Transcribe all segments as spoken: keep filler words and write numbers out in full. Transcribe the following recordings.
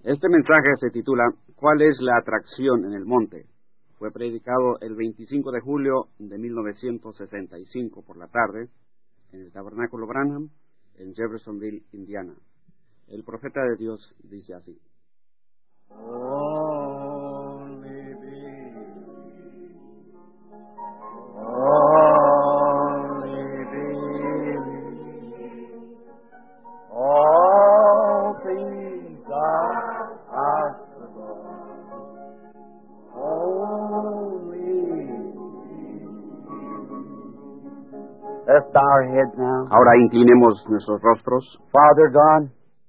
Este mensaje se titula ¿Cuál es la atracción en el monte? Fue predicado el veinticinco de julio de mil novecientos sesenta y cinco por la tarde en el Tabernáculo Branham en Jeffersonville, Indiana. El profeta de Dios dice así: Only believe, only believe, all things are possible, only believe. Let's bow our heads now. Ahora inclinemos nuestros rostros. Father God,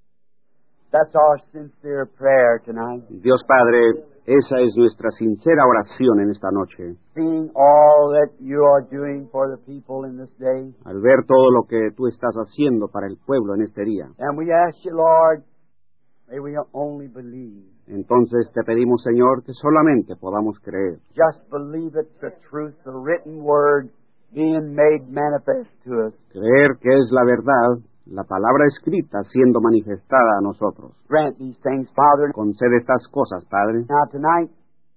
that's our sincere prayer tonight. Dios Padre, esa es nuestra sincera oración en esta noche. Seeing all that you are doing for the people in this day. Al ver todo lo que tú estás haciendo para el pueblo en este día, And we ask you, Lord, may we only believe. entonces te pedimos, Señor, que solamente podamos creer. Just believe it's the truth, the written word being made manifest to us. Creer que es la verdad, la palabra escrita siendo manifestada a nosotros. Grant these things, Father. Concede estas cosas, Padre. Now tonight,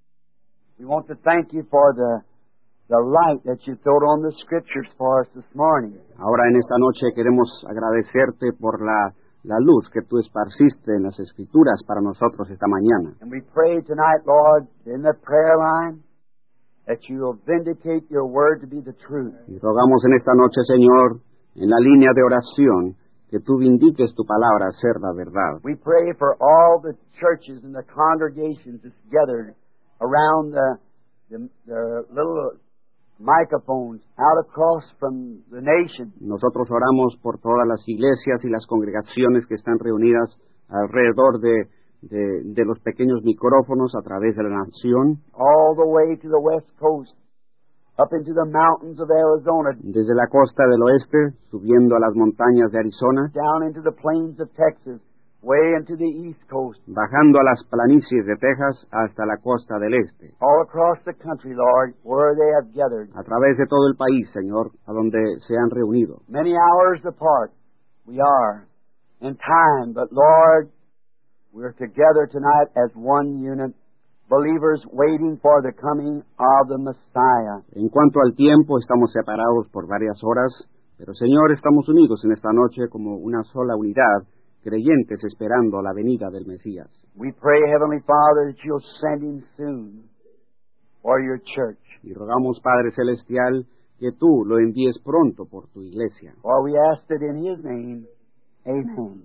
we want to thank you for the the light that you thrown on the Scriptures for us this morning. Ahora en esta noche queremos agradecerte por la, la luz que tú esparciste en las Escrituras para nosotros esta mañana. And we pray tonight, Lord, in the prayer line, that you will vindicate your word to be the truth. Y rogamos en esta noche, Señor, en la línea de oración, que tú vindiques tu palabra ser la verdad. We pray for all the churches and the congregations that's gathered around the, the, the little microphones out across from the nation. Nosotros oramos por todas las iglesias y las congregaciones que están reunidas alrededor de, de, de los pequeños micrófonos a través de la nación, All the way to the west coast, up into the mountains of Arizona, desde la costa del oeste, subiendo a las montañas de Arizona, down into the plains of Texas, way into the east coast, bajando a las planicies de Texas hasta la costa del este, all across the country, Lord, where they have gathered. a través de todo el país, Señor, a donde se han reunido. Many hours apart we are in time, but Lord, we're together tonight as one unit, believers waiting for the coming of the Messiah. En cuanto al tiempo, estamos separados por varias horas, pero Señor, estamos unidos en esta noche como una sola unidad, creyentes esperando la venida del Mesías. We pray, Heavenly Father, that you'll send him soon for your church. Y rogamos, Padre Celestial, que tú lo envíes pronto por tu iglesia. For we asked it in his name. Amen.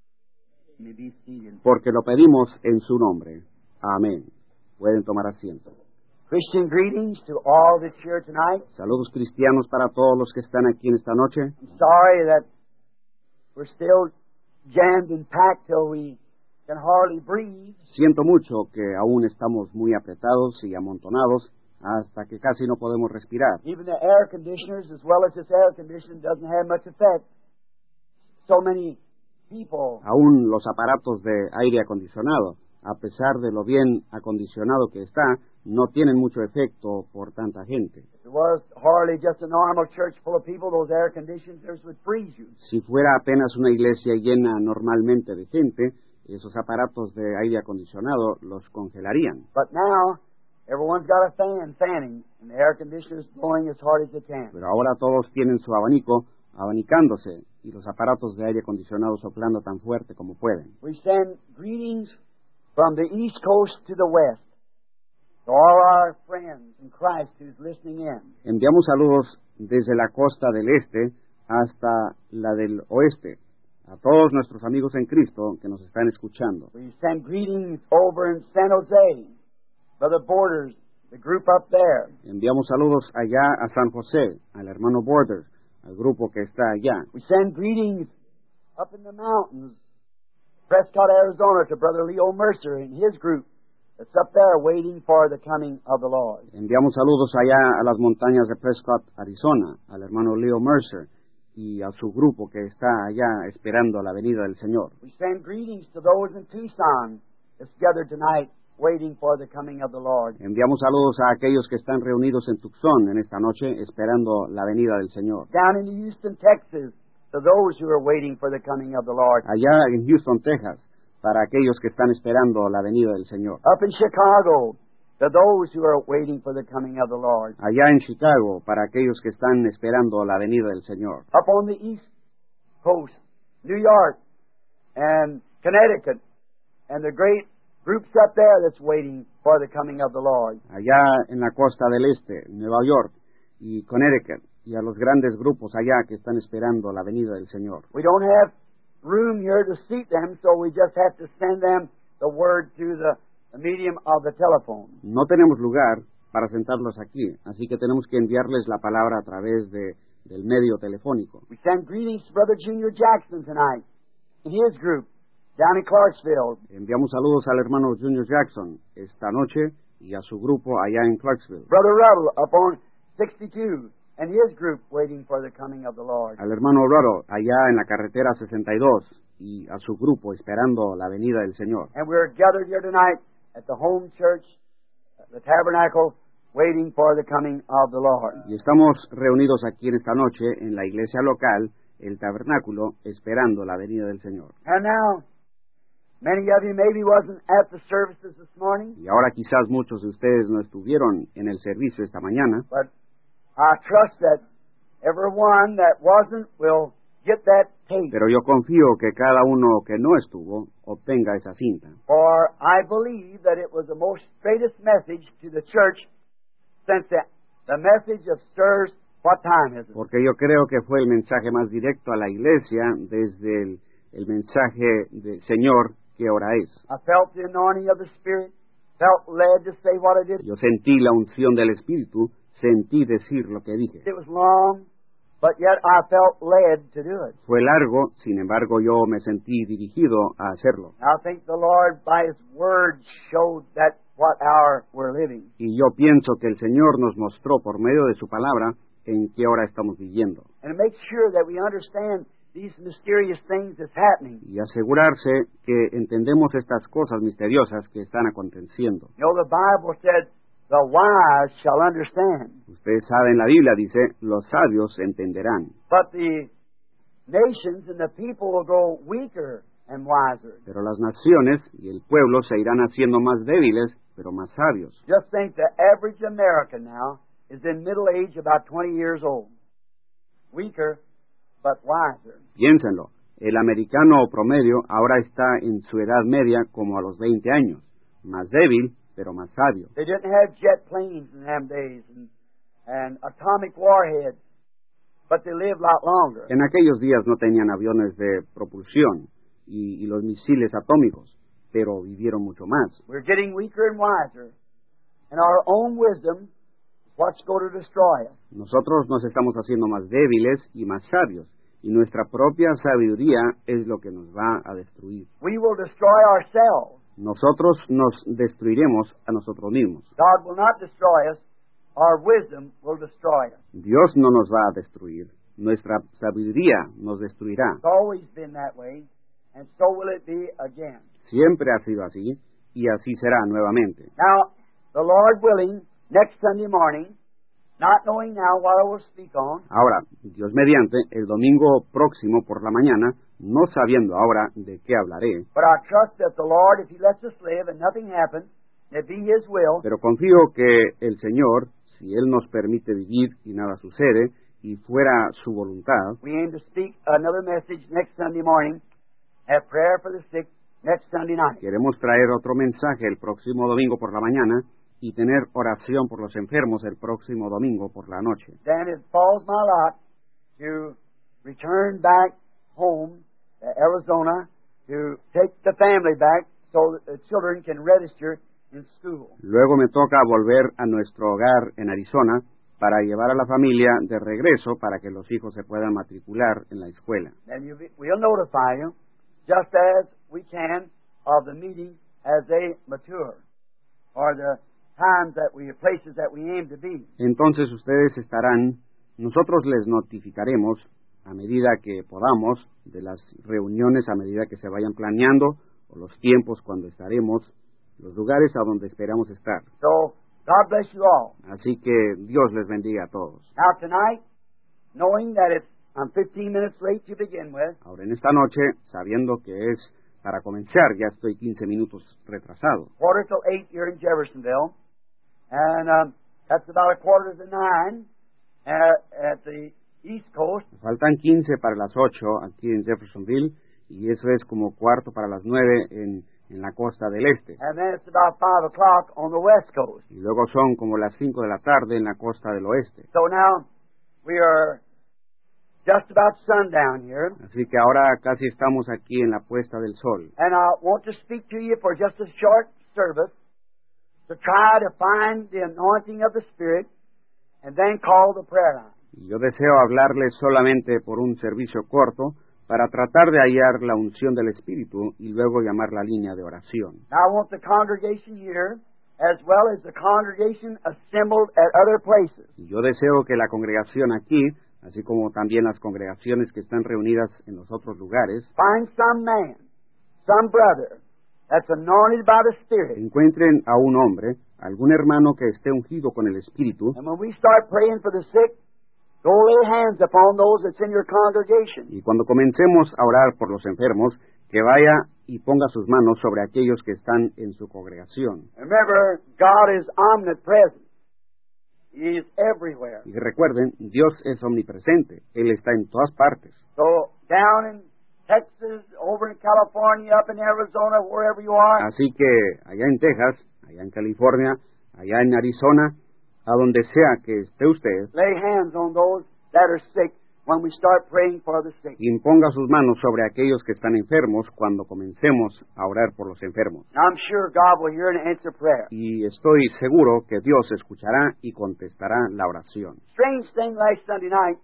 You may be seated. Porque lo pedimos en su nombre. Amén. Pueden tomar asiento. Christian greetings to all that's here tonight. Saludos cristianos para todos los que están aquí en esta noche. I'm sorry that we're still jammed and packed till we can hardly breathe. Siento mucho que aún estamos muy apretados y amontonados hasta que casi no podemos respirar. Even the air conditioners, as well as this air conditioning, doesn't have much effect. So many people. Aún los aparatos de aire acondicionado, a pesar de lo bien acondicionado que está, no tienen mucho efecto por tanta gente. If it was hardly just a normal church full of people, those air conditioners would freeze you. Si fuera apenas una iglesia llena normalmente de gente, esos aparatos de aire acondicionado los congelarían. But now, everyone's got a fan fanning, and the air conditioner's blowing as hard as they can. Pero ahora todos tienen su abanico abanicándose y los aparatos de aire acondicionado soplando tan fuerte como pueden. We send greetings from the east coast to the west to all our friends in Christ who's listening in. Enviamos saludos desde la costa del este hasta la del oeste, a todos nuestros amigos en Cristo que nos están escuchando. We send greetings over in San Jose, Brother Borders, the group up there. Enviamos saludos allá a San José, al hermano Borders, al grupo que está allá. We send greetings up in the mountains, Prescott, Arizona, to Brother Leo Mercer and his group that's up there waiting for the coming of the Lord. Enviamos saludos allá a las montañas de Prescott, Arizona, al hermano Leo Mercer y a su grupo que está allá esperando la venida del Señor. We send greetings to those in Tucson that's gathered tonight waiting for the coming of the Lord. Enviamos saludos a aquellos que están reunidos en Tucson en esta noche esperando la venida del Señor. Down in Houston, Texas, to those who are waiting for the coming of the Lord. Allá en Houston, Texas, para aquellos que están esperando la venida del Señor. Up in Chicago, to those who are waiting for the coming of the Lord. Allá en Chicago, para aquellos que están esperando la venida del Señor. Up on the East Coast, New York and Connecticut, and the great groups up there that's waiting for the coming of the Lord. Allá en la costa del este, Nueva York y Connecticut, y a los grandes grupos allá que están esperando la venida del Señor. We don't have room here to seat them, so we just have to send them the word through the, the medium of the telephone. No tenemos lugar para sentarlos aquí, así que tenemos que enviarles la palabra a través de, del medio telefónico. We send greetings to Brother Junior Jackson tonight and his group down in Clarksville. Enviamos saludos al hermano Junior Jackson esta noche y a su grupo allá en Clarksville. Brother Ruddle up on sixty-two and his group waiting for the coming of the Lord. Al hermano Ruddle allá en la carretera sesenta y dos y a su grupo esperando la venida del Señor. And we're gathered here tonight at the home church, the tabernacle, waiting for the coming of the Lord. Y estamos reunidos aquí en esta noche en la iglesia local, el tabernáculo, esperando la venida del Señor. And now, many of you maybe wasn't at the services this morning, Y ahora quizás muchos de ustedes no estuvieron en el servicio esta mañana, but I trust that everyone that wasn't will get that tape. pero yo confío que cada uno que no estuvo obtenga esa cinta. For I believe that it was the most greatest message to the church since the, the message of Sirs, what time is it? Porque yo creo que fue el mensaje más directo a la iglesia desde el, el mensaje de Señor, ¿qué hora es? I felt the anointing of the Spirit, felt led to say what I did. Yo sentí la unción del Espíritu, sentí decir lo que dije. It was long, but yet I felt led to do it. Fue largo, sin embargo yo me sentí dirigido a hacerlo. I think the Lord, by His Word, showed that what hour we're living. Y yo pienso que el Señor nos mostró por medio de su palabra en qué hora estamos viviendo. And to make sure that we understand these mysterious things that's happening. Y asegurarse que entendemos estas cosas misteriosas que están aconteciendo. You know, the Bible said, the wise shall understand. Ustedes saben, la Biblia dice, los sabios entenderán. But the nations and the people will grow weaker and wiser. Pero las naciones y el pueblo se irán haciendo más débiles, pero más sabios. Just think the average American now is in middle age, about twenty years old. Weaker, but wiser. Piénsenlo, el americano promedio ahora está en su edad media como a los veinte años, más débil, pero más sabio. They didn't have jet planes in them days and, and atomic warheads, but they lived a lot longer. En aquellos días no tenían aviones de propulsión y, y los misiles atómicos, pero vivieron mucho más. We're getting weaker and wiser, and our own wisdom is what's going to destroy us. Nosotros nos estamos haciendo más débiles y más sabios, y nuestra propia sabiduría es lo que nos va a destruir. We will destroy ourselves. Nosotros nos destruiremos a nosotros mismos. God will not destroy us. Our wisdom will destroy us. Dios no nos va a destruir. Nuestra sabiduría nos destruirá. It's always been that way, and so will it be again. Siempre ha sido así, y así será nuevamente. Now, the Lord willing, next Sunday morning, not knowing now what I will speak on, Ahora, Dios mediante, el domingo próximo por la mañana, no sabiendo ahora de qué hablaré, but I trust that the Lord, if He lets us live and nothing happens, if He His will, pero confío que el Señor, si Él nos permite vivir y nada sucede, y fuera su voluntad, we aim to speak another message next Sunday morning, have prayer for the sick next Sunday night. queremos traer otro mensaje el próximo domingo por la mañana y tener oración por los enfermos el próximo domingo por la noche. Then it falls my lot to return back home to Arizona to take the family back so that the children can register in school. Luego me toca volver a nuestro hogar en Arizona para llevar a la familia de regreso para que los hijos se puedan matricular en la escuela. Then you be, we'll notify you just as we can of the meeting as they mature, or the times that we, places that we aim to be. Entonces ustedes estarán, nosotros les notificaremos a medida que podamos de las reuniones, a medida que se vayan planeando, o los tiempos cuando estaremos, los lugares a donde esperamos estar. So, God bless you all. Así que Dios les bendiga a todos. Now tonight, knowing that it's I'm fifteen minutes late to begin with, Ahora en esta noche, sabiendo que es para comenzar, ya estoy quince minutos retrasado. Quarter till eight here in Jeffersonville, and um, that's about a quarter to nine at, at the East Coast. Faltan quince para las ocho aquí en Jeffersonville, y eso es como cuarto para las nueve en, en la costa del este. And then it's about five o'clock on the West Coast. Y luego son como las cinco de la tarde en la costa del oeste. So now we are just about sundown here. Así que ahora casi estamos aquí en la puesta del sol. And I want to speak to you for just a short service to try to find the anointing of the Spirit and then call the prayer line. Y yo deseo hablarles solamente por un servicio corto para tratar de hallar la unción del Espíritu y luego llamar la línea de oración. Now I want the congregation here as well as the congregation assembled at other places. Y yo deseo que la congregación aquí, así como también las congregaciones que están reunidas en los otros lugares, Find some man, some brother that's anointed by the Spirit. encuentren a un hombre, algún hermano que esté ungido con el Espíritu, And when we start praying for the sick, go lay hands upon those that's in your congregation. y cuando comencemos a orar por los enfermos, que vaya y ponga sus manos sobre aquellos que están en su congregación. Remember, God is omnipresent. He is everywhere. Y recuerden, Dios es omnipresente, Él está en todas partes. So down in Texas, over in California, up in Arizona, wherever you are, Así que allá en Texas, allá en California, allá en Arizona, a donde sea que esté usted, lay hands on those that are sick when we start praying for the sick. imponga sus manos sobre aquellos que están enfermos cuando comencemos a orar por los enfermos. And I'm sure God will hear and answer prayer. Y estoy seguro que Dios escuchará y contestará la oración. Strange thing last Sunday night,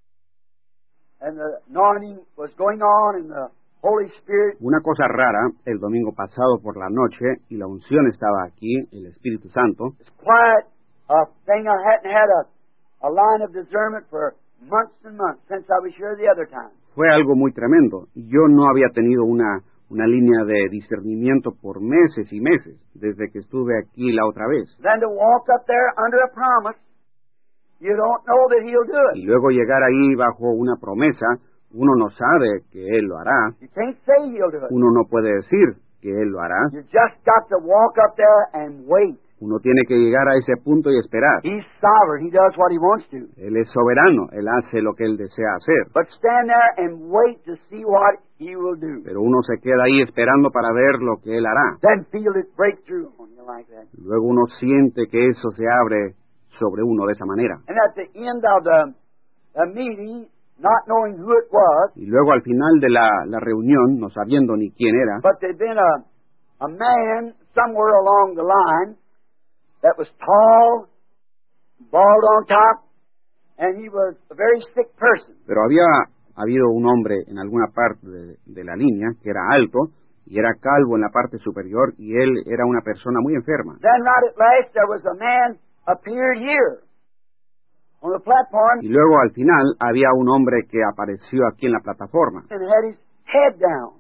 and the anointing was going on, and the Holy Spirit, Una cosa rara, el domingo pasado por la noche, y la unción estaba aquí, el Espíritu Santo, it's quiet, a thing I hadn't had a, a line of discernment for months and months since I was here the other time. fue algo muy tremendo. Yo no había tenido una, una línea de discernimiento por meses y meses, desde que estuve aquí la otra vez. Then to walk up there under a promise, you don't know that He'll do Y it. luego llegar ahí bajo una promesa, uno no sabe que Él lo hará, You can't say He'll do it. uno no puede decir que Él lo hará, You just got to walk up there and wait. uno tiene que llegar a ese punto y esperar. He's sovereign. He does what He wants to. Él es soberano, Él hace lo que Él desea hacer. But stand there and wait to see what He will do. Pero uno se queda ahí esperando para ver lo que Él hará. Then feel it break through on you like that. Luego uno siente que eso se abre sobre uno de esa manera. And at the end of the, the meeting, not knowing who it was, Y luego al final de la, la reunión, no sabiendo ni quién era, but there'd been a, a man somewhere along the line that was tall, bald on top, and he was a very sick person. pero había habido un hombre en alguna parte de, de la línea que era alto y era calvo en la parte superior y él era una persona muy enferma. Then right at last there was a man appeared here on the platform Y luego al final había un hombre que apareció aquí en la plataforma and had his head down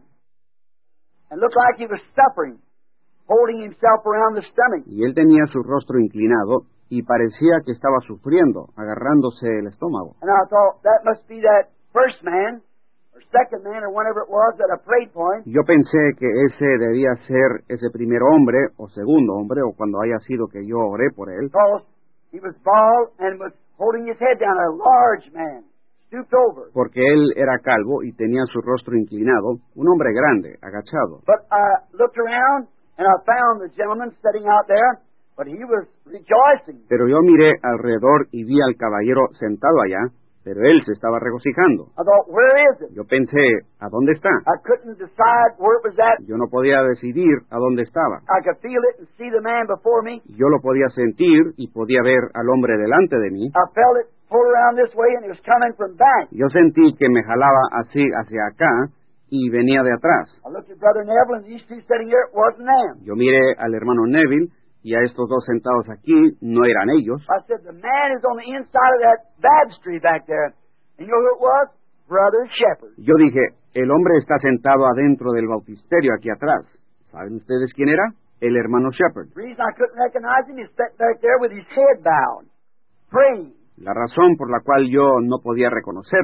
and looked like he was suffering, holding himself around the stomach. y él tenía su rostro inclinado y parecía que estaba sufriendo, agarrándose el estómago. And I thought, that must be that first man, or second man, or whatever it was, at a prayed point. Y yo pensé que ese debía ser ese primer hombre o segundo hombre o cuando haya sido que yo oré por él, Because he was bald and was holding his head down, a large man, stooped over. porque él era calvo y tenía su rostro inclinado, un hombre grande, agachado. But I looked around, and I found the gentleman sitting out there, but he was rejoicing. Pero yo miré alrededor y vi al caballero sentado allá, pero él se estaba regocijando. I thought, where is it? Yo pensé, ¿a dónde está? I couldn't decide where it was at. Yo no podía decidir a dónde estaba. I could feel it and see the man before me. Yo lo podía sentir y podía ver al hombre delante de mí. I felt it pull around this way, and it was coming from back. Yo sentí que me jalaba así hacia acá y venía de atrás. I looked at Brother Neville, and these two sitting here, it wasn't them. Yo miré al hermano Neville y a estos dos sentados aquí, no eran ellos. I said, the man is on the inside of that baptistry back there. And you know who it was? Brother Shepherd. Yo dije, el hombre está sentado adentro del bautisterio aquí atrás. ¿Saben ustedes quién era? El hermano Shepherd. The reason I couldn't recognize him, he's sitting back there with his head bowed, praying. La razón por la cual yo no podía reconocerlo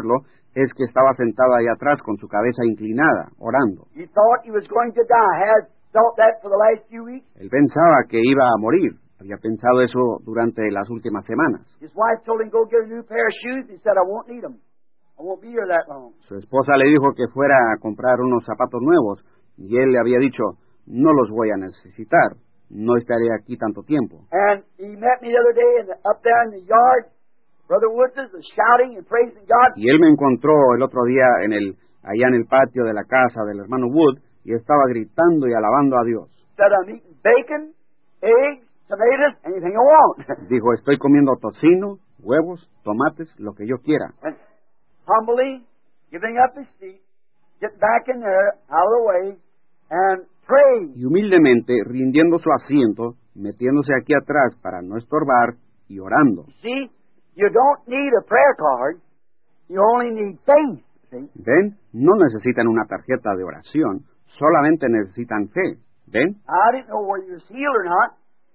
es que estaba sentado ahí atrás con su cabeza inclinada, orando. He thought he was going to die. Has thought that for the last few weeks. Él pensaba que iba a morir. Había pensado eso durante las últimas semanas. His wife told him go get a new pair of shoes. He said, I won't need them. I won't be here that long. Su esposa le dijo que fuera a comprar unos zapatos nuevos y él le había dicho, no los voy a necesitar, no estaré aquí tanto tiempo. And he met me the other day in the, up there in the yard. Brother Woods was shouting and praising God. Y él me encontró el otro día en el, allá en el patio de la casa del hermano Wood y estaba gritando y alabando a Dios. Said, I'm eating bacon, eggs, tomatoes, anything you want. Dijo, estoy comiendo tocino, huevos, tomates, lo que yo quiera. And humbly giving up his seat, get back in there, out of the way, and praying. Y humildemente rindiendo su asiento, metiéndose aquí atrás para no estorbar y orando. See, you don't need a prayer card. You only need faith. See? ¿Ven? No necesitan una tarjeta de oración, solamente necesitan fe. ¿Ven? I didn't know whether you was healed or not.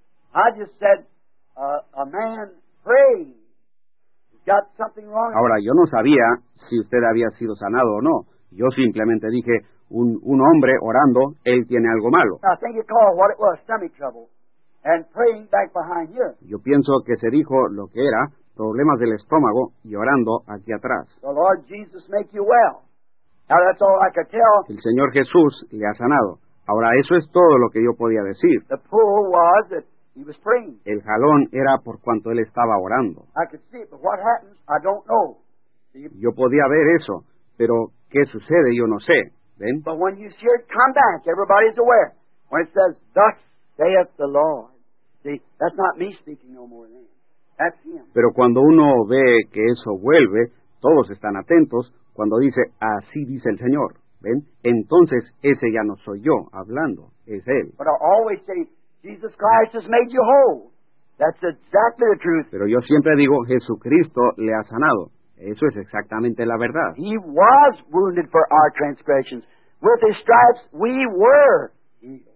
I just said, uh, a man praying. He's got something wrong. Ahora, yo no sabía si usted había sido sanado o no. Yo simplemente dije, un, un hombre orando, él tiene algo malo. I think you call what it was, stomach trouble. And praying back behind you. Yo pienso que se dijo lo que era, problemas del estómago y orando aquí atrás. The Lord Jesus make you well. Now that's all I could tell. El Señor Jesús le ha sanado. Ahora, eso es todo lo que yo podía decir. The pull was that he was praying. El jalón era por cuanto él estaba orando. I could see it, but what happens, I don't know. See? Yo podía ver eso, pero ¿qué sucede? Yo no sé. ¿Ven? But when you see it come back, everybody's aware. When it says, thus saith the Lord. See, that's not me speaking no more than. That's him. Pero cuando uno ve que eso vuelve, todos están atentos cuando dice, así dice el Señor. ¿Ven? Entonces ese ya no soy yo hablando, es Él. But I always say, Jesus Christ has made you whole. That's exactly the truth. Pero yo siempre digo, Jesucristo le ha sanado. Eso es exactamente la verdad. He was wounded for our transgressions. With his stripes we were healed.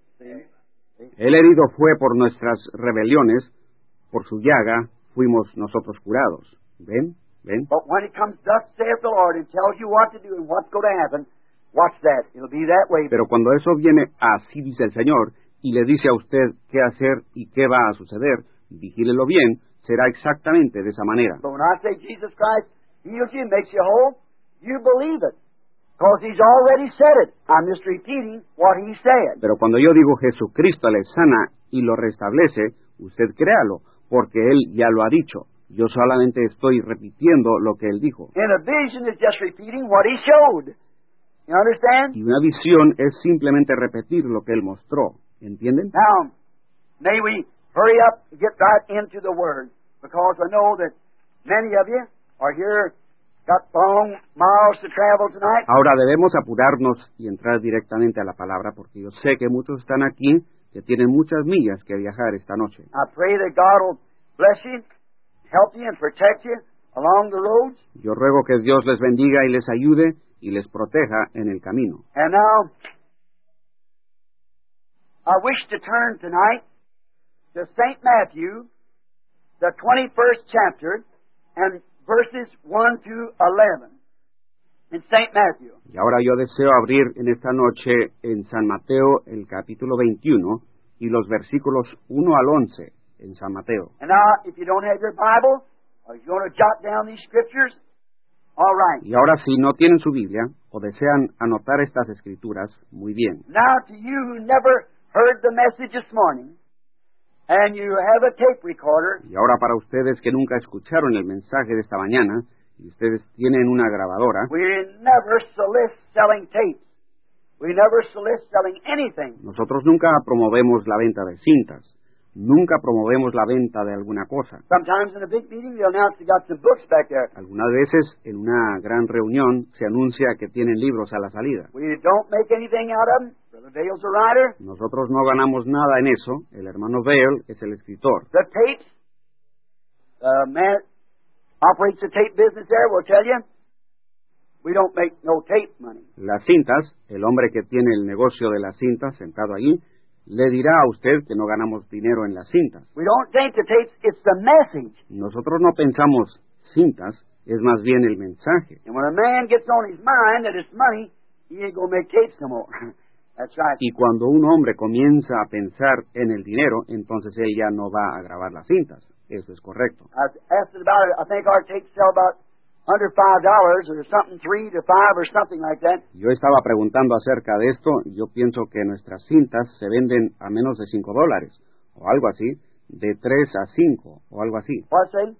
See? El herido fue por nuestras rebeliones, por su llaga fuimos nosotros curados. ¿Ven? ¿Ven? But when it comes, thus saith the Lord, and tells you what to do and what's going to happen, watch that. It'll be that way. Pero cuando eso viene, así dice el Señor, y le dice a usted qué hacer y qué va a suceder, vigílelo bien, será exactamente de esa manera. But when I say Jesus Christ heals you, makes you whole, you believe it. Because he's already said it. I'm just repeating what he said. Pero cuando yo digo Jesucristo le sana y lo restablece, usted créalo, porque Él ya lo ha dicho. Yo solamente estoy repitiendo lo que Él dijo. And a vision is just repeating what he showed. You understand? Y una visión es simplemente repetir lo que Él mostró. ¿Entienden? Now, may we hurry up and get right into the Word, because I know that many of you are here, got long miles to travel tonight. Ahora debemos apurarnos y entrar directamente a la palabra, porque yo sé que muchos están aquí que tienen muchas millas que viajar esta noche. I pray that God will bless you, help you, and protect you along the roads. Yo ruego que Dios les bendiga y les ayude y les proteja en el camino. And now, I wish to turn tonight to Saint Matthew, the twenty-first chapter, and verses one to eleven. In Saint Matthew. Y ahora yo deseo abrir en esta noche en San Mateo el capítulo veintiuno y los versículos uno al once en San Mateo. And now, if you don't have your Bible, or you want to jot down these scriptures, all right. Y ahora si no tienen su Biblia o desean anotar estas escrituras, muy bien. Now to you who never heard the message this morning, and you have a tape recorder, Y ahora para ustedes que nunca escucharon el mensaje de esta mañana, y ustedes tienen una grabadora, we never solicit selling tapes. We never solicit selling anything. nosotros nunca promovemos la venta de cintas, nunca promovemos la venta de alguna cosa. Sometimes in a big meeting, they'll announce they got some books back there. Algunas veces en una gran reunión se anuncia que tienen libros a la salida. We don't make anything out of them. Brother Dale's a writer. Nosotros no ganamos nada en eso. El hermano Bale es el escritor. The tapes, the man operates the tape business there will tell you, we don't make no tape money. Las cintas, el hombre que tiene el negocio de las cintas sentado allí, le dirá a usted que no ganamos dinero en las cintas. We don't think the tapes, it's the message. Nosotros no pensamos cintas, es más bien el mensaje. And when a man gets on his mind that it's money, he ain't going to make tapes no more. That's right. Y cuando un hombre comienza a pensar en el dinero, entonces ella no va a grabar las cintas. Eso es correcto. I asked it about it. I think our tapes sell about under five dollars or something, three to five or something like that. Yo estaba preguntando acerca de esto. Yo pienso que nuestras cintas se venden a menos de cinco dólares, o algo así, de tres a cinco, o algo así. What say?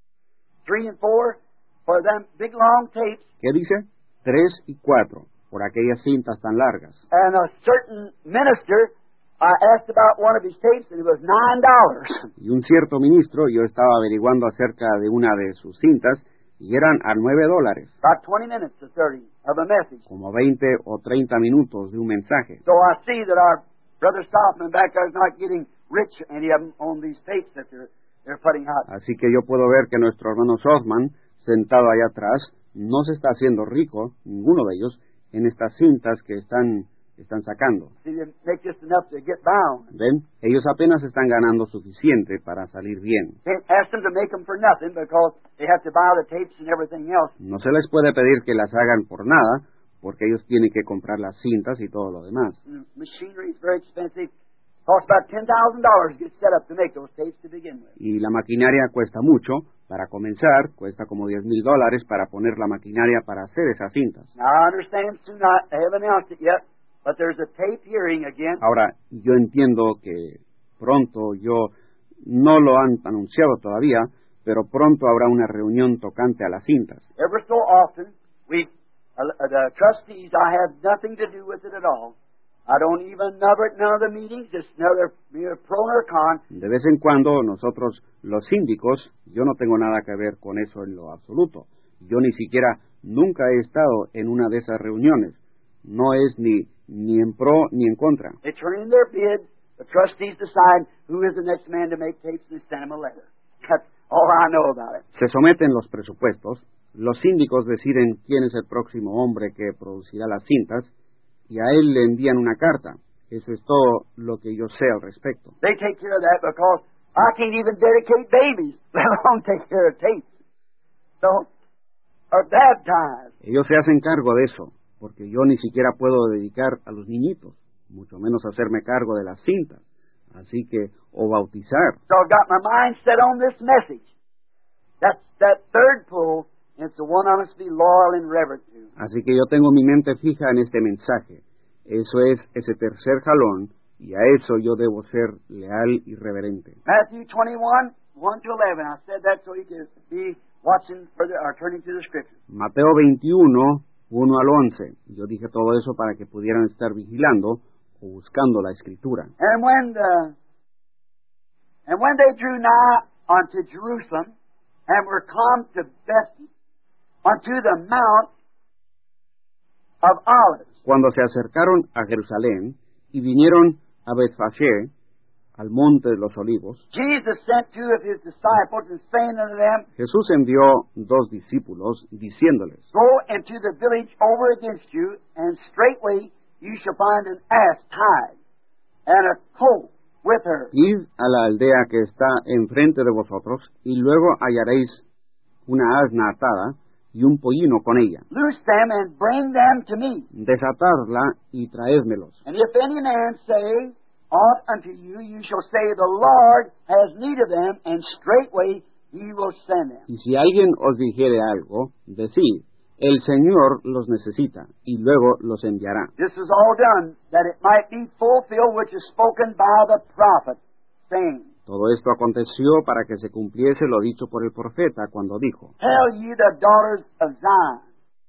Three and four for them big long tapes. ¿Qué dice? Tres y cuatro, por aquellas cintas tan largas. And a certain minister, I asked about one of his tapes, and it was nine dollars. Y un cierto ministro, yo estaba averiguando acerca de una de sus cintas, y eran a nueve dólares. About twenty minutes to thirty of a message. Como veinte o treinta minutos de un mensaje. So I see that our brother Stoffman back there is not getting rich, any of them, on these tapes that they're, they're putting out. Así que yo puedo ver que nuestro hermano Sothman, sentado allá atrás, no se está haciendo rico, ninguno de ellos, en estas cintas que están, están sacando. See, they make just enough to get bound. ¿Ven? Ellos apenas están ganando suficiente para salir bien. Can't ask them to make them for nothing because they have to buy the tapes and everything else. No se les puede pedir que las hagan por nada, porque ellos tienen que comprar las cintas y todo lo demás. Mm, machinery is very expensive. Costs about ten thousand dollars to get set up to make those tapes to begin with. Y la maquinaria cuesta mucho. Para comenzar, cuesta como diez mil dólares para poner la maquinaria para hacer esas cintas. Now, I understand soon, I haven't announced it yet, but there's a tape hearing again. Ahora, yo entiendo que pronto, yo no lo han anunciado todavía, pero pronto habrá una reunión tocante a las cintas. Ever so often, we, uh, the trustees, I have nothing to do with it at all. I don't even number it, none of the meetings, just neither, neither pro nor con. De vez en cuando, nosotros, los síndicos, yo no tengo nada que ver con eso en lo absoluto. Yo ni siquiera, nunca he estado en una de esas reuniones. No es ni, ni en pro ni en contra. They turn in their bids, the trustees decide who is the next man to make tapes, and they send them a letter. That's all I know about it. Se someten los presupuestos, los síndicos deciden quién es el próximo hombre que producirá las cintas, y a él le envían una carta. Eso es todo lo que yo sé al respecto. They take care of that because I can't even dedicate babies, let alone take care of tapes. So, or baptize. Ellos se hacen cargo de eso, porque yo ni siquiera puedo dedicar a los niñitos, mucho menos hacerme cargo de las cintas. Así que, o bautizar. So I've got my mind set on this message. That's that third pull, and it's the one I must be loyal and reverent to. Así que yo tengo mi mente fija en este mensaje. Eso es ese tercer jalón, y a eso yo debo ser leal y reverente. Matthew twenty-one, one to eleven. I said that so you could be watching further or turning to the scripture. Mateo veintiuno, uno al once. Yo dije todo eso para que pudieran estar vigilando o buscando la escritura. And when the, and when they drew nigh unto Jerusalem, and were come to Bethany, unto the Mount of Olives. Cuando se acercaron a Jerusalén y vinieron a Betfagé, al monte de los olivos, Jesus sent two of his disciples, and saying unto them, Jesús envió dos discípulos diciéndoles, Go into the village over against you, and straightway you shall find an ass tied, and a colt with her. Id a la aldea que está enfrente de vosotros, y luego hallaréis una asna atada y un pollino con ella. Loose them and bring them to me. Desatadla y traédmelos. And if any man say aught unto you, you shall say, The Lord has need of them, and straightway he will send them. Y si alguien os dijere algo, decid, el Señor los necesita, y luego los enviará. This was all done, that it might be fulfilled which is spoken by the prophet, saying, Todo esto aconteció para que se cumpliese lo dicho por el profeta cuando dijo, Tell ye the daughters of Zion,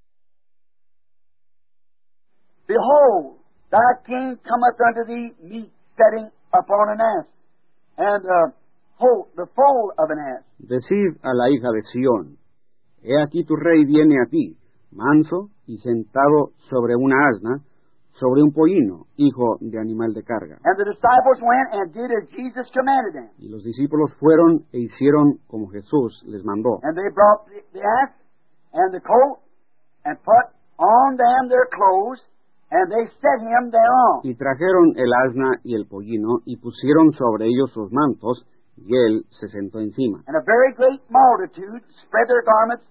Behold, thy king cometh unto thee, meek, setting upon an ass, and uh, hold the foal of an ass. Decid a la hija de Sión, he aquí tu rey viene a ti, manso y sentado sobre una asna, sobre un pollino, hijo de animal de carga. And the disciples went and did as Jesus commanded them. Y los discípulos fueron e hicieron como Jesús les mandó. And they brought the, the ass and the colt, and put on them their clothes, and they set him thereon. Y trajeron el asna y el pollino, y pusieron sobre ellos sus mantos, y él se sentó encima. And a very great multitude spread their garments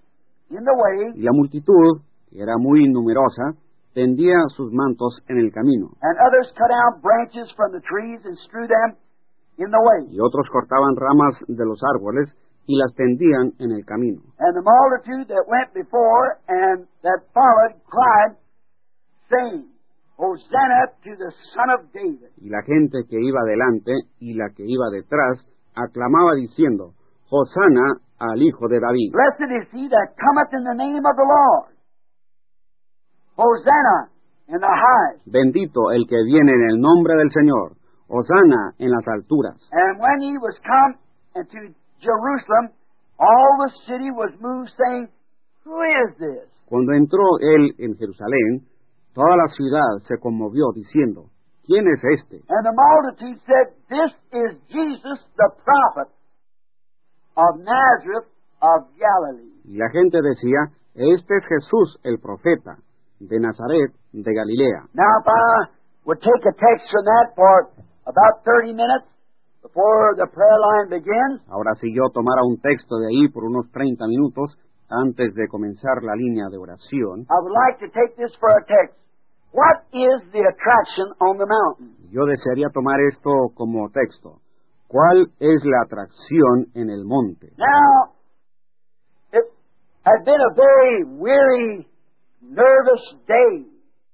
in the way, Y la multitud, que era muy numerosa, tendía sus mantos en el camino, and others cut out branches from the trees and strew them in the way. y otros cortaban ramas de los árboles y las tendían en el camino. And the multitude that went before and that followed cried, saying, Hosanna to the Son of David. Y la gente que iba delante y la que iba detrás aclamaba diciendo, Hosanna al Hijo de David. Blessed is he that cometh in the name of the Lord. Hosanna in the highest. Bendito el que viene en el nombre del Señor. Hosanna en las alturas. And when he was come into Jerusalem, all the city was moved, saying, Who is this? Cuando entró él en Jerusalén, toda la ciudad se conmovió diciendo, ¿quién es este? And the multitude said, This is Jesus the prophet of Nazareth of Galilee. Y la gente decía, este es Jesús el profeta de Nazaret de Galilea. Now, if I would take a text from that for about thirty minutes before the prayer line begins, Ahora, si yo tomara un texto de ahí por unos treinta minutos antes de comenzar la línea de oración, I would like to take this for a text. What is the attraction on the mountain? yo desearía tomar esto como texto. ¿Cuál es la atracción en el monte? Now, it had been a very weary, nervous day.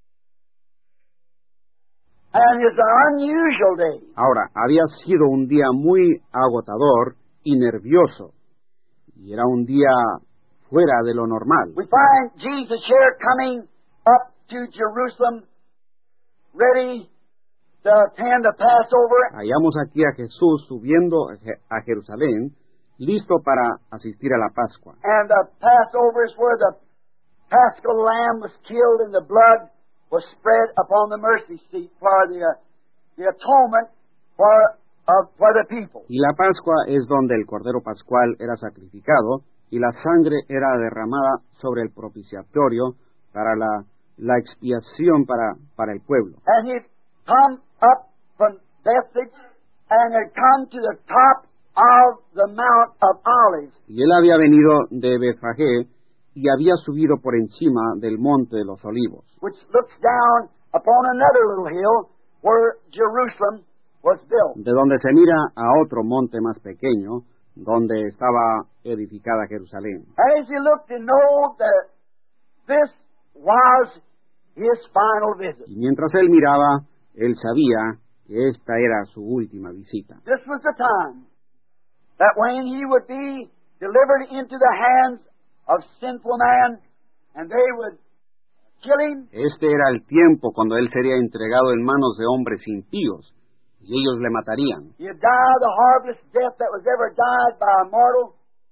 And it's an unusual day. Ahora, había sido un día muy agotador y nervioso, y era un día fuera de lo normal. We find Jesus here coming up to Jerusalem, ready to attend the Passover. Hallamos aquí a Jesús subiendo a Je- a Jerusalén, listo para asistir a la Pascua. And the Passover is where the paschal lamb was killed and the blood was spread upon the mercy seat for the, uh, the atonement for, uh, for the people. Y la Pascua es donde el Cordero Pascual era sacrificado y la sangre era derramada sobre el propiciatorio para la, la expiación para, para el pueblo. And he'd come up from Bethphage and had come to the top of the Mount of Olives. Y él había venido de Betfagé y había subido por encima del monte de los olivos, Which looks down upon another little hill where Jerusalem was built. de donde se mira a otro monte más pequeño, donde estaba edificada Jerusalén. And as he looked and know that this was his final visit. Y mientras él miraba, él sabía que esta era su última visita. This was the time that when he would be delivered into the hands of sinful man, and they would kill him, Este era el tiempo cuando él sería entregado en manos de hombres impíos, y ellos le matarían. he'd die the horriblest death that was ever died by a mortal,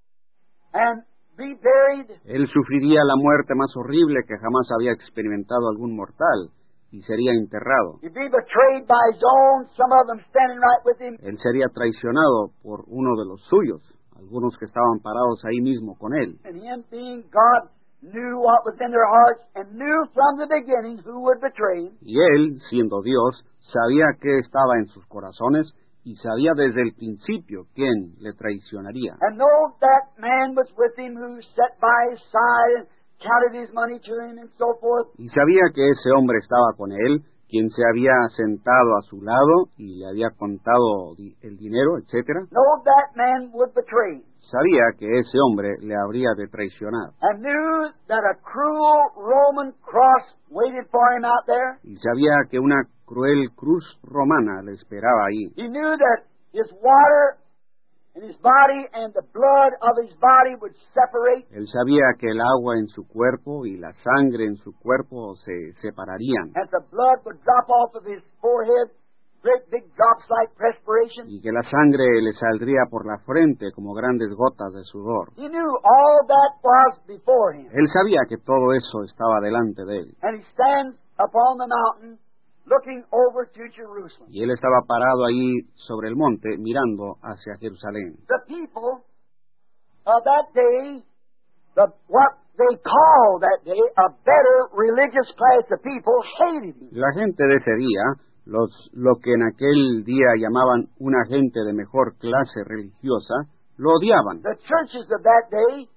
and be buried, Él sufriría la muerte más horrible que jamás había experimentado algún mortal, y sería enterrado. he'd be betrayed by his own, some of them standing right with him, Él sería traicionado por uno de los suyos, algunos que estaban parados ahí mismo con él. and him being God knew what was in their hearts and knew from the beginning who would betray him. Y él, siendo Dios, sabía qué estaba en sus corazones y sabía desde el principio quién le traicionaría. And though that man was with him who sat by his side and counted his money to him and so forth, Y sabía que ese hombre estaba con él, quien se había sentado a su lado y le había contado di- el dinero, etcétera. though that man would betray him, Sabía que ese hombre le habría de traicionar. and knew that a cruel Roman cross waited for him out there. Y sabía que una cruel cruz romana le esperaba ahí. He knew that his water in his body and the blood of his body would separate, Él sabía que el agua en su cuerpo y la sangre en su cuerpo se separarían and the blood would drop off of his forehead, great big drops like perspiration. y que la sangre le saldría por la frente como grandes gotas de sudor. He knew all that was before him. Él sabía que todo eso estaba delante de él. And he stands upon the mountain looking over to Jerusalem. Y él estaba parado ahí sobre el monte mirando hacia Jerusalén. The people of that day, the what they called that day a better religious class of people, hated him. La gente de ese día, los, lo que en aquel día llamaban una gente de mejor clase religiosa, lo odiaban. The churches of that day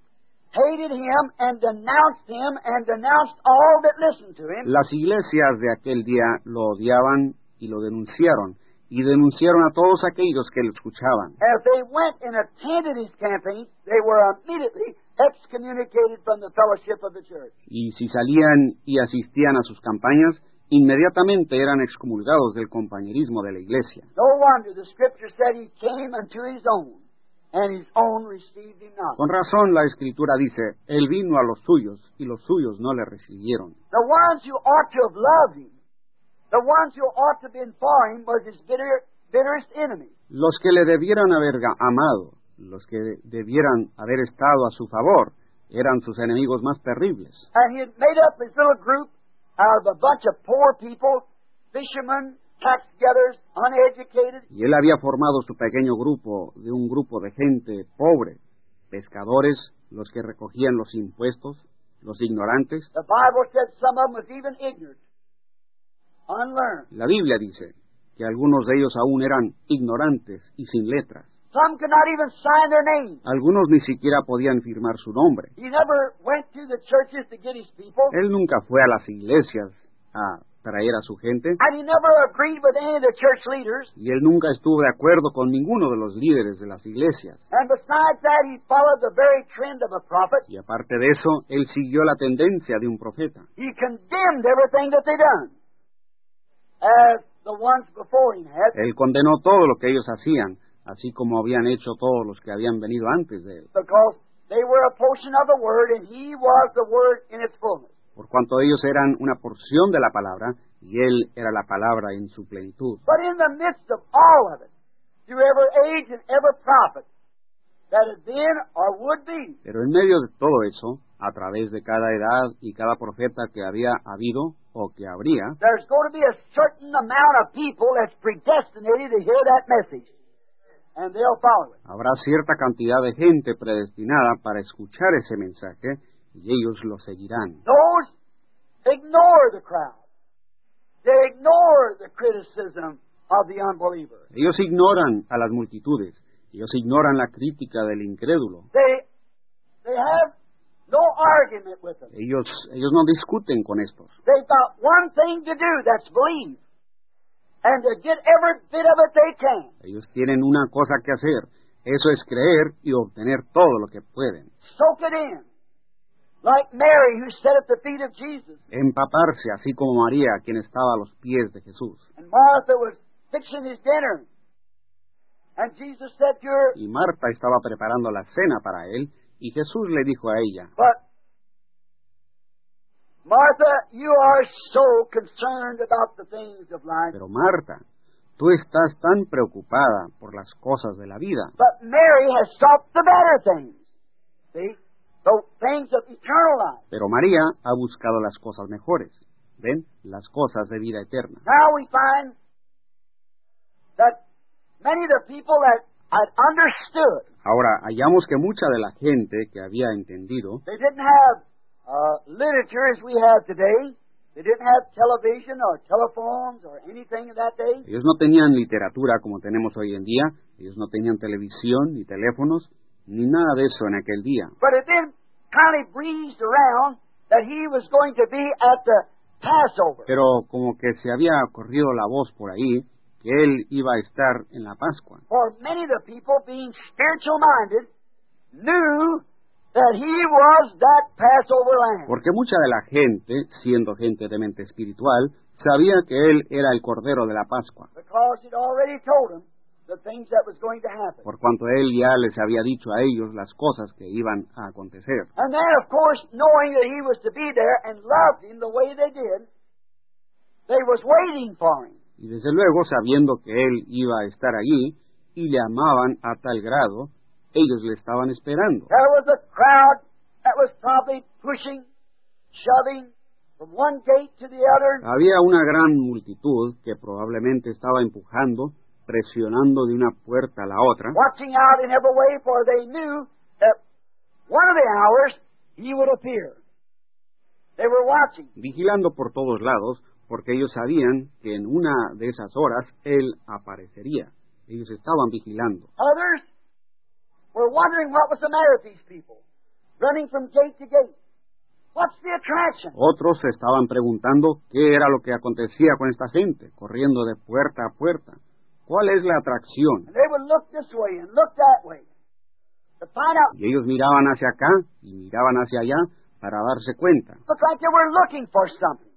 hated him and denounced him and denounced all that listened to him. Las iglesias de aquel día lo odiaban y lo denunciaron, y denunciaron a todos aquellos que lo escuchaban. As they went and attended his campaigns, they were immediately excommunicated from the fellowship of the church. Y si salían y asistían a sus campañas, inmediatamente eran excomulgados del compañerismo de la iglesia. No wonder the Scripture said he came unto his own, and his own received him not. Con razón la Escritura dice, Él vino a los suyos, y los suyos no le recibieron. The ones who ought to have loved him, the ones who ought to have been for him, was his bitter, bitterest enemy. Los que le debieran haber ga- amado, los que debieran haber estado a su favor, eran sus enemigos más terribles. And he had made up his little group out of a bunch of poor people, fishermen, tax gatherers, uneducated. Y él había formado su pequeño grupo de un grupo de gente pobre, pescadores, los que recogían los impuestos, los ignorantes. The Bible said some of them was even ignorant, unlearned. La Biblia dice que algunos de ellos aún eran ignorantes y sin letras. Some could not even sign their names. Algunos ni siquiera podían firmar su nombre. He never went to the churches to get his people, Él nunca fue a las iglesias a traer a su gente, and he never agreed with any of the church leaders. y él nunca estuvo de acuerdo con ninguno de los líderes de las iglesias. And besides that, he followed the very trend of a prophet. Y aparte de eso, él siguió la tendencia de un profeta. He condemned everything that they done, as the ones before him had, Él condenó todo lo que ellos hacían, así como habían hecho todos los que habían venido antes de él, because they were a portion of the Word, and he was the Word in its fullness. por cuanto ellos eran una porción de la palabra, y él era la palabra en su plenitud. But in the midst of all of it, through every age and every prophet that had been or would be, Pero en medio de todo eso, a través de cada edad y cada profeta que había habido o que habría, there's going to be a certain amount of people that's predestinated to hear that message, and they'll follow it. habrá cierta cantidad de gente predestinada para escuchar ese mensaje, y ellos lo seguirán. Those ignore the crowd. They ignore the criticism of the unbeliever. Ellos ignoran a las multitudes, ellos ignoran la crítica del incrédulo. They they have no argument with them. Ellos, ellos no discuten con estos. They've got one thing to do, that's believe. And to get every bit of it they can. Ellos tienen una cosa que hacer, eso es creer y obtener todo lo que pueden. Soak it in. Like Mary, who sat at the feet of Jesus. Empaparse, así como María, quien estaba a los pies de Jesús. And Martha was fixing his dinner. And Jesus said to her, Y Marta estaba preparando la cena para él, y Jesús le dijo a ella, but Martha, you are so concerned about the things of life. pero Marta, tú estás tan preocupada por las cosas de la vida, But Mary has sought the better things. See? The things of eternal life. pero María ha buscado las cosas mejores. ¿Ven? Las cosas de vida eterna. Now we find that many of the people that had understood, Ahora, hallamos que mucha de la gente que había entendido, they didn't have uh, literature as we have today. They didn't have television or telephones or anything of that day. ellos no tenían literatura como tenemos hoy en día, ellos no tenían televisión, ni teléfonos, ni nada de eso en aquel día. But it then kind of breezed around that he was going to be at the Passover. Pero como que se había corrido la voz por ahí, que él iba a estar en la Pascua. For many of the people, being spiritual minded, knew that he was that Passover lamb. Porque mucha de la gente, siendo gente de mente espiritual, sabía que él era el Cordero de la Pascua, Because he'd already told them the things that was going to happen. por cuanto él ya les había dicho a ellos las cosas que iban a acontecer. And then, of course, knowing that he was to be there and loved him the way they did, they was waiting for him. Y desde luego, sabiendo que él iba a estar allí, y le amaban a tal grado, ellos le estaban esperando. There was a crowd that was probably pushing, shoving from one gate to the other. Había una gran multitud que probablemente estaba empujando, presionando de una puerta a la otra, Watching out in every way, for they knew that one of the hours he would appear. They were watching. vigilando por todos lados, porque ellos sabían que en una de esas horas él aparecería. Ellos estaban vigilando. Others were wondering what was the matter with these people. running from gate to gate. What's the attraction? Otros se estaban preguntando qué era lo que acontecía con esta gente, corriendo de puerta a puerta. ¿Cuál es la atracción? And they would look this way and look that way to find out. Y ellos miraban hacia acá y miraban hacia allá para darse cuenta. Looked like they were looking for something,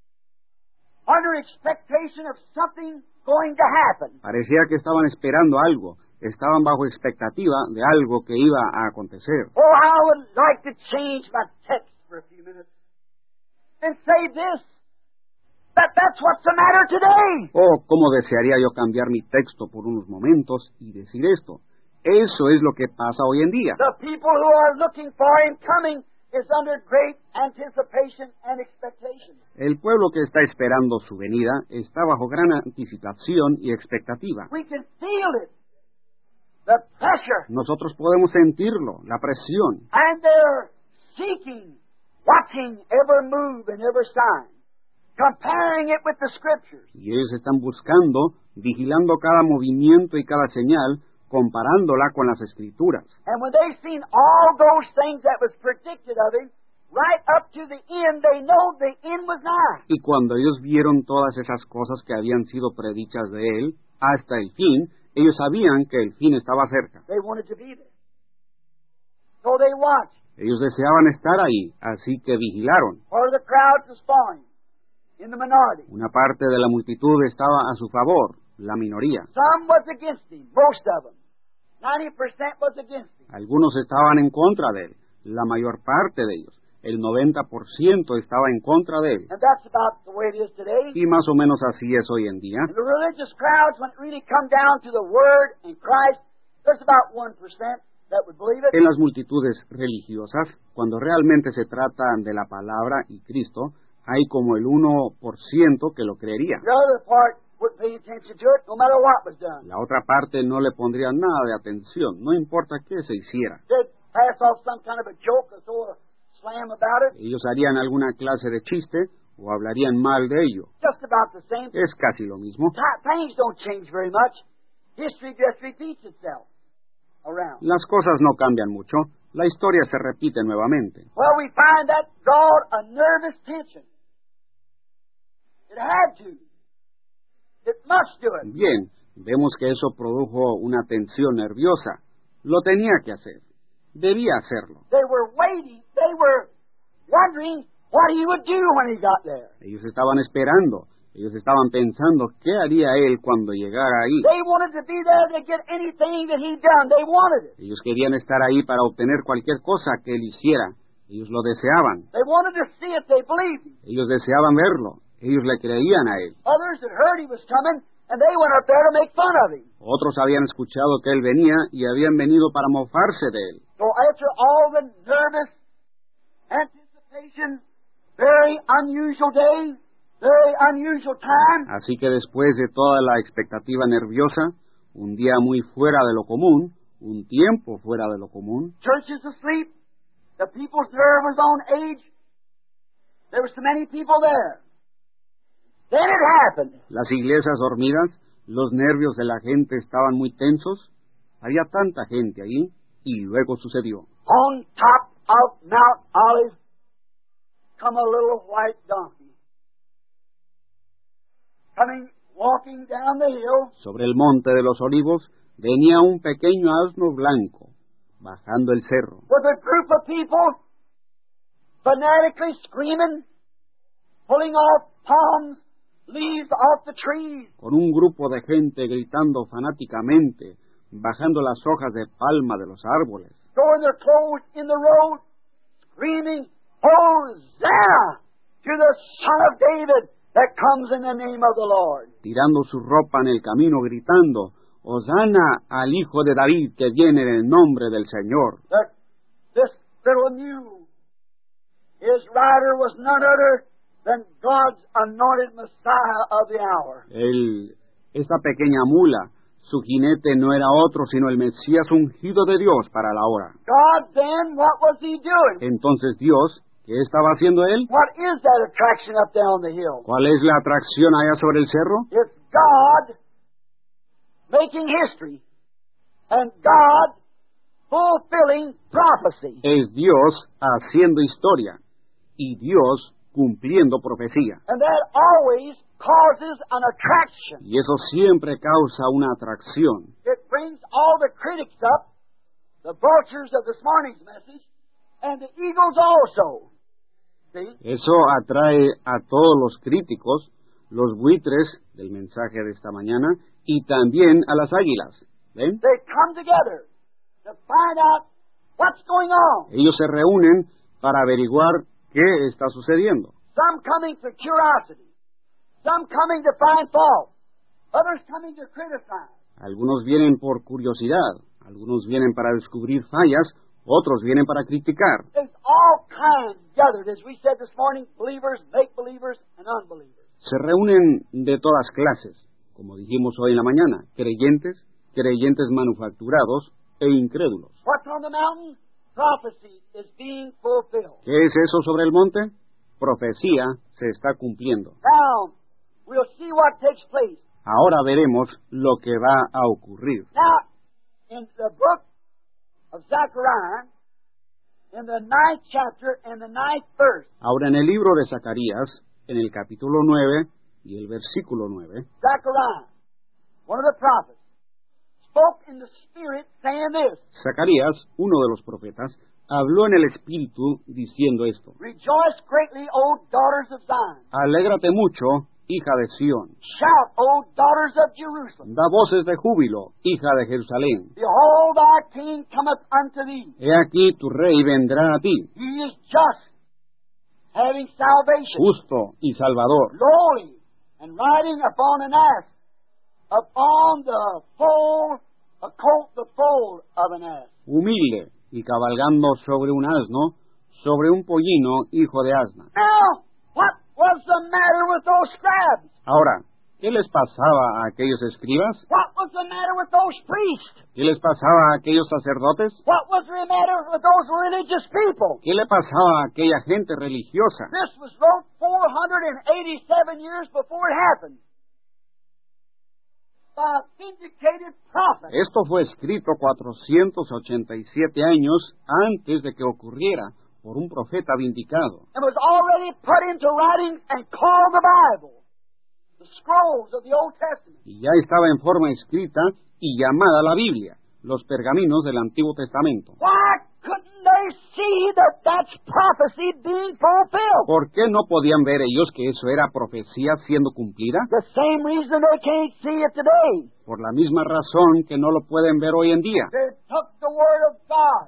under expectation of something going to happen. Parecía que estaban esperando algo, estaban bajo expectativa de algo que iba a acontecer. Oh, I would like to change my text for a few minutes and say this, that that's what's the matter today. Oh, cómo desearía yo cambiar mi texto por unos momentos y decir esto. Eso es lo que pasa hoy en día. The people who are looking for Him coming is under great anticipation and expectation. El pueblo que está esperando su venida está bajo gran anticipación y expectativa. We can feel it, the pressure, Nosotros podemos sentirlo, la presión. and they're seeking, watching every move and every sign, comparing it with the Scriptures. Y ellos están buscando, vigilando cada movimiento y cada señal, comparándola con las Escrituras. And when they've seen all those things that was predicted of Him, right up to the end, they know the end was nigh. Y cuando ellos vieron todas esas cosas que habían sido predichas de Él, hasta el fin, ellos sabían que el fin estaba cerca. They wanted to be there. So they watched, Ellos deseaban estar ahí, así que vigilaron. or the crowd was falling in the minority. Una parte de la multitud estaba a su favor, la minoría. Some was against Him, most of them. ninety percent was against Him. Algunos estaban en contra de Él, la mayor parte de ellos. El noventa por ciento estaba en contra de Él. And that's about the way it is today. Y más o menos así es hoy en día. And the religious crowds, when it really come down to the Word and Christ, there's about one percent that would believe it. En las multitudes religiosas, cuando realmente se trata de la palabra y Cristo, hay como el uno por ciento que lo creería. The other part wouldn't pay attention to it, no matter what was done. La otra parte no le pondría nada de atención, no importa qué se hiciera. They'd pass off some kind of a joke or throw a slam about it. Ellos harían alguna clase de chiste o hablarían mal de ello. Just about the same. Es casi lo mismo. Ti- Things don't change very much. History just repeats itself around. Las cosas no cambian mucho, la historia se repite nuevamente. Well, we find that drawed a nervous tension. It had to. It must do it. Bien, vemos que eso produjo una tensión nerviosa. Lo tenía que hacer. Debía hacerlo. They were waiting. They were wondering what He would do when He got there. Ellos estaban esperando. Ellos estaban pensando qué haría Él cuando llegara ahí. They wanted to be there to get anything that He done. They wanted it. Ellos querían estar ahí para obtener cualquier cosa que Él hiciera. Ellos lo deseaban. They wanted to see it. They believed Him. Ellos deseaban verlo. Ellos le creían a Él. Others had heard He was coming, and they went up there to make fun of Him. Otros habían escuchado que Él venía y habían venido para mofarse de Él. So after all the nervous anticipation, very unusual day, very unusual time, Así que después de toda la expectativa nerviosa, un día muy fuera de lo común, un tiempo fuera de lo común, churches asleep, the people's nerve was on edge, there were so many people there. Then it happened. las iglesias dormidas, los nervios de la gente estaban muy tensos, había tanta gente allí, y luego sucedió. On top of Mount Olive come a little white donkey, coming, walking down the hill, Sobre el monte de los olivos venía un pequeño asno blanco, bajando el cerro, with a group of people fanatically screaming, pulling off palms, leaves off the trees, con un grupo de gente gritando fanáticamente, bajando las hojas de palma de los árboles, throwing their clothes in the road, screaming, Hosanna to the Son of David that comes in the name of the Lord. tirando su ropa en el camino, gritando, Hosana al Hijo de David que viene en el nombre del Señor. That this little mule, his rider was none other than God's anointed Messiah of the hour. El, esta pequeña mula, su jinete no era otro sino el Mesías ungido de Dios para la hora. God then, what was He doing? Entonces Dios, ¿qué estaba haciendo Él? What is that attraction up there on the hill? ¿Cuál es la atracción allá sobre el cerro? It's God making history, and God fulfilling prophecy. Es Dios haciendo historia y Dios cumpliendo profecía. And that always causes an attraction. Y eso siempre causa una atracción. It brings all the critics up, the vultures of this morning's message, and the eagles also. See? Eso atrae a todos los críticos, los buitres del mensaje de esta mañana, y también a las águilas. ¿Ven? They come together to find out what's going on. Ellos se reúnen para averiguar qué está sucediendo. Some coming for curiosity, some coming to find fault, others coming to criticize. Algunos vienen por curiosidad, algunos vienen para descubrir fallas, otros vienen para criticar. There's all kinds gathered, as we said this morning, believers, make-believers, and unbelievers. Se reúnen de todas clases, como dijimos hoy en la mañana, creyentes, creyentes manufacturados e incrédulos. What's on the mountain? Prophecy is being fulfilled. ¿Qué es eso sobre el monte? Profecía se está cumpliendo. Now, we'll see what takes place. Ahora veremos lo que va a ocurrir. Now, in the book of Zechariah, in the ninth chapter and the ninth verse, Ahora en el libro de Zacarías, en el capítulo nueve y el versículo nueve, Zechariah, one of the prophets, spoke in the Spirit, saying this, Zacarías, uno de los profetas, habló en el Espíritu diciendo esto: Rejoice greatly, O daughters of Zion. Alégrate mucho, hija de Sión. Shout, O daughters of Jerusalem. Da voces de júbilo, hija de Jerusalén. Behold, thy king cometh unto thee. He aquí tu rey vendrá a ti, He is just, having salvation, justo y salvador, lowly, and riding upon an ass, upon the foal, a colt the foal of an ass. humilde y cabalgando sobre un asno, sobre un pollino, hijo de asna. Now, what was the matter with those scribes? Ahora, ¿qué les pasaba a aquellos escribas? What was the matter with those priests? ¿Qué les pasaba a aquellos sacerdotes? What was the matter with those religious people? ¿Qué le pasaba a aquella gente religiosa? This was wrote four hundred eighty-seven years before it happened by a vindicated prophet. Esto fue escrito cuatrocientos ochenta y siete años antes de que ocurriera por un profeta vindicado. It was already put into writing and called the Bible, the scrolls of the Old Testament. Y ya estaba en forma escrita y llamada la Biblia, los pergaminos del Antiguo Testamento. Why couldn't they see that that's prophecy being fulfilled? ¿Por qué no podían ver ellos que eso era profecía siendo cumplida? The same reason they can't see it today. Por la misma razón que no lo pueden ver hoy en día. They took the Word of God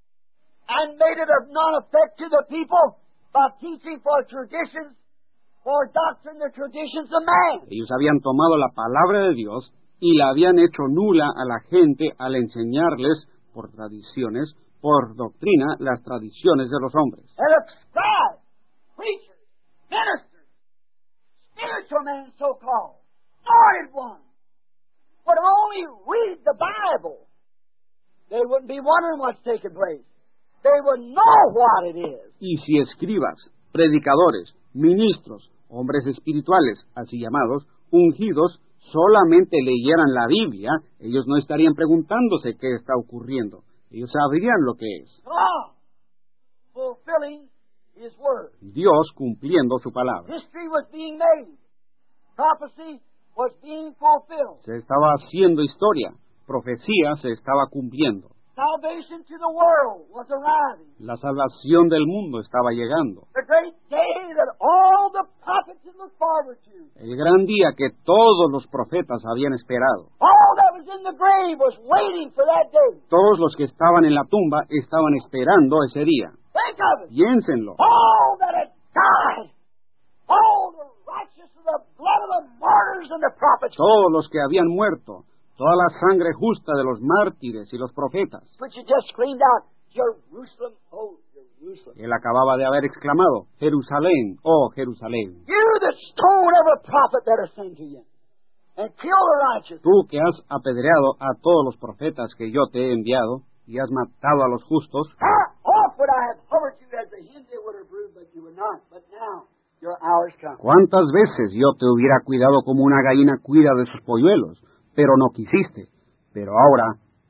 and made it of none effect to the people by teaching for traditions, for doctrine, the traditions of man. Ellos habían tomado la palabra de Dios y la habían hecho nula a la gente al enseñarles por tradiciones, por doctrina, las tradiciones de los hombres. And if scribes, preachers, ministers, spiritual men so-called, anointed ones, would only read the Bible, they wouldn't be wondering what's taking place. They would know what it is. Y si escribas, predicadores, ministros, hombres espirituales, así llamados, ungidos, solamente leyeran la Biblia, ellos no estarían preguntándose qué está ocurriendo. Ellos sabrían lo que es. God fulfilling His Word. Dios cumpliendo su palabra. History was being made. Prophecy was being fulfilled. Se estaba haciendo historia. Profecía se estaba cumpliendo. Salvation to the world was arriving. La salvación del mundo estaba llegando. The great day that all the prophets had looked forward to. El gran día que todos los profetas habían esperado. All that was in the grave was waiting for that day. Todos los que estaban en la tumba estaban esperando ese día. Think of it. Piénsenlo. All that had died. All the righteous of the blood of the martyrs and the prophets. Todos los que habían muerto. Toda la sangre justa de los mártires y los profetas. Which had just screamed out, Jerusalem, oh, Jerusalem. Él acababa de haber exclamado, Jerusalén, oh Jerusalén. You that stone every prophet that is sent to you, and kill the righteous. Tú que has apedreado a todos los profetas que yo te he enviado, y has matado a los justos. How oft would I have hovered you as the hen they would have brood, but you would not. But now your hour's come. ¿Cuántas veces yo te hubiera cuidado como una gallina cuida de sus polluelos? Pero no quisiste. Pero ahora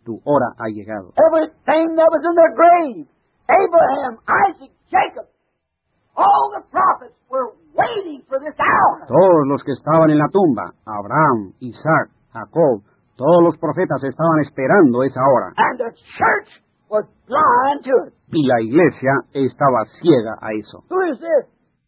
tu hora ha llegado. Everything that was in their grave, Abraham, Isaac, Jacob, all the prophets were waiting for this hour. Todos los que estaban en la tumba, Abraham, Isaac, Jacob, todos los profetas estaban esperando esa hora. And the church was blind to it. Y la iglesia estaba ciega a eso. Who is this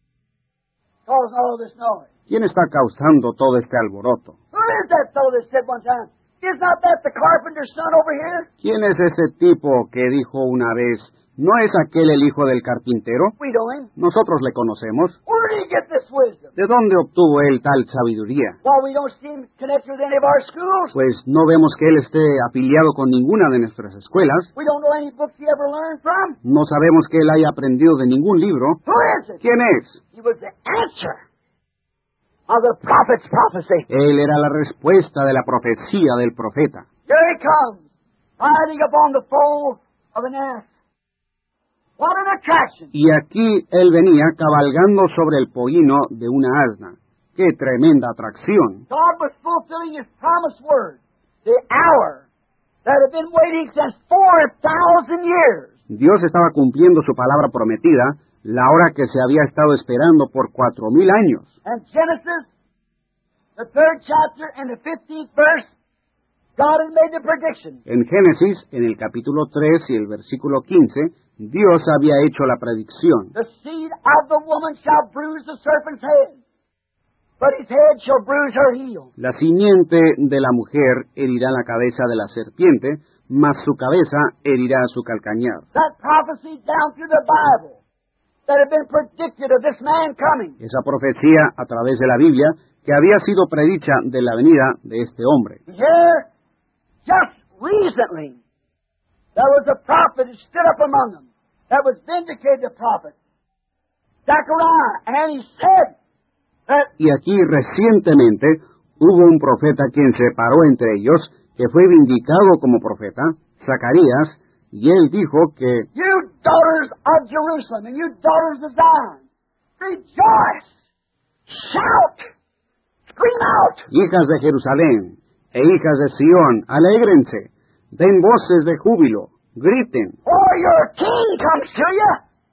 causing all this noise? ¿Quién está causando todo este alboroto? Who is that fellow that said one time, is not that the carpenter's son over here? ¿Quién es ese tipo que dijo una vez, ¿no es aquel el hijo del carpintero? We know him. Nosotros le conocemos. Where did he get this wisdom? ¿De dónde obtuvo él tal sabiduría? Well, we don't see him connected with any of our schools. Pues no vemos que él esté afiliado con ninguna de nuestras escuelas. We don't know any books he ever learned from. No sabemos que él haya aprendido de ningún libro. Who is it? ¿Quién es? He was the answer of the prophet's prophecy. Él era la respuesta de la profecía del profeta. Here he comes, riding upon the foal of an ass. What an attraction! Y aquí él venía cabalgando sobre el pollino de una asna. ¡Qué tremenda atracción! God was fulfilling His promised word, the hour that had been waiting since four thousand years. Dios estaba cumpliendo su palabra prometida, la hora que se había estado esperando por cuatro mil años. And Genesis, the third chapter and the fifteenth verse, God had made the prediction. En Génesis, en el capítulo tres y el versículo quince, Dios había hecho la predicción. The seed of the woman shall bruise the serpent's head, but his head shall bruise her heel. La simiente de la mujer herirá la cabeza de la serpiente, mas su cabeza herirá su calcañar. That prophecy down through the Bible that had been predicted of this man coming. Esa profecía a través de la Biblia que había sido predicha de la venida de este hombre. Here, just recently, there was a prophet who stood up among them that was vindicated the prophet, Zechariah, and he said that Y aquí recientemente hubo un profeta quien se paró entre ellos, que fue vindicado como profeta, Zacarías, y él dijo que, you daughters of Jerusalem and you daughters of Zion, rejoice, shout, scream out. hijas de Jerusalén e hijas de Sión, alégrense, den voces de júbilo, griten, For your king comes to you,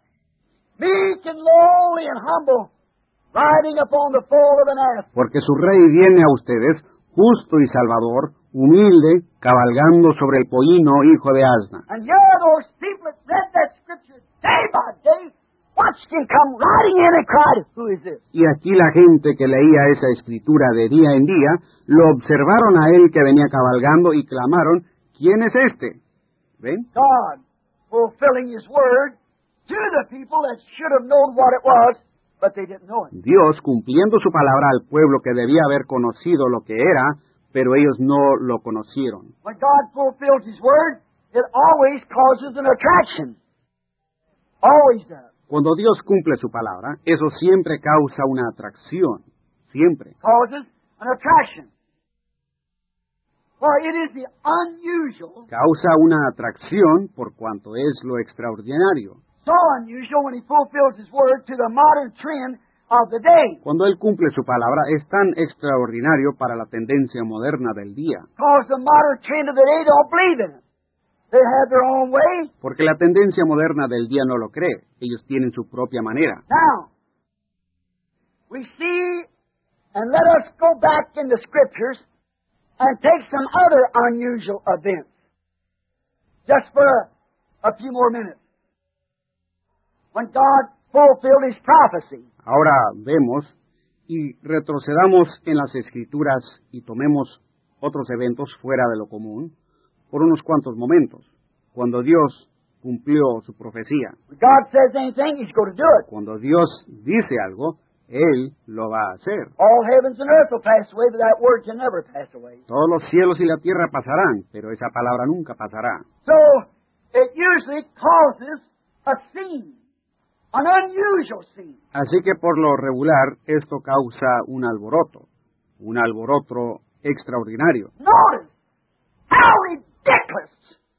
meek and lowly and humble, riding upon the foal of an ass. porque su rey viene a ustedes, justo y salvador, humilde, cabalgando sobre el pollino hijo de asna. And you're those people that read that scripture day by day, watched him come riding in and cried, who is this? Y aquí la gente que leía esa escritura de día en día, lo observaron a él que venía cabalgando y clamaron, ¿quién es este? ¿Ven? God fulfilling His word to the people that should have known what it was, but they didn't know it. Dios cumpliendo su palabra al pueblo que debía haber conocido lo que era, pero ellos no lo conocieron. When God fulfills His word, it always causes an attraction. Always does. Cuando Dios cumple su palabra, eso siempre causa una atracción. Siempre. Causes an attraction. For it is the unusual, Causa una atracción por cuanto es lo extraordinario. so unusual when He fulfills His word to the modern trend of the day. Cuando Él cumple su palabra, es tan extraordinario para la tendencia moderna del día. Because the modern trend of the day don't believe in it. They have their own way. Porque la tendencia moderna del día no lo cree. Ellos tienen su propia manera. Now, we see, and let us go back in the Scriptures and take some other unusual events. Just for a, a few more minutes. When God fulfilled His prophecy. Ahora vemos y retrocedamos en las Escrituras y tomemos otros eventos fuera de lo común por unos cuantos momentos. Cuando Dios cumplió su profecía. When God says anything, He's going to do it. Cuando Dios dice algo, Él lo va a hacer. All heavens and earth will pass away, but that word can never pass away. Todos los cielos y la tierra pasarán, pero esa palabra nunca pasará. So, it usually causes a scene, an unusual scene. Así que por lo regular esto causa un alboroto, un alboroto extraordinario. Notice how ridiculous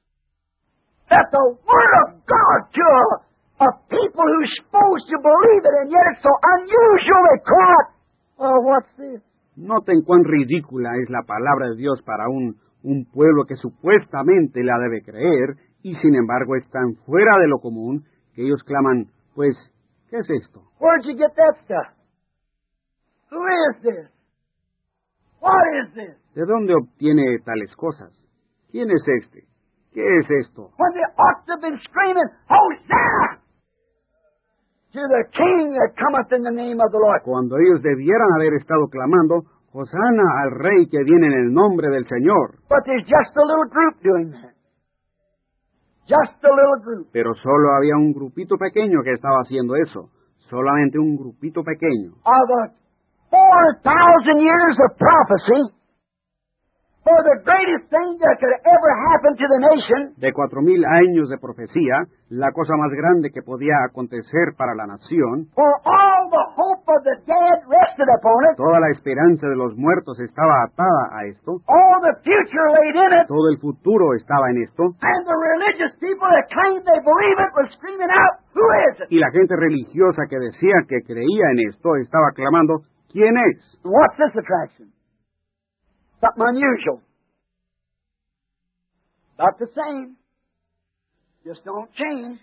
that the Word of God to a, a people who's supposed to believe it, and yet it's so unusual they cry, oh, what's this? Noten cuán ridícula es la palabra de Dios para un un pueblo que supuestamente la debe creer, y sin embargo están fuera de lo común, que ellos claman, pues, ¿qué es esto? Where'd you get that stuff? Who is this? What is this? ¿De dónde obtiene tales cosas? ¿Quién es este? ¿Qué es esto? When they ought to have been screaming, Hosanna! To the King that cometh in the name of the Lord. Cuando ellos debieran haber estado clamando, Hosana al Rey que viene en el nombre del Señor. But there's just a little group doing that. Just a little group. Pero solo había un grupito pequeño que estaba haciendo eso. Solamente un grupito pequeño. Of the four thousand years of prophecy, for the greatest thing that could ever happen to the nation, De cuatro mil años de profecía, la cosa más grande que podía acontecer para la nación, for all the hope of the dead rested upon it, toda la esperanza de los muertos estaba atada a esto, all the future laid in it, todo el futuro estaba en esto, and the religious people that claimed they believe it were screaming out, who is it? y la gente religiosa que decía que creía en esto estaba clamando, ¿quién es? What's this attraction? Something unusual. Not the same. Just don't change.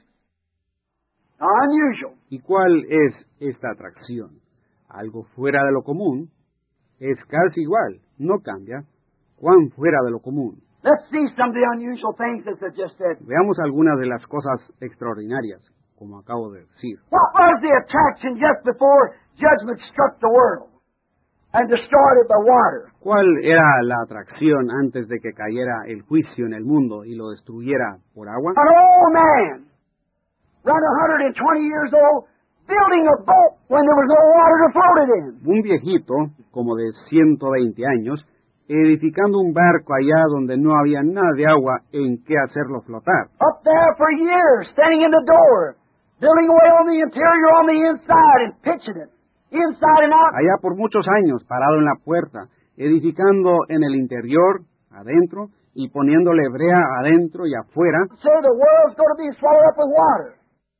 Unusual. ¿Y cuál es esta atracción? Algo fuera de lo común. Es casi igual, no cambia. ¿Cuán fuera de lo común? Let's see some of the unusual things that I just said. Veamos algunas de las cosas extraordinarias, como acabo de decir. What was the attraction just before judgment struck the world and destroyed it by water? ¿Cuál era la atracción antes de que cayera el juicio en el mundo y lo destruyera por agua? An old man, around one hundred twenty years old, building a boat when there was no water to float it in. Un viejito, como de ciento veinte años, edificando un barco allá donde no había nada de agua en que hacerlo flotar. Up there for years, standing in the door, building away on the interior, on the inside, and pitching it, inside and out. Allá por muchos años, parado en la puerta, edificando en el interior, adentro, y poniéndole brea adentro y afuera, Say the world's going to be swallowed up with water.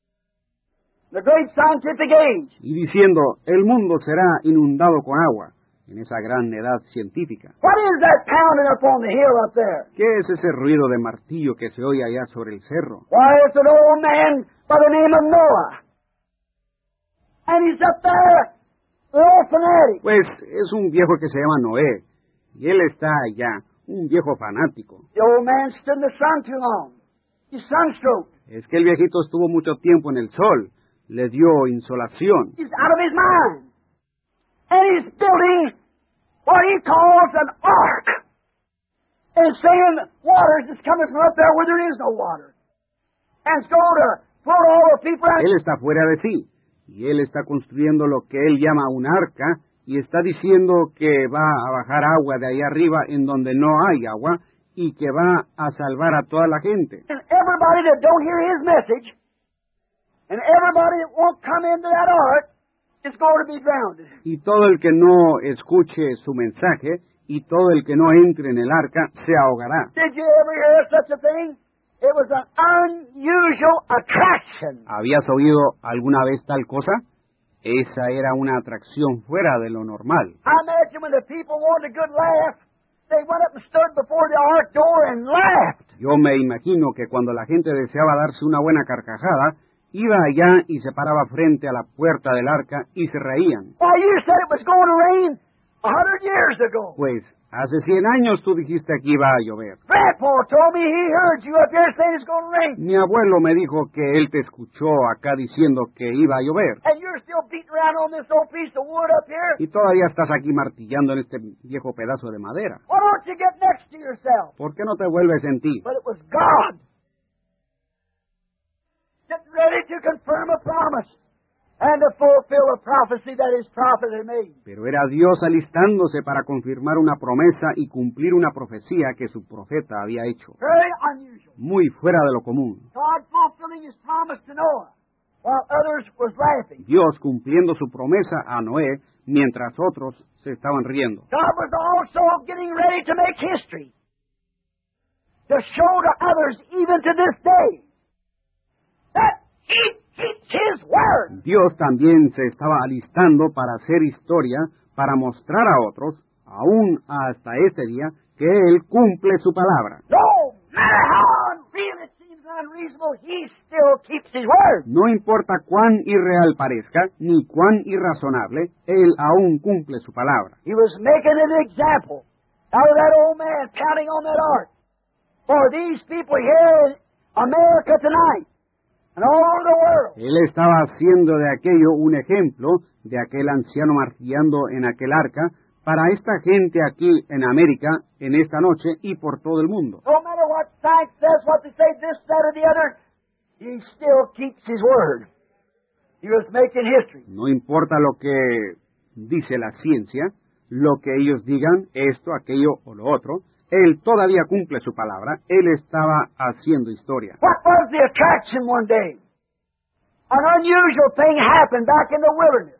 The great scientific age. y diciendo, el mundo será inundado con agua, en esa gran edad científica. What is that pounding up on the hill up there? ¿Qué es ese ruido de martillo que se oye allá sobre el cerro? Why, it's an old man by the name of Noah. And he's up there, the old fanatic. Pues es un viejo que se llama Noé, y él está allá, un viejo fanático. The old man stood in the sun too long. He's sunstroke. Es que el viejito estuvo mucho tiempo en el sol, le dio insolación, He's out of his mind. And he's building what he calls an ark. And saying waters is coming from up there where there is no water. And it's going to float all the people out. él está fuera de sí, y él está construyendo lo que él llama un arca, y está diciendo que va a bajar agua de ahí arriba en donde no hay agua, y que va a salvar a toda la gente. And everybody that don't hear his message, and everybody that won't come into that ark, is going to be drowned. Y todo el que no escuche su mensaje, y todo el que no entre en el arca, se ahogará. Did you ever hear such a thing? It was an unusual attraction. ¿Habías oído alguna vez tal cosa? Esa era una atracción fuera de lo normal. I imagine when the people wanted a good laugh, they went up and stood before the ark door and laughed. Yo me imagino que cuando la gente deseaba darse una buena carcajada, iba allá y se paraba frente a la puerta del arca y se reían. Why, you said it was going to rain a hundred years ago. Pues hace cien años tú dijiste que iba a llover. Grandpa told me he heard you up there saying it's going to rain. Mi abuelo me dijo que él te escuchó acá diciendo que iba a llover. And you're still beating around on this old piece of wood up here? Y todavía estás aquí martillando en este viejo pedazo de madera. Why don't you get next to yourself? ¿Por qué no te vuelves en ti? But it was God. Get ready to confirm a promise and to fulfill a prophecy that his prophet had made. Pero era Dios alistándose para confirmar una promesa y cumplir una profecía que su profeta había hecho. Very unusual. Muy fuera de lo común. God fulfilling his promise to Noah while others was laughing. Dios cumpliendo su promesa a Noé mientras otros se estaban riendo. God was also getting ready to make history, to show to others even to this day that he keeps his word. Dios también se estaba alistando para hacer historia, para mostrar a otros, aún hasta este día, que Él cumple su palabra. No matter how unreal it seems unreasonable, He still keeps His word. No importa cuán irreal parezca, ni cuán irrazonable, Él aún cumple su palabra. He was making an example out of that old man counting on that ark for these people here in America tonight and all over the world. Él estaba haciendo de aquello un ejemplo de aquel anciano martillando en aquel arca para esta gente aquí en América en esta noche y por todo el mundo. No matter what science says, what they say, this, that, or the other, He still keeps His word. He was making history. No importa lo que dice la ciencia, lo que ellos digan, esto, aquello o lo otro, Él todavía cumple su palabra. Él estaba haciendo historia. What was the attraction one day? An unusual thing happened back in the wilderness.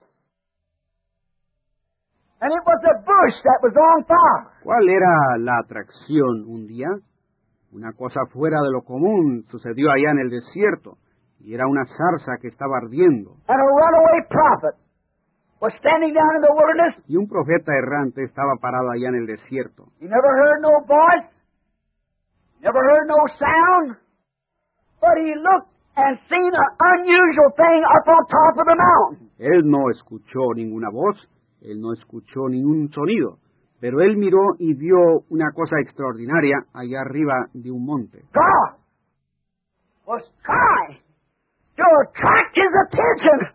And it was a bush that was on fire. ¿Cuál era la atracción un día? Una cosa fuera de lo común sucedió allá en el desierto, y era una zarza que estaba ardiendo. And a runaway prophet was standing down in the wilderness. Y un profeta errante estaba parado allá en el desierto. He never heard no voice, never heard no sound, but he looked and seen an unusual thing up on top of the mountain. Él no escuchó ninguna voz, él no escuchó ningún sonido, pero él miró y vio una cosa extraordinaria allá arriba de un monte. God was trying to attract his attention.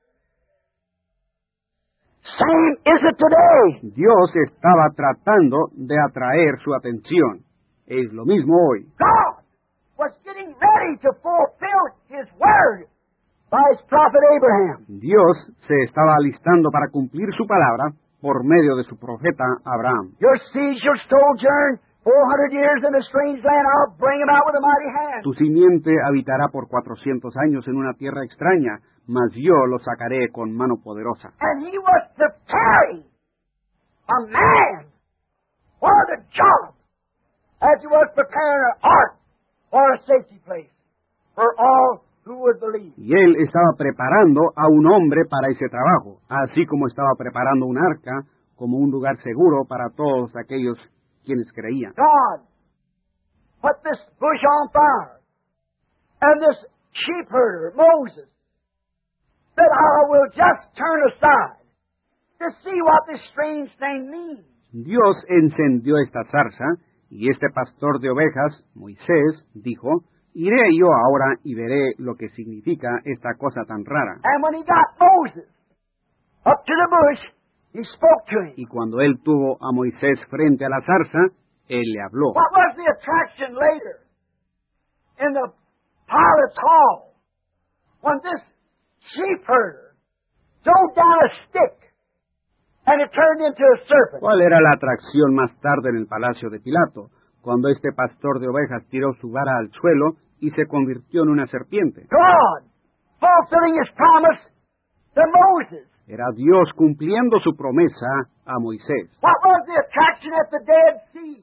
Same is it today. Dios estaba tratando de atraer su atención. Es lo mismo hoy. God was getting ready to fulfill His word by His prophet Abraham. Dios se estaba alistando para cumplir su palabra por medio de su profeta Abraham. Your seed shall sojourn four hundred years in a strange land. I'll bring them out with a mighty hand. Tu simiente habitará por cuatrocientos años en una tierra extraña, mas yo lo sacaré con mano poderosa. And He was preparing a man for the job as He was preparing an ark for a safety place for all who would believe. Y él estaba preparando a un hombre para ese trabajo, así como estaba preparando un arca como un lugar seguro para todos aquellos quienes creían. God put this bush on fire, and this sheep herder, Moses, said, I will just turn aside to see what this strange thing means. Dios encendió esta zarza, y este pastor de ovejas, Moisés, dijo, iré yo ahora y veré lo que significa esta cosa tan rara. And when he got Moses up to the bush, he spoke to him. Y cuando él tuvo a Moisés frente a la zarza, él le habló. What was the attraction later in the pilot's hall when this sheep herder threw down a stick and it turned into a serpent? ¿Cuál era la atracción más tarde en el palacio de Pilato, cuando este pastor de ovejas tiró su vara al suelo y se convirtió en una serpiente? God fulfilling His promise to Moses. Era Dios cumpliendo su promesa a Moisés. What was the attraction at the Dead Sea?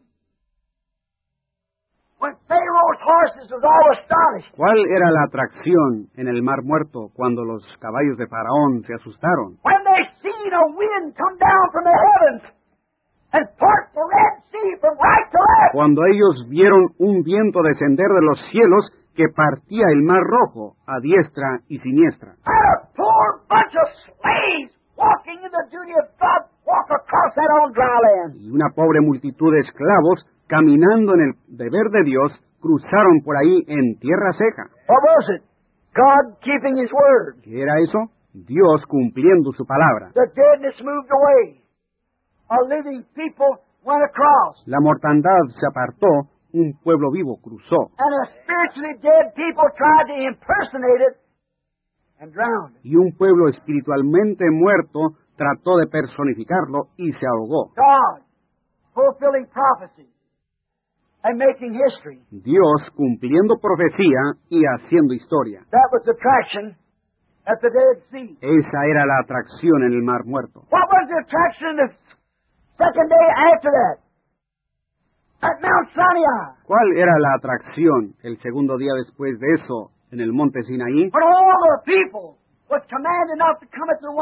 When Pharaoh's horses was all astonished. ¿Cuál era la atracción en el Mar Muerto cuando los caballos de Faraón se asustaron? When they seen a wind come down from the heavens and part the Red Sea from right to left. Cuando ellos vieron un viento descender de los cielos que partía el Mar Rojo a diestra y siniestra. And a poor bunch of slaves walking in the duty of God walk across that on dry land. Y una pobre multitud de esclavos caminando en el deber de Dios cruzaron por ahí en tierra seca. What was it? God keeping His word. ¿Qué era eso? Dios cumpliendo su palabra. The deadness moved away. A living people went across. La mortandad se apartó, un pueblo vivo cruzó. And a spiritually dead people tried to impersonate it and drowned it. Y un pueblo espiritualmente muerto trató de personificarlo y se ahogó. God fulfilling prophecy and making history. Dios cumpliendo profecía y haciendo historia. That was the attraction at the Dead Sea. Esa era la atracción en el Mar Muerto. What was the attraction the second day after that? At Mount Sinai. ¿Cuál era la atracción el segundo día después de eso en el monte Sinaí? When all the people was commanded not to come at their wives.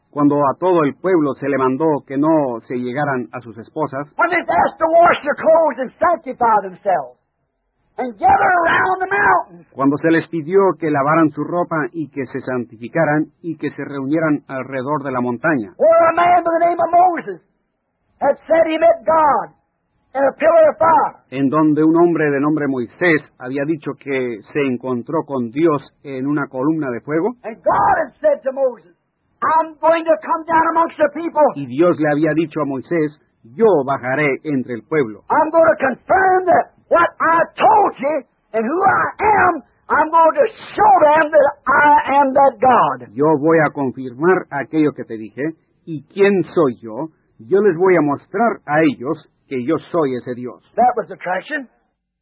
cuando a todo el pueblo se le mandó que no se llegaran a sus esposas, when they're asked to wash their clothes and sanctify themselves, and gather around the mountains, cuando se les pidió que lavaran su ropa y que se santificaran y que se reunieran alrededor de la montaña, where a man by the name of Moses had said he met God in a pillar of fire. en donde un hombre de nombre Moisés había dicho que se encontró con Dios en una columna de fuego, And God had said to Moses, I'm going to come down amongst the people. y Dios le había dicho a Moisés, yo bajaré entre el pueblo. I'm going to confirm that what I told you and who I am, I'm going to show them that I am that God. Yo voy a confirmar aquello que te dije, y quién soy yo, yo les voy a mostrar a ellos que yo soy ese Dios. That was attraction.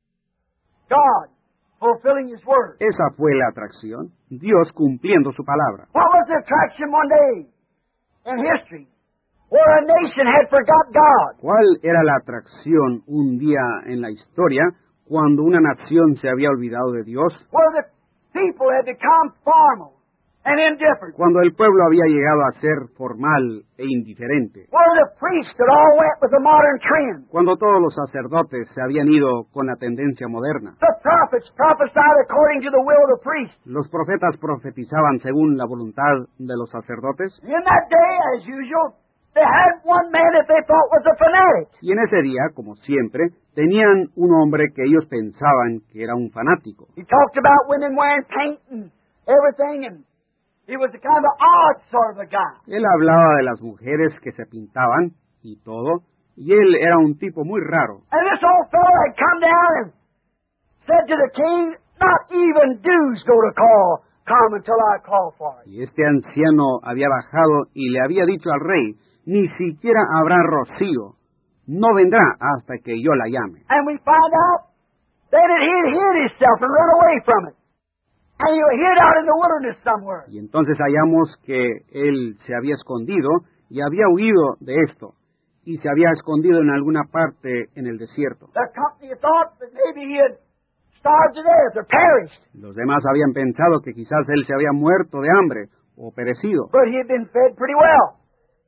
God fulfilling His word. Esa fue la atracción, Dios cumpliendo su palabra. What was the attraction one day in history where a nation had forgot God? ¿Cuál era la atracción un día en la historia cuando una nación se había olvidado de Dios? Where the people had become formal and indifferent. Cuando el pueblo había llegado a ser formal e indiferente. Where the priests had all went with the modern trend. Cuando todos los sacerdotes se habían ido con la tendencia moderna. The prophets prophesied according to the will of the priest. Los profetas profetizaban según la voluntad de los sacerdotes. In that day, as usual, they had one man that they thought was a fanatic. Y en ese día, como siempre, tenían un hombre que ellos pensaban que era un fanático. He talked about women wearing paint and everything, and he was a kind of odd sort of a guy. Él hablaba de las mujeres que se pintaban y todo, y él era un tipo muy raro. And this old fellow had come down and said to the king, not even dews go to call, come until I call for it. Y este anciano había bajado y le había dicho al rey, ni siquiera habrá rocío, no vendrá hasta que yo la llame. And we find out that he had hid himself and run away from it. And he was hid out in the wilderness somewhere. Y entonces hallamos que él se había escondido y había huido de esto, y se había escondido en alguna parte en el desierto. The company thought that maybe he had starved to death or perished, Los demás habían pensado que quizás él se había muerto de hambre o perecido, but he had been fed pretty well.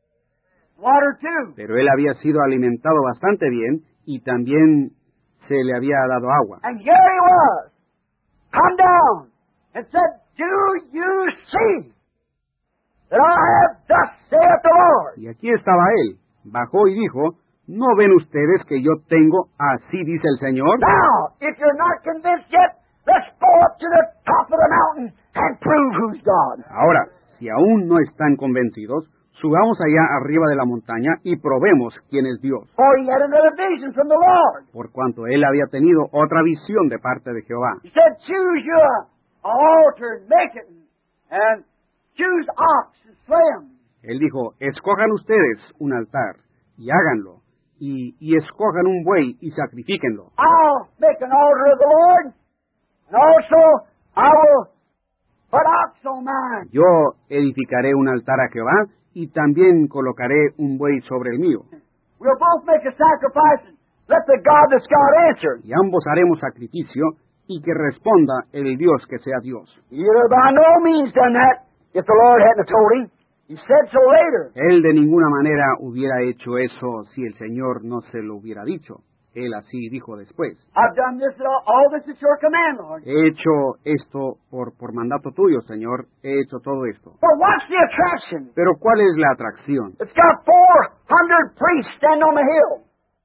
Water too. pero él había sido alimentado bastante bien y también se le había dado agua. And here he was, come down, and said, do you see that I have thus saith the Lord? Y aquí estaba él, bajó y dijo, ¿no ven ustedes que yo tengo, así dice el Señor? Now, if you're not convinced yet, let's go up to the top of the mountain and prove who's God. Ahora, si aún no están convencidos, subamos allá arriba de la montaña y probemos quién es Dios, For he had another vision from the Lord. por cuanto él había tenido otra visión de parte de Jehová. He said, choose you a, a altar and make it, and choose ox and slay 'em. Él dijo, escojan ustedes un altar y háganlo, y, y escojan un buey y sacrifíquenlo. I'll make an altar of the Lord, and also I will put ox on mine. Yo edificaré un altar a Jehová y también colocaré un buey sobre el mío. We'll both make a sacrifice and let the God that's God answer. Y ambos haremos sacrificio y que responda el Dios que sea Dios. He'd have by no means done that if the Lord hadn't have told him. He said so later. Él de ninguna manera hubiera hecho eso si el Señor no se lo hubiera dicho. Él así dijo después. I've done this, all, all this at your command, Lord. He hecho esto por, por mandato tuyo, Señor. He hecho todo esto. But what's the attraction? Pero ¿cuál es la atracción? It's got four hundred priests standing on the hill.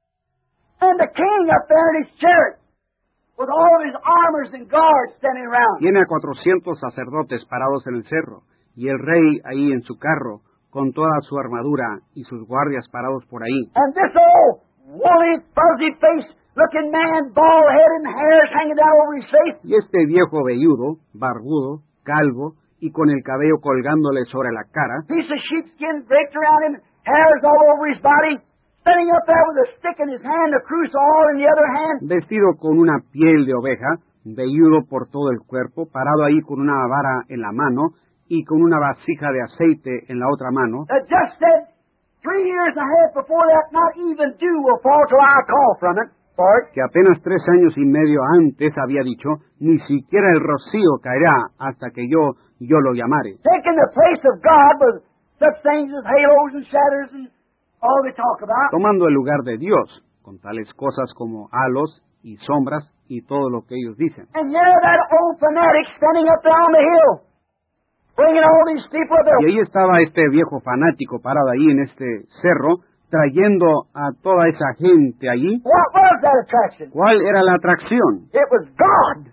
And the king up there in his chariot with all of his armors and guards standing around. Tiene a cuatrocientos sacerdotes parados en el cerro y el rey ahí en su carro con toda su armadura y sus guardias parados por ahí. And this old woolly, fuzzy-faced looking man, bald head and hairs hanging down over his face. Y este viejo velludo, barbudo, calvo y con el cabello colgándole sobre la cara, Piece of sheepskin draped around him, hairs all over his body, standing up there with a stick in his hand, a crucible in the other hand. vestido con una piel de oveja, velludo por todo el cuerpo, parado ahí con una vara en la mano y con una vasija de aceite en la otra mano, That just said, three years and a half before that, not even dew will fall till I call from it for it. que apenas tres años y medio antes había dicho, ni siquiera el rocío caerá hasta que yo, yo lo llamare. Taking the place of God with such things as halos and shadows and all they talk about. tomando el lugar de Dios, con tales cosas como halos y sombras y todo lo que ellos dicen. And there that old fanatic standing up there on the hill, bringing all these people up Y there. ahí estaba este viejo fanático parado ahí en este cerro, trayendo a toda esa gente allí. What was that attraction? ¿Cuál era la atracción? It was God.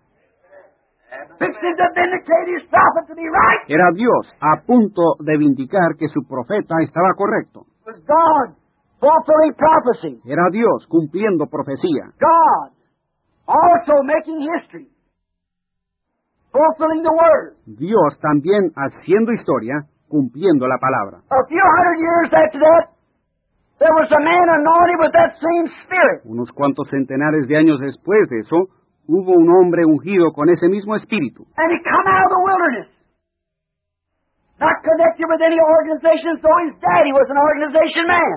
Fixing to vindicate his prophet to be right. Era Dios, a punto de vindicar que su profeta estaba correcto. It was God fulfilling prophecy. Era Dios cumpliendo profecía. God also making history. Fulfilling the word. Dios también haciendo historia, cumpliendo la palabra. A few hundred years after that, there was a man anointed with that same spirit. Unos cuantos centenares de años después de eso, hubo un hombre ungido con ese mismo espíritu. And he come out of the wilderness. Not connected with any organization, so his daddy was an organization man.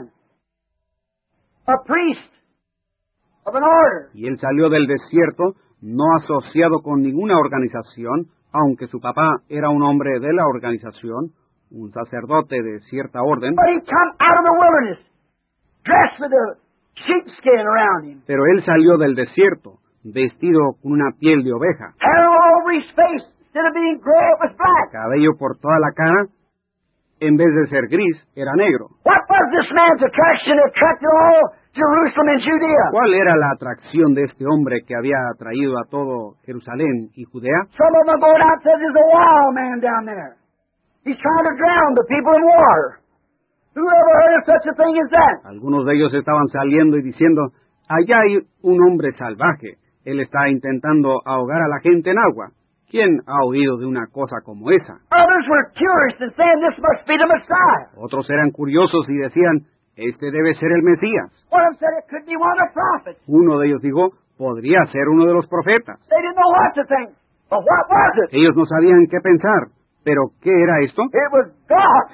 A priest of an order. Y él salió del desierto, no asociado con ninguna organización, aunque su papá era un hombre de la organización, un sacerdote de cierta orden. But he come out of the wilderness, dressed with a sheepskin around him. Pero él salió del desierto, vestido con una piel de oveja, Hair all over his face. Instead of being gray, it was black. cabello por toda la cara, en vez de ser gris, era negro. What was this man's attraction that attracted all Jerusalem and Judea? ¿Cuál era la atracción de este hombre que había atraído a todo Jerusalén y Judea? Some of them going out and said there's a wild man down there. He's trying to drown the people in water. Who ever heard of such a thing as that? Algunos de ellos estaban saliendo y diciendo, allá hay un hombre salvaje, él está intentando ahogar a la gente en agua. ¿Quién ha oído de una cosa como esa? Others were curious and saying this must be the Messiah. Otros eran curiosos y decían, este debe ser el Mesías. One of them said it could be one of the prophets. Uno de ellos dijo, podría ser uno de los profetas. They didn't know what to think. But what was it? Ellos no sabían qué pensar. ¿Pero qué era esto? It was God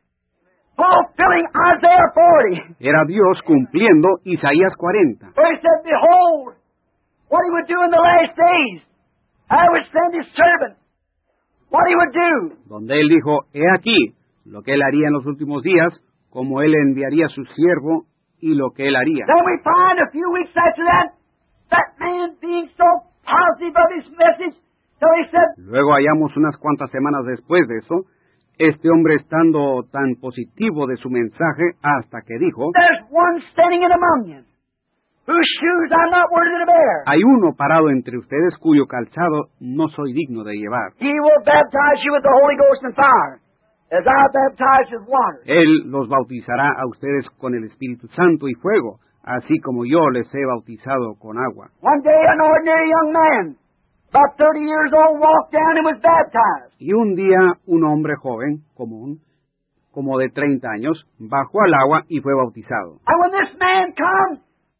fulfilling Isaiah forty. Era Dios cumpliendo Isaías cuarenta. Where he said, behold, what he would do in the last days. I would send his servant. What he would do. Donde él dijo, he aquí, lo que él haría en los últimos días, como él enviaría a su siervo y lo que él haría. Then we find a few weeks after that, that man being so positive of his message, so he said, Luego hallamos unas cuantas semanas después de eso, este hombre estando tan positivo de su mensaje hasta que dijo, there's one standing in among you, whose shoes I'm not worthy to bear. hay uno parado entre ustedes cuyo calzado no soy digno de llevar. He will baptize you with the Holy Ghost and fire, as I baptize with water. Él los bautizará a ustedes con el Espíritu Santo y fuego, así como yo les he bautizado con agua. One day an ordinary young man, about thirty years old, walked down and was baptized. Y un día un hombre joven, común, como de treinta años, bajó al agua y fue bautizado. And when this man come,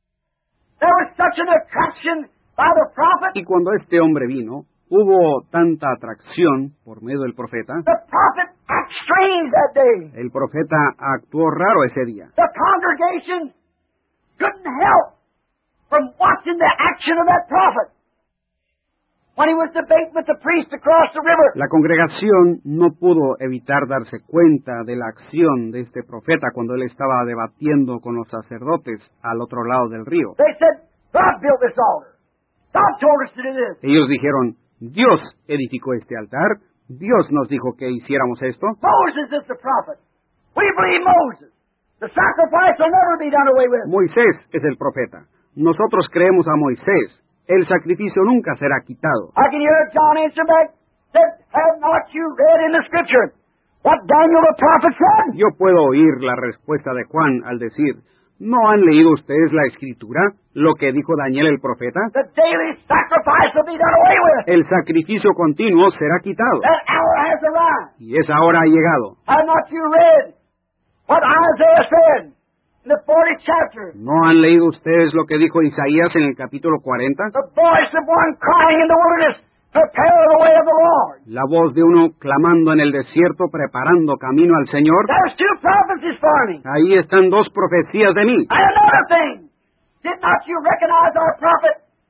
there was such an attraction by the prophet. Y cuando este hombre vino, hubo tanta atracción por medio del profeta. The prophet acted strange that day. El profeta actuó raro ese día. The congregation couldn't help from watching the action of that prophet. When he was debating with the priest across the river, La congregación no pudo evitar darse cuenta de la acción de este profeta cuando él estaba debatiendo con los sacerdotes al otro lado del río. they said, God built this altar. God told us to do this. Ellos dijeron, Dios edificó este altar, Dios nos dijo que hiciéramos esto. Moses is the prophet. We believe Moses. The sacrifice will never be done away with. Moisés es el profeta. Nosotros creemos a Moisés. El sacrificio nunca será quitado. I can hear John answer back, said, have not you read in the scripture what Daniel the prophet said? Yo puedo oír la respuesta de Juan al decir, ¿no han leído ustedes la escritura, lo que dijo Daniel el profeta? The daily sacrifice will be done away with. El sacrificio continuo será quitado. That hour has arrived. Y esa hora ha llegado. Have not you read what Isaiah said in the fortieth chapter? ¿No han leído ustedes lo que dijo Isaías en el capítulo cuarenta? The voice of one crying in the wilderness, prepare the way of the Lord. La voz de uno clamando en el desierto, preparando camino al Señor. There's two prophecies for me. Ahí están dos profecías de mí. And another thing, did not you recognize our prophet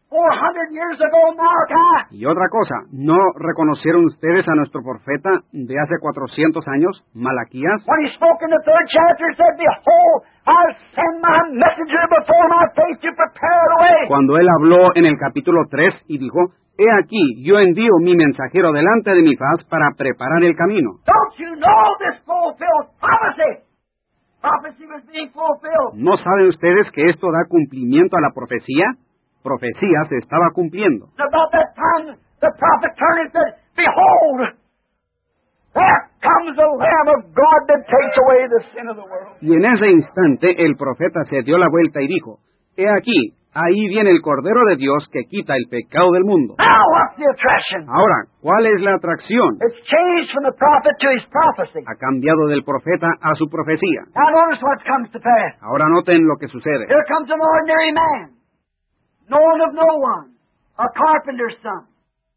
four hundred years ago, Malachi? Y otra cosa, ¿no reconocieron ustedes a nuestro profeta de hace cuatrocientos años, Malaquías? When he spoke in the third chapter, he said, Behold, I send my messenger before my face to prepare the way. Cuando él habló en el capítulo tres y dijo, He aquí, yo envío mi mensajero delante de mi faz para preparar el camino. Don't you know this fulfilled prophecy? Prophecy was being fulfilled. ¿No saben ustedes que esto da cumplimiento a la profecía? Profecía se estaba cumpliendo. And about that time, the prophet turned and said, Behold, there comes the Lamb of God that takes away the sin of the world. Y en ese instante el profeta se dio la vuelta y dijo, He aquí, ahí viene el Cordero de Dios que quita el pecado del mundo. Now what's the attraction? Ahora, ¿cuál es la atracción? It's changed from the prophet to his prophecy. Ha cambiado del profeta a su profecía. Now notice what comes to pass. Ahora noten lo que sucede. Here comes an ordinary man, known of no one, a carpenter's son.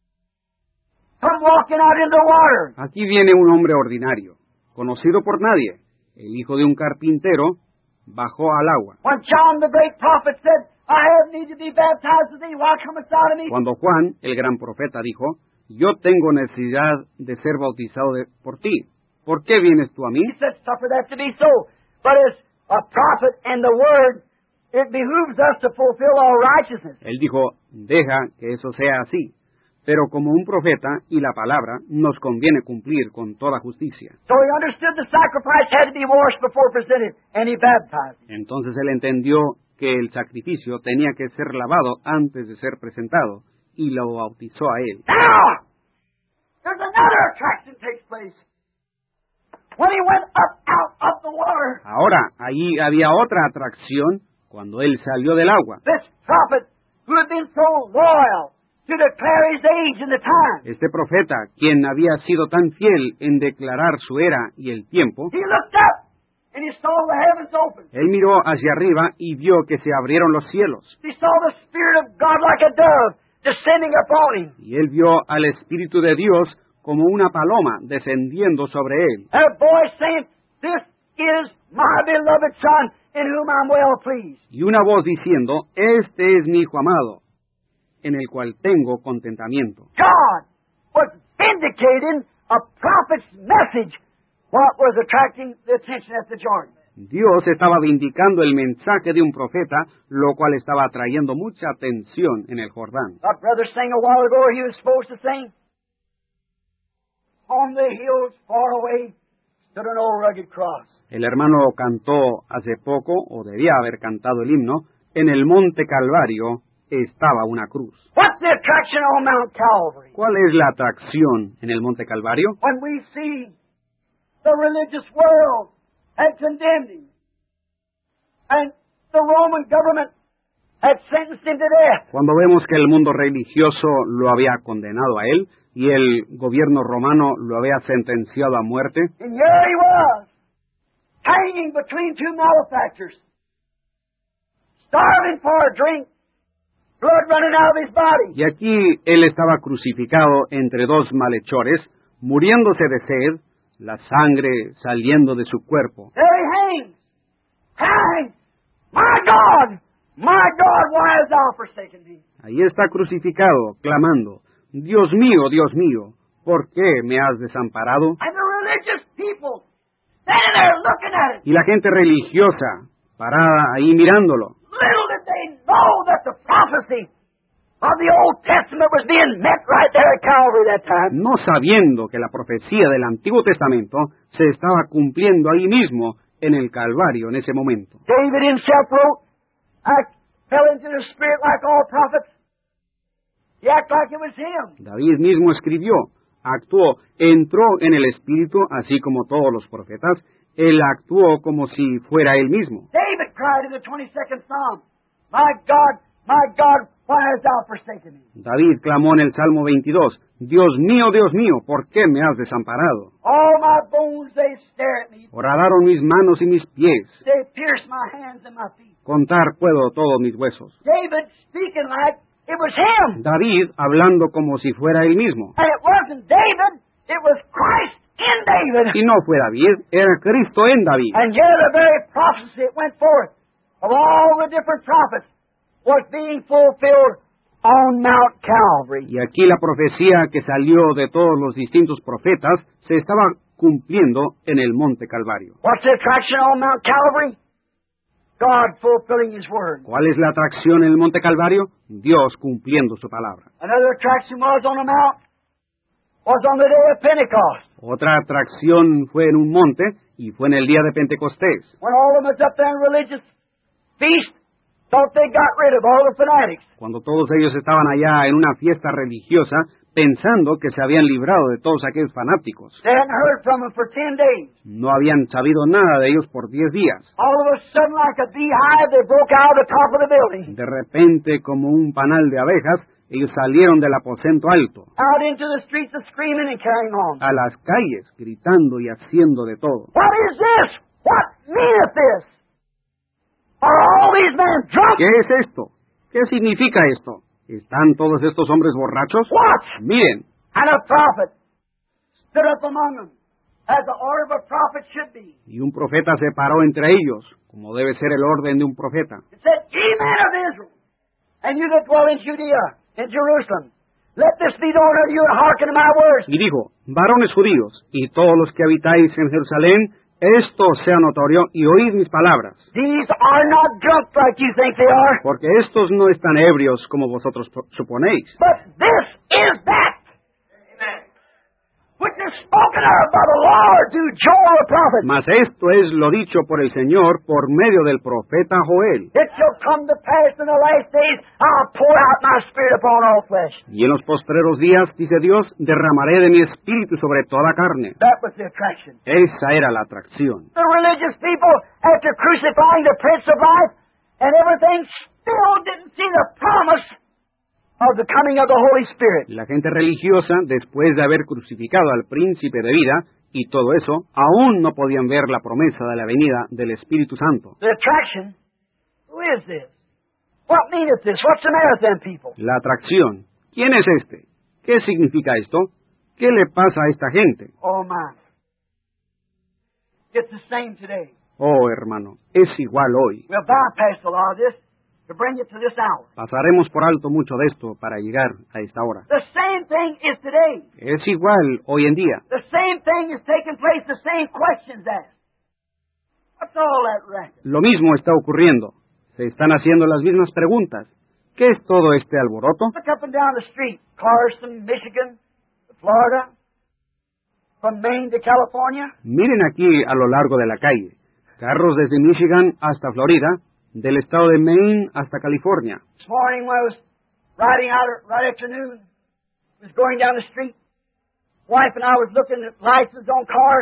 Come walking out into the water. Aquí viene un hombre ordinario, conocido por nadie, el hijo de un carpintero, bajó al agua. When John the great prophet said, I have need to be baptized with thee, why comest thou to me? Cuando Juan, el gran profeta, dijo, Yo tengo necesidad de ser bautizado de- por ti. ¿Por qué vienes tú a mí? He said, suffer that to be so. But as a prophet and the word, it behooves us to fulfill all righteousness. Él dijo, deja que eso sea así. Pero como un profeta y la palabra, nos conviene cumplir con toda justicia. So he understood the sacrifice had to be washed before presented, and he baptized. Entonces él entendió que el sacrificio tenía que ser lavado antes de ser presentado, y lo bautizó a él. Now, there's another attraction takes place. When he went up out of the water, Ahora, ahí había otra atracción cuando él salió del agua. this prophet who had been so loyal to declare his age and the time, Este profeta, quien había sido tan fiel en declarar su era y el tiempo, he looked up and he saw the heavens open. él miró hacia arriba y vio que se abrieron los cielos. He saw the Spirit of God like a dove descending upon him. Y él vio al Espíritu de Dios como una paloma descendiendo sobre él. And a voice saying, This is my beloved Son, in whom I'm well pleased. Y una voz diciendo, Este es mi Hijo amado, en el cual tengo contentamiento. God was vindicating a prophet's message, what was attracting the attention at the Jordan. Dios estaba vindicando el mensaje de un profeta, lo cual estaba atrayendo mucha atención en el Jordán. Our brother sang a while ago, he was supposed to sing, On the hills far away stood an old rugged cross. El hermano cantó hace poco, o debía haber cantado el himno, en el monte Calvario estaba una cruz. What's the attraction on Mount Calvary? ¿Cuál es la atracción en el monte Calvario? When we see the religious world had condemned him, and the Roman government had sentenced him to death. Cuando vemos que el mundo religioso lo había condenado a él y el gobierno romano lo había sentenciado a muerte, And here he was, hanging between two malefactors, starving for a drink, blood running out of his body. y aquí él estaba crucificado entre dos malhechores, muriéndose de sed, la sangre saliendo de su cuerpo. There he hangs, crying, My God, my God, why hast thou forsaken me? Ahí está crucificado, clamando, Dios mío, Dios mío, ¿por qué me has desamparado? And the religious people standing there looking at it. Y la gente religiosa, parada ahí mirándolo. Little did they know that the prophecy of the Old Testament was being met right there at Calvary that time. No sabiendo que la profecía del Antiguo Testamento se estaba cumpliendo ahí mismo en el Calvario en ese momento. David himself wrote, I fell into the Spirit like all prophets. He acted like it was him. David mismo escribió, actuó, entró en el Espíritu, así como todos los profetas, él actuó como si fuera él mismo. David cried in the twenty-second Psalm, My God, my God, why hast thou forsaken me? David clamó en el Salmo veintidós, Dios mío, Dios mío, ¿por qué me has desamparado? All my bones, they stare at me. Horadaron mis manos y mis pies, They pierce my hands and my feet. contar puedo todos mis huesos. David speaking like it was him. David hablando como si fuera él mismo. And it wasn't David, it was Christ in David. Y no fue David, era Cristo en David. And yet the very prophecy that went forth of all the different prophets was being fulfilled on Mount Calvary. Y aquí la profecía que salió de todos los distintos profetas se estaba cumpliendo en el Monte Calvario. What's the attraction on Mount Calvary? God fulfilling His Word. ¿Cuál es la atracción en el Monte Calvario? Dios cumpliendo su palabra. Another attraction was on the mount, was on the day of Pentecost. Otra atracción fue en un monte y fue en el día de Pentecostés. When all of them was up there in religious feast, thought they got rid of all the fanatics. Cuando todos ellos estaban allá en una fiesta religiosa, pensando que se habían librado de todos aquellos fanáticos. They hadn't heard from them for ten days. No habían sabido nada de ellos por diez días. All of a sudden, like a beehive, they broke out of the top of the building, De repente, como un panal de abejas, ellos salieron del aposento alto, out into the streets of screaming and carrying on. a las calles, gritando y haciendo de todo. What is this? What meaneth this? Are all these men drunk? ¿Qué es esto? ¿Qué significa esto? ¿Están todos estos hombres borrachos? Watch! Miren, And a prophet stood up among them, as the order of a prophet should be. y un profeta se paró entre ellos, como debe ser el orden de un profeta. It said, Ye men of Israel, and you that dwell in Judea, in Jerusalem, let this be known unto you, and hearken to my words. Y dijo, varones judíos, y todos los que habitáis en Jerusalén, esto sea notorio, y oíd mis palabras, These are not drunk like you think they are, porque estos no están ebrios como vosotros po- suponéis, but this is that which is spoken of by the Lord through Joel the prophet. mas esto es lo dicho por el Señor por medio del profeta Joel. It shall come to pass in the last days, I'll pour out my spirit upon all flesh. Y en los postreros días, dice Dios, derramaré de mi espíritu sobre toda carne. That was the attraction. Esa era la atracción. The religious people, after crucifying the Prince of Life and everything, still didn't see the promise of the coming of the Holy Spirit. La gente religiosa, después de haber crucificado al príncipe de vida y todo eso, aún no podían ver la promesa de la venida del Espíritu Santo. The attraction, who is this? What meaneth this? What's the matter with them people? La atracción. ¿Quién es este? ¿Qué significa esto? ¿Qué le pasa a esta gente? Oh my. It's the same today. Oh, hermano, es igual hoy. We'll bypass a lot of this to bring it to this hour. Pasaremos por alto mucho de esto para llegar a esta hora. The same thing is today. Es igual hoy en día. The same thing is taking place, the same questions asked. What's all that racket? Lo mismo está ocurriendo. Se están haciendo las mismas preguntas. ¿Qué es todo este alboroto? Look up and down the street. Cars from Michigan to Florida, from Maine to California. Miren aquí a lo largo de la calle. Carros desde Michigan hasta Florida, del estado de Maine hasta California. This morning when I was riding out at right afternoon, was going down the street. Wife and I was looking at license on cars.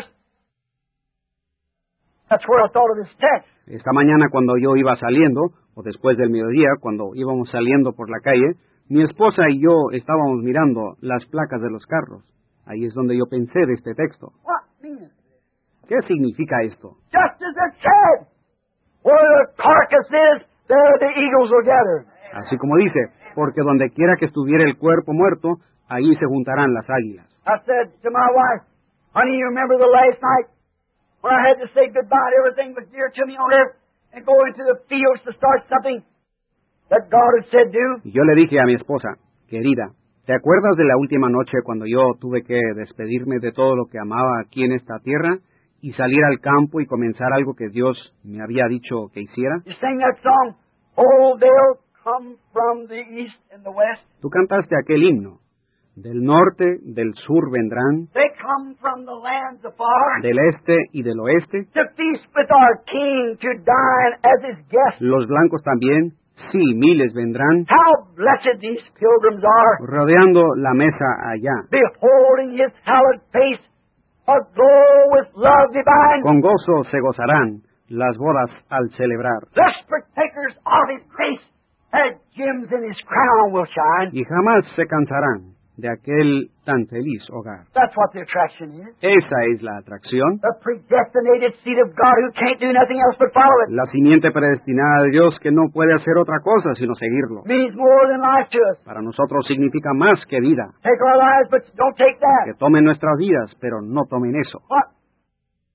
That's where I thought of this text. Esta mañana cuando yo iba saliendo, o después del mediodía, cuando íbamos saliendo por la calle, mi esposa y yo estábamos mirando las placas de los carros. Ahí es donde yo pensé de este texto. What meaneth this? ¿Qué significa esto? Just as it said, where the carcass is, there the eagles will gather. Así como dice, porque donde quiera que estuviera el cuerpo muerto, allí se juntarán las águilas. I said to my wife, honey, you remember the last night when I had to say goodbye to everything was dear to me on earth and go into the fields to start something that God had said do? Y yo le dije a mi esposa, querida, ¿te acuerdas de la última noche cuando yo tuve que despedirme de todo lo que amaba aquí en esta tierra y salir al campo y comenzar algo que Dios me había dicho que hiciera? You sing that song, Oh, they'll come from the east and the west. Tú cantaste aquel himno. Del norte, del sur vendrán, They come from the lands afar del este y del oeste. to feast with our King, to dine as his guests. Los blancos también, sí, miles vendrán, How blessed these pilgrims are, rodeando la mesa allá. beholding his hallowed face, aglow with love divine. Con gozo se gozarán las bodas al celebrar. Thus partakers of his grace, as gems in his crown will shine. Y jamás se cansarán de aquel tan feliz hogar. That's what the attraction is. Esa es la atracción, The predestinated seed of God who can't do nothing else but follow it. la simiente predestinada de Dios que no puede hacer otra cosa sino seguirlo. Means more than life to us. Para nosotros significa más que vida. Take our lives, but don't take Que that. tomen nuestras vidas, pero no tomen eso. What?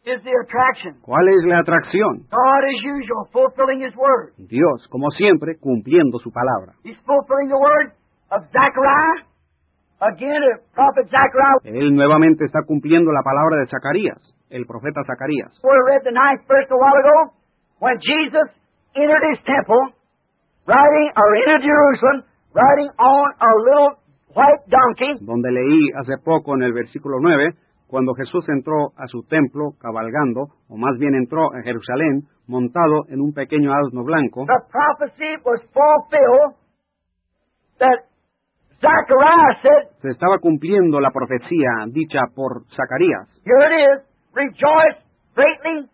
is the attraction? ¿Cuál es la atracción? God, as usual, fulfilling His word. Dios, como siempre, cumpliendo su palabra. He's fulfilling the word of Zechariah. Again, the prophet Zechariah. Él nuevamente está cumpliendo la palabra de Zacarías, el profeta Zacarías. We read the ninth verse a while ago, when Jesus entered His temple, riding, or entered Jerusalem, riding on a little white donkey. Donde leí hace poco en el versículo nueve, cuando Jesús entró a su templo cabalgando, o más bien entró a Jerusalén, montado en un pequeño asno blanco. The prophecy was fulfilled that Zechariah said, Se estaba cumpliendo la profecía dicha por Zacarías. here it is, rejoice greatly,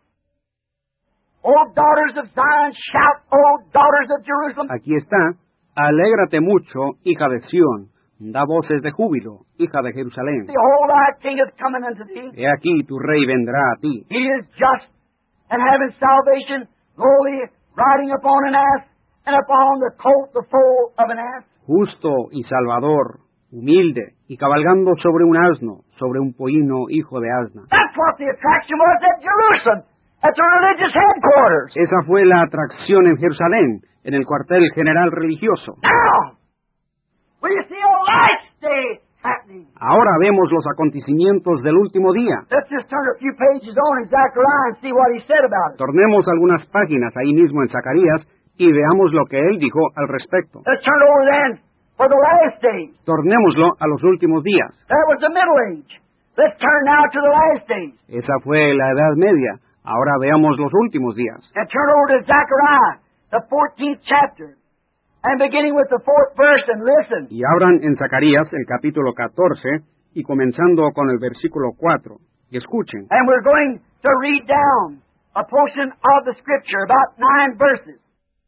O daughters of Zion, shout, O daughters of Jerusalem. Aquí está, alégrate mucho, hija de Sión, da voces de júbilo, hija de Jerusalén. Behold, thy king is coming unto thee. He aquí tu rey vendrá a ti. He is just and having salvation, lowly, riding upon an ass, and upon the colt, the foal of an ass. Justo y salvador, humilde, y cabalgando sobre un asno, sobre un pollino hijo de asna. That's what the attraction was at Jerusalem, at the religious headquarters. Esa fue la atracción en Jerusalén, en el cuartel general religioso. Now, we see a last day happening. Ahora vemos los acontecimientos del último día. Let's just turn a few pages on in Zechariah and see what he said about it. Tornemos algunas páginas ahí mismo en Zacarías y veamos lo que él dijo al respecto. Let's turn over then for the last days. Tornémoslo a los últimos días. That was the Middle Age. Let's turn now to the last days. Esa fue la Edad Media. Ahora veamos los últimos días. And turn over to Zechariah, the fourteenth chapter. And beginning with the fourth verse, and listen. Y abran en Zacarías el capítulo catorce y comenzando con el versículo cuatro. Y escuchen. And we're going to read down a portion of the scripture, about nine verses.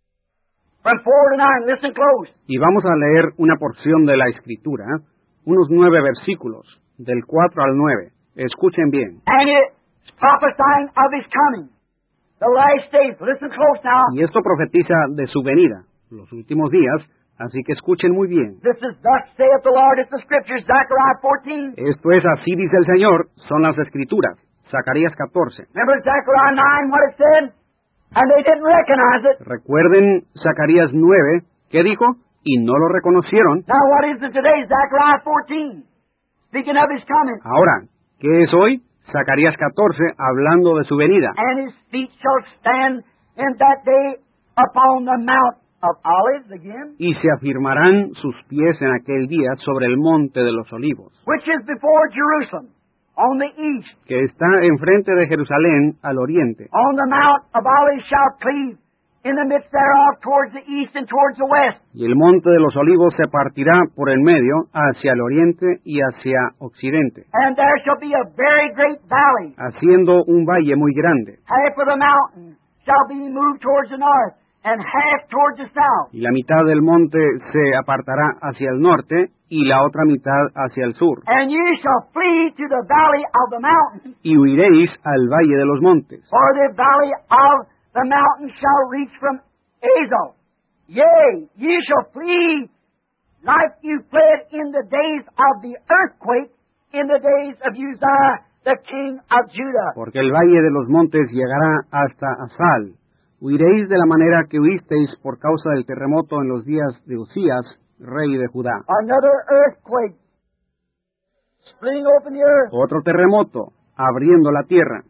From four to nine, listen close. Y vamos a leer una porción de la Escritura, unos nueve versículos, del cuatro al nueve. Escuchen bien. And it's prophesying of his coming. The last days. Listen close now. Y esto profetiza de su venida, los últimos días, así que escuchen muy bien. This is thus saith the Lord. It's the scriptures, Zechariah fourteen. Esto es así dice el Señor, son las Escrituras. Zacarías catorce. Remember Zechariah nine, what it said? And they didn't recognize it. Recuerden Zacarías nueve, ¿qué dijo? Y no lo reconocieron. Now what is it today? Zechariah fourteen. Speaking of his coming. Ahora, ¿qué es hoy? Zacarías catorce, hablando de su venida. And his feet shall stand in that day upon the Mount of Olives again, Y se afirmarán sus pies en aquel día sobre el monte de los olivos, which is before Jerusalem, on the east. que está enfrente de Jerusalén al oriente. On the Mount of Olives shall cleave in the midst thereof towards the east and towards the west. Y el monte de los olivos se partirá por el medio hacia el oriente y hacia occidente, And there shall be a very great valley. haciendo un valle muy grande. Half of the mountain shall be moved towards the north, and half towards the south. Y la mitad del monte se apartará hacia el norte y la otra mitad hacia el sur. And ye shall flee to the valley of the mountain, Y huiréis al valle de los montes, for the valley of the mountain shall reach from Azal. Yea, ye shall flee like you fled in the days of the earthquake, in the days of Uzziah, the king of Judah. porque el valle de los montes llegará hasta Asal. Huiréis de la manera que huisteis por causa del terremoto en los días de Usías, rey de Judá. Another earthquake, splitting open the earth. Otro terremoto, abriendo la tierra.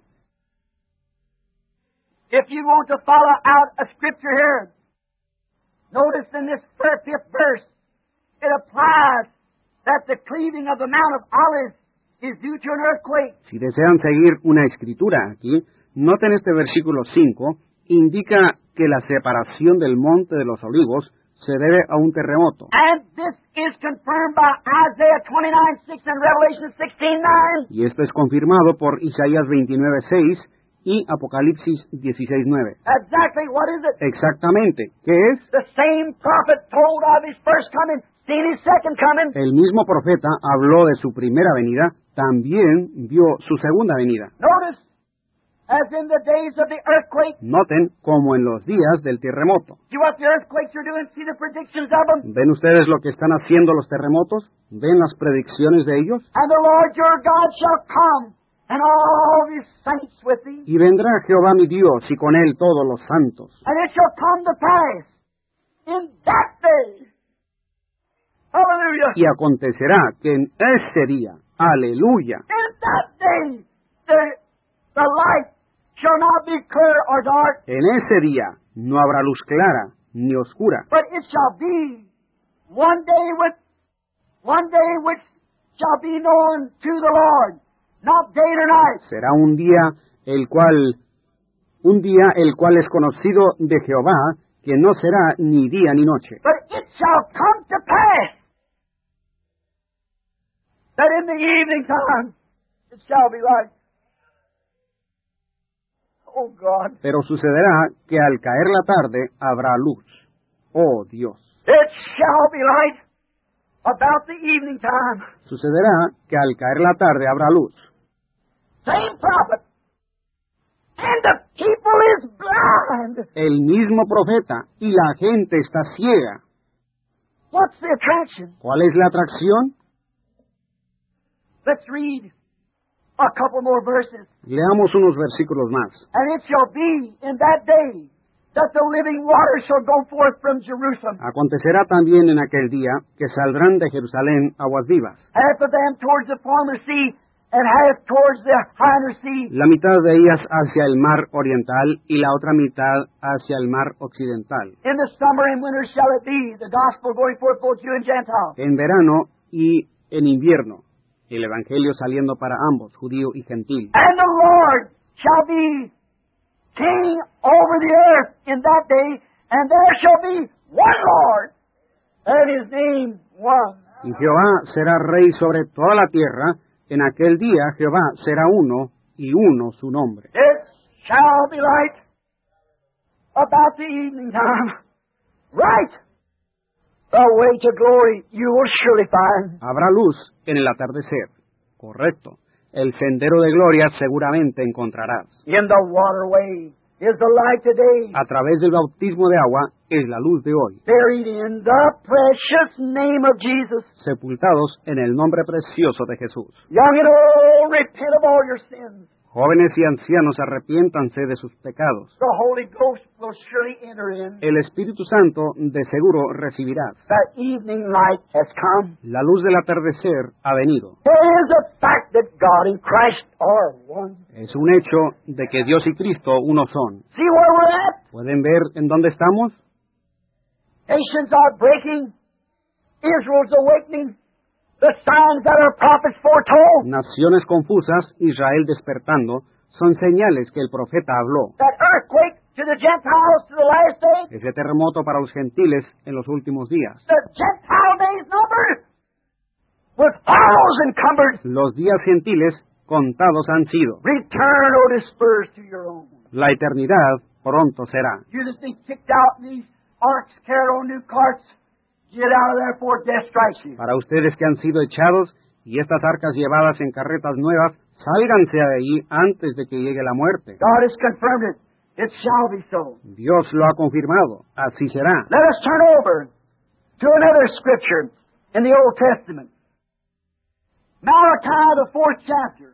If you want to follow out a scripture here, notice in this fifth verse, it applies that the cleaving of the Mount of Olives is due to an earthquake. Si desean seguir una escritura aquí, noten este versículo cinco, indica que la separación del monte de los olivos se debe a un terremoto. And this is confirmed by Isaiah twenty-nine six and Revelation sixteen nine. Y esto es confirmado por Isaías veintinueve seis y Apocalipsis dieciséis nueve. Exactly what is it? Exactamente, ¿qué es? The same prophet told of his first coming, seen his second coming. El mismo profeta habló de su primera venida, también vio su segunda venida. Notice, as in the days of the earthquake, Noten como en los días del terremoto. see what the earthquakes are doing, see the predictions of them. ¿Ven ustedes lo que están haciendo los terremotos? ¿Ven las predicciones de ellos? And the Lord your God shall come and all his saints with thee. Y vendrá Jehová mi Dios, y con él todos los santos. And it shall come to pass in that day. Hallelujah. Y acontecerá que en ese día, aleluya, In that day, the, the light shall not be clear or dark, en ese día no habrá luz clara ni oscura, but it shall be one day with one day which shall be known to the Lord, not day nor night. será un día el cual, un día el cual es conocido de Jehová, que no será ni día ni noche. But it shall come to pass that in the evening time it shall be light. Oh God. Pero sucederá que al caer la tarde habrá luz. Oh Dios. It shall be light about the evening time. Sucederá que al caer la tarde habrá luz. Same prophet. And the people is blind. El mismo profeta y la gente está ciega. What's the attraction? ¿Cuál es la atracción? Let's read a couple more verses. Leamos unos versículos más. And it shall be in that day that the living waters shall go forth from Jerusalem. Acontecerá también en aquel día que saldrán de Jerusalén aguas vivas, Half of them towards the former sea, and half towards the hinder sea. la mitad de ellas hacia el mar oriental y la otra mitad hacia el mar occidental. In the summer and winter shall it be, the gospel going forth both Jew and Gentile. En verano y en invierno, el evangelio saliendo para ambos, judío y gentil. And the Lord shall be king over the earth in that day, and there shall be one Lord, and his name one. Y Jehová será rey sobre toda la tierra. En aquel día Jehová será uno y uno su nombre. It shall be light about the evening time. Right. The way to glory you will surely find. Habrá luz en el atardecer. Correcto. El sendero de gloria seguramente encontrarás. In the waterway is the light today. A través del bautismo de agua es la luz de hoy. Buried in the precious name of Jesus. Sepultados en el nombre precioso de Jesús. Young and old, repent of all your sins. Jóvenes y ancianos, arrepiéntanse de sus pecados. The Holy Ghost will surely enter in. El Espíritu Santo de seguro recibirás. That evening light has come. La luz del atardecer ha venido. It is a fact that God and Christ are one. Es un hecho de que Dios y Cristo uno son. See where we're at? ¿Pueden ver en dónde estamos? Nations are breaking. Israel's awakening. The signs that our prophets foretold. Naciones confusas, Israel despertando, son señales que el profeta habló. That earthquake to the Gentiles to the last day. Ese terremoto para los gentiles en los últimos días. The Gentile days numbered. With furrows encumbered. Los días gentiles contados han sido. Return, O dispersed to your own. La eternidad pronto será. You just be kicked out in these arks, carried on new carts. Get out of there before death strikes you. Para ustedes que han sido echados y estas arcas llevadas en carretas nuevas, sálganse de allí antes de que llegue la muerte. God has confirmed it. It shall be so. Dios lo ha confirmado. Así será. Let us turn over to another scripture in the Old Testament. Malachi, the fourth chapter.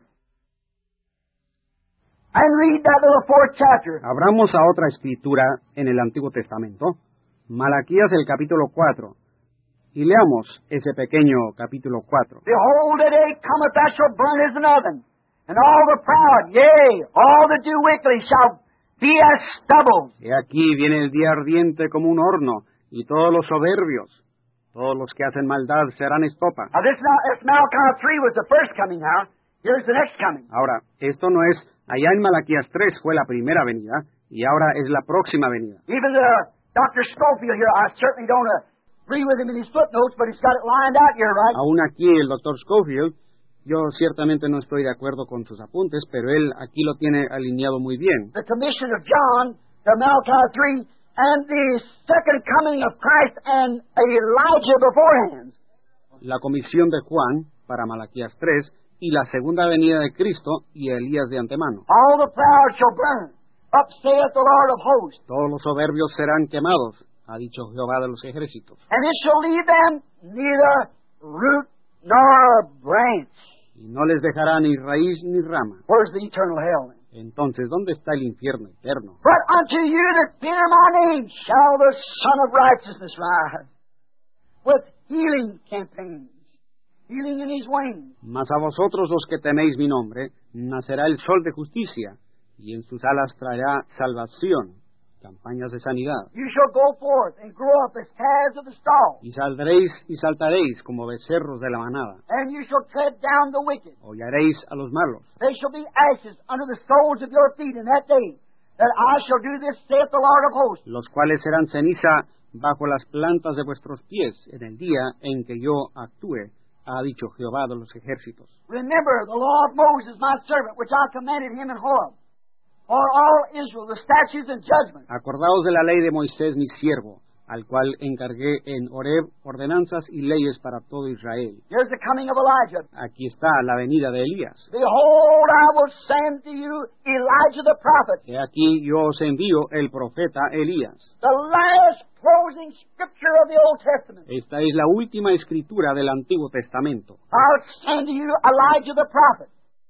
And read that little fourth chapter. Abramos a otra escritura en el Antiguo Testamento. Malaquías, el capítulo cuatro. Y leamos ese pequeño capítulo cuatro. Behold, a day cometh that shall burn as an oven, and all the proud, yea, all that do wickedly shall be as stubble. He aquí viene el día ardiente como un horno, y todos los soberbios, todos los que hacen maldad serán estopa. Now this, this Malachi three was the first coming now. Here's the next coming. Ahora, esto no es, allá en Malaquías tres fue la primera venida, y ahora es la próxima venida. Even the Doctor Schofield here, I certainly don't agree with him in his footnotes, but he's got it lined out here, right? Aún aquí el doctor Schofield, yo ciertamente no estoy de acuerdo con sus apuntes, pero él aquí lo tiene alineado muy bien. The commission of John to Malachi three and the second coming of Christ and Elijah beforehand. La comisión de Juan para Malaquías tres y la segunda venida de Cristo y Elías de antemano. All the proud shall burn. Up saith the Lord of hosts. Todos los soberbios serán quemados, ha dicho Jehová de los ejércitos. And it shall leave them neither root nor branch. Y no les dejará ni raíz ni rama. Where's the eternal hell then? Entonces, ¿dónde está el infierno eterno? But unto you that fear my name shall the Son of Righteousness rise, with healing campaigns, healing in his wings. Mas a vosotros los que teméis mi nombre, nacerá el sol de justicia, y en sus alas traerá salvación, campañas de sanidad. You shall go forth and grow up as calves of the stall, Y saldréis y saltaréis como becerros de la manada. and you shall tread down the wicked. Hollaréis a los malos. They shall be ashes under the soles of your feet in that day, that I shall do this, saith the Lord of hosts. Los cuales serán ceniza bajo las plantas de vuestros pies en el día en que yo actúe, ha dicho Jehová de los ejércitos. Remember the law of Moses, my servant, which I commanded him in Horeb, for all Israel, the statutes and judgments. Acordaos de la ley de Moisés mi siervo, al cual encargué en Horeb ordenanzas y leyes para todo Israel. Here's the coming of Elijah. Aquí está la venida de Elías. Behold, I will send to you Elijah the prophet, He aquí yo os envío el profeta Elías. the last closing scripture of the Old Testament. Esta es la última escritura del Antiguo Testamento. I'll send to you Elijah the prophet,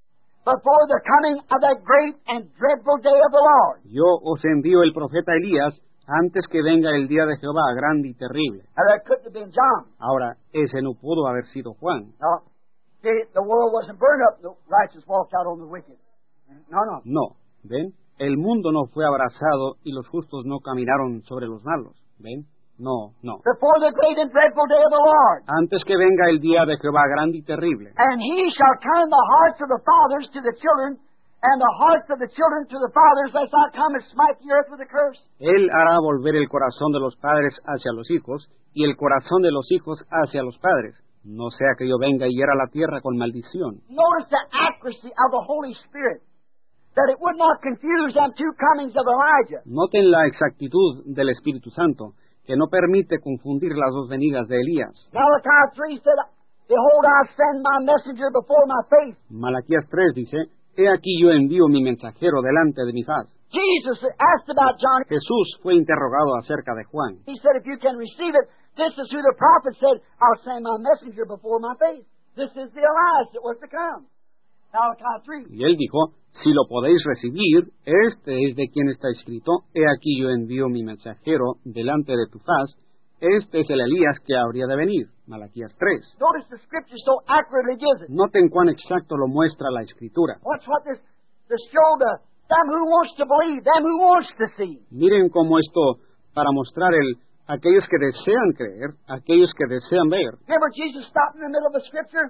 before the coming of that great and dreadful day of the Lord. Yo os envío el profeta Elías antes que venga el día de Jehová grande y terrible. Now, that couldn't have been John. Ahora, ese no pudo haber sido Juan. No. See, the world wasn't burned up, the righteous walked out on the wicked. No, no. No, ¿ven? El mundo no fue abrazado y los justos no caminaron sobre los malos. ¿Ven? No, no. Before the great and dreadful day of the Lord. Antes que venga el día de Jehová grande y terrible. And he shall turn the hearts of the fathers to the children, and the hearts of the children to the fathers, lest I come and smite the earth with a curse. Él hará volver el corazón de los padres hacia los hijos y el corazón de los hijos hacia los padres. No sea que yo venga y hiera la tierra con maldición. Notice the accuracy of the Holy Spirit, that it would not confuse them two comings of Elijah. Noten la exactitud del Espíritu Santo, que no permite confundir las dos venidas de Elías. Malachi three said, Behold, I send my messenger before my face. Malaquías tres dice, he aquí yo envío mi mensajero delante de mi faz. Jesus asked about John. Jesús fue interrogado acerca de Juan. He said, if you can receive it, this is who the prophet said, I'll send my messenger before my face. This is the Elias that was to come. Malachi three. Y él dijo, si lo podéis recibir, este es de quien está escrito, he aquí yo envío mi mensajero delante de tu faz, este es el Elías que habría de venir. Malaquías tres. Notice the scripture so accurately gives it. Noten cuán exacto lo muestra la Escritura. Watch what this, to show the, them who wants to believe, them who wants to see. Miren cómo esto, para mostrar el, aquellos que desean creer, aquellos que desean ver. Remember Jesus stopped in the middle of the scripture?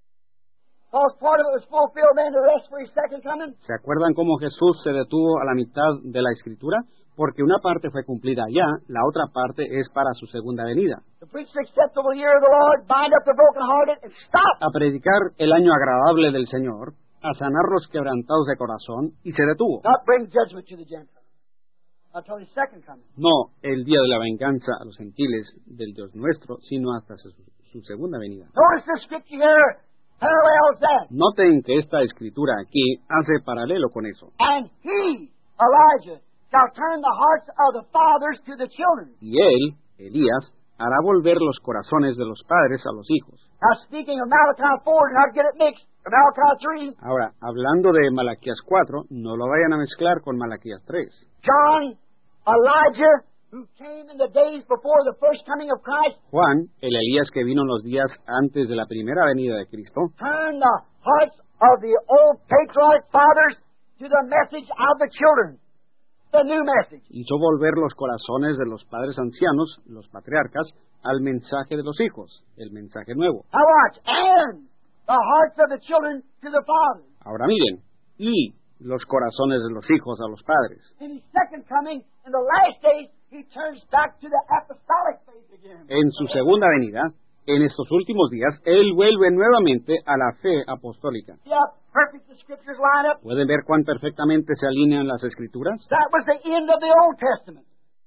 Because part of it was fulfilled then, the rest for his second coming. ¿Se acuerdan cómo Jesús se detuvo a la mitad de la Escritura? Porque una parte fue cumplida ya, la otra parte es para su segunda venida. To preach the acceptable year of the Lord, bind up the brokenhearted, and stop. A predicar el año agradable del Señor, a sanar los quebrantados de corazón, y se detuvo. Not bring judgment to the Gentiles. Until his second coming. No el día de la venganza a los gentiles del Dios nuestro, sino hasta su, su segunda venida. Notice the scripture here parallels that. Noten que esta escritura aquí hace paralelo con eso. And he, Elijah, shall turn the hearts of the fathers to the children. Y él, Elías, hará volver los corazones de los padres a los hijos. Now speaking of Malachi four, do not get it mixed. Or Malachi three. Ahora, hablando de Malaquías cuatro, no lo vayan a mezclar con Malaquías tres. John, Elijah, who came in the days before the first coming of Christ, Juan, el Elías que vino en los días antes de la primera venida de Cristo, turned the hearts of the old patriarch fathers to the message of the children, the new message. hizo volver los corazones de los padres ancianos, los patriarcas, al mensaje de los hijos, el mensaje nuevo. Now watch, and the hearts of the children to the fathers. Ahora miren, y los corazones de los hijos a los padres. In his second coming, in the last days, he turns back to the apostolic faith again. En su segunda venida, en estos últimos días, él vuelve nuevamente a la fe apostólica. See how perfect the scriptures line up? ¿Pueden ver cuán perfectamente se alinean las escrituras? That was the end of the Old Testament.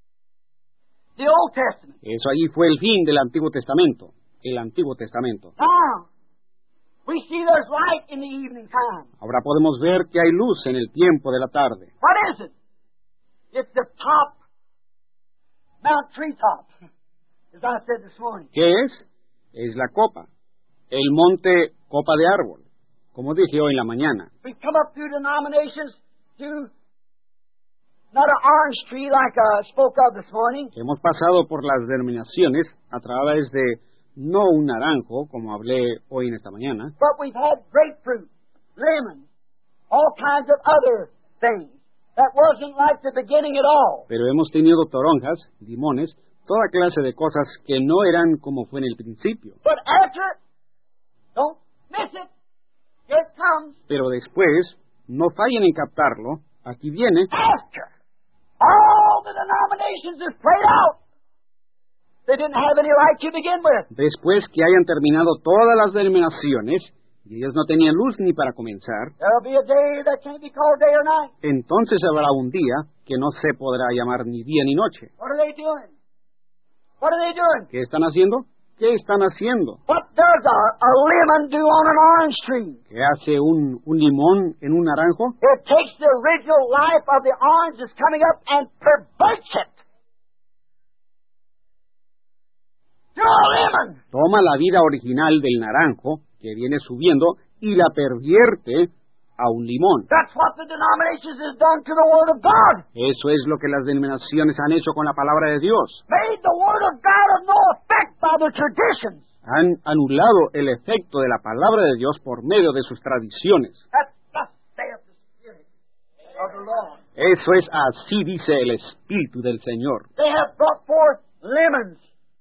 The Old Testament. Eso allí fue el fin del Antiguo Testamento, el Antiguo Testamento. Now, we see there's light in the evening time. Ahora podemos ver que hay luz en el tiempo de la tarde. What is it? It's the top, Mount Treetop, as I said this morning. ¿Qué es? Es la copa, el monte copa de árbol, Como dije hoy en la mañana, We've come up through denominations to not an orange tree like I spoke of this morning, hemos pasado por las denominaciones a través de no un naranjo, como hablé hoy en esta mañana, but we've had grapefruit, lemons, all kinds of other things. That wasn't like the beginning at all. pero hemos tenido toronjas, limones, toda clase de cosas que no eran como fue en el principio. But after, don't miss it, here it comes. Pero después, no fallen en captarlo, aquí viene, After all the denominations is played out, they didn't have any right to begin with. después que hayan terminado todas las denominaciones, y ellos no tenían luz ni para comenzar, There'll be a day that can't be called day or night. entonces habrá un día que no se podrá llamar ni día ni noche. What are they doing? What are they doing? ¿Qué están haciendo? ¿Qué están haciendo? What does a, a lemon do on an orange tree? ¿Qué hace un, un limón en un naranjo? It takes the original life of the orange that's coming up and perverts it to a lemon. Toma la vida original del naranjo que viene subiendo y la pervierte a un limón. That's what the denominations has done to the Word of God. Eso es lo que las denominaciones han hecho con la palabra de Dios. Made the Word of God of no effect by their traditions. Han anulado el efecto de la palabra de Dios por medio de sus tradiciones. That's thus saith the Spirit of the Lord. Eso es así dice el Espíritu del Señor. They have brought forth lemons,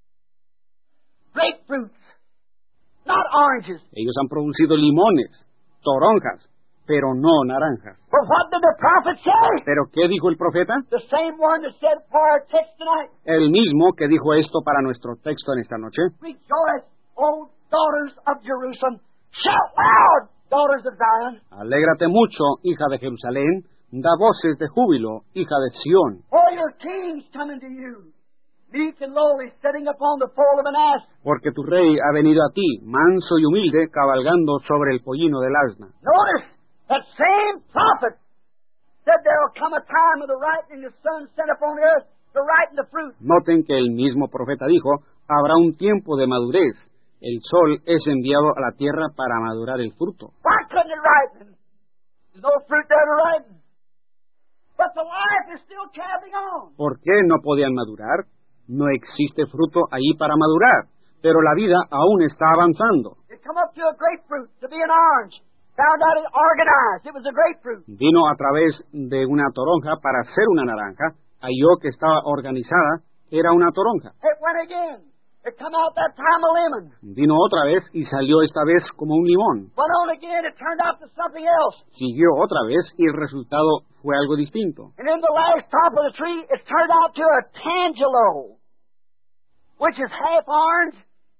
grapefruits, not oranges. Ellos han producido limones, toronjas, pero no naranjas. But what did the prophet say? ¿Pero qué dijo el profeta? The same one that said for our text tonight, El mismo que dijo esto para nuestro texto en esta noche. rejoice, O daughters of Jerusalem. Shout loud, daughters of Zion. Alégrate mucho, hija de Jerusalén. Da voces de júbilo, hija de Sión. For your king's coming to you, meek and lowly, sitting upon the foal of an ass. Porque tu rey ha venido a ti, manso y humilde, cabalgando sobre el pollino del asna. Notice, that same prophet said there will come a time of the ripening the sun sent upon the earth to ripen the fruit. Noten que el mismo profeta dijo, habrá un tiempo de madurez. El sol es enviado a la tierra para madurar el fruto. Why couldn't it ripen? There's no fruit there to ripen. But the life is still traveling on. ¿Por qué no podían madurar? No existe fruto ahí para madurar, pero la vida aún está avanzando. It come up to a grapefruit, to be an orange. Found out it organized. It was a grapefruit. Vino a través de una toronja para ser una naranja, halló que estaba organizada, era una toronja. It went again. It come out that time a lemon. Vino otra vez y salió esta vez como un limón. Went on again. It turned out to something else. Siguió otra vez y el resultado fue algo distinto. And in the last top of the tree, it turned out to a tangelo, which is half orange,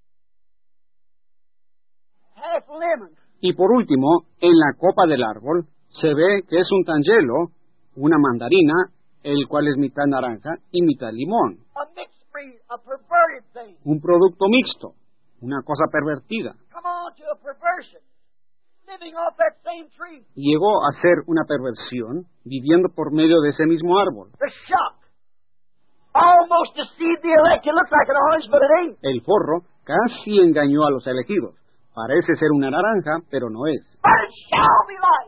half lemon. Y por último, en la copa del árbol, se ve que es un tangelo, una mandarina, el cual es mitad naranja y mitad limón. A mixed breed, a perverted thing. Un producto mixto, una cosa pervertida. Come on to a perversion. Living off that same tree. Y llegó a ser una perversión, viviendo por medio de ese mismo árbol. The shock. Almost deceived the elect. It looks like an orange, but it ain't. El forro casi engañó a los elegidos. Parece ser una naranja, pero no es. But it shall be light.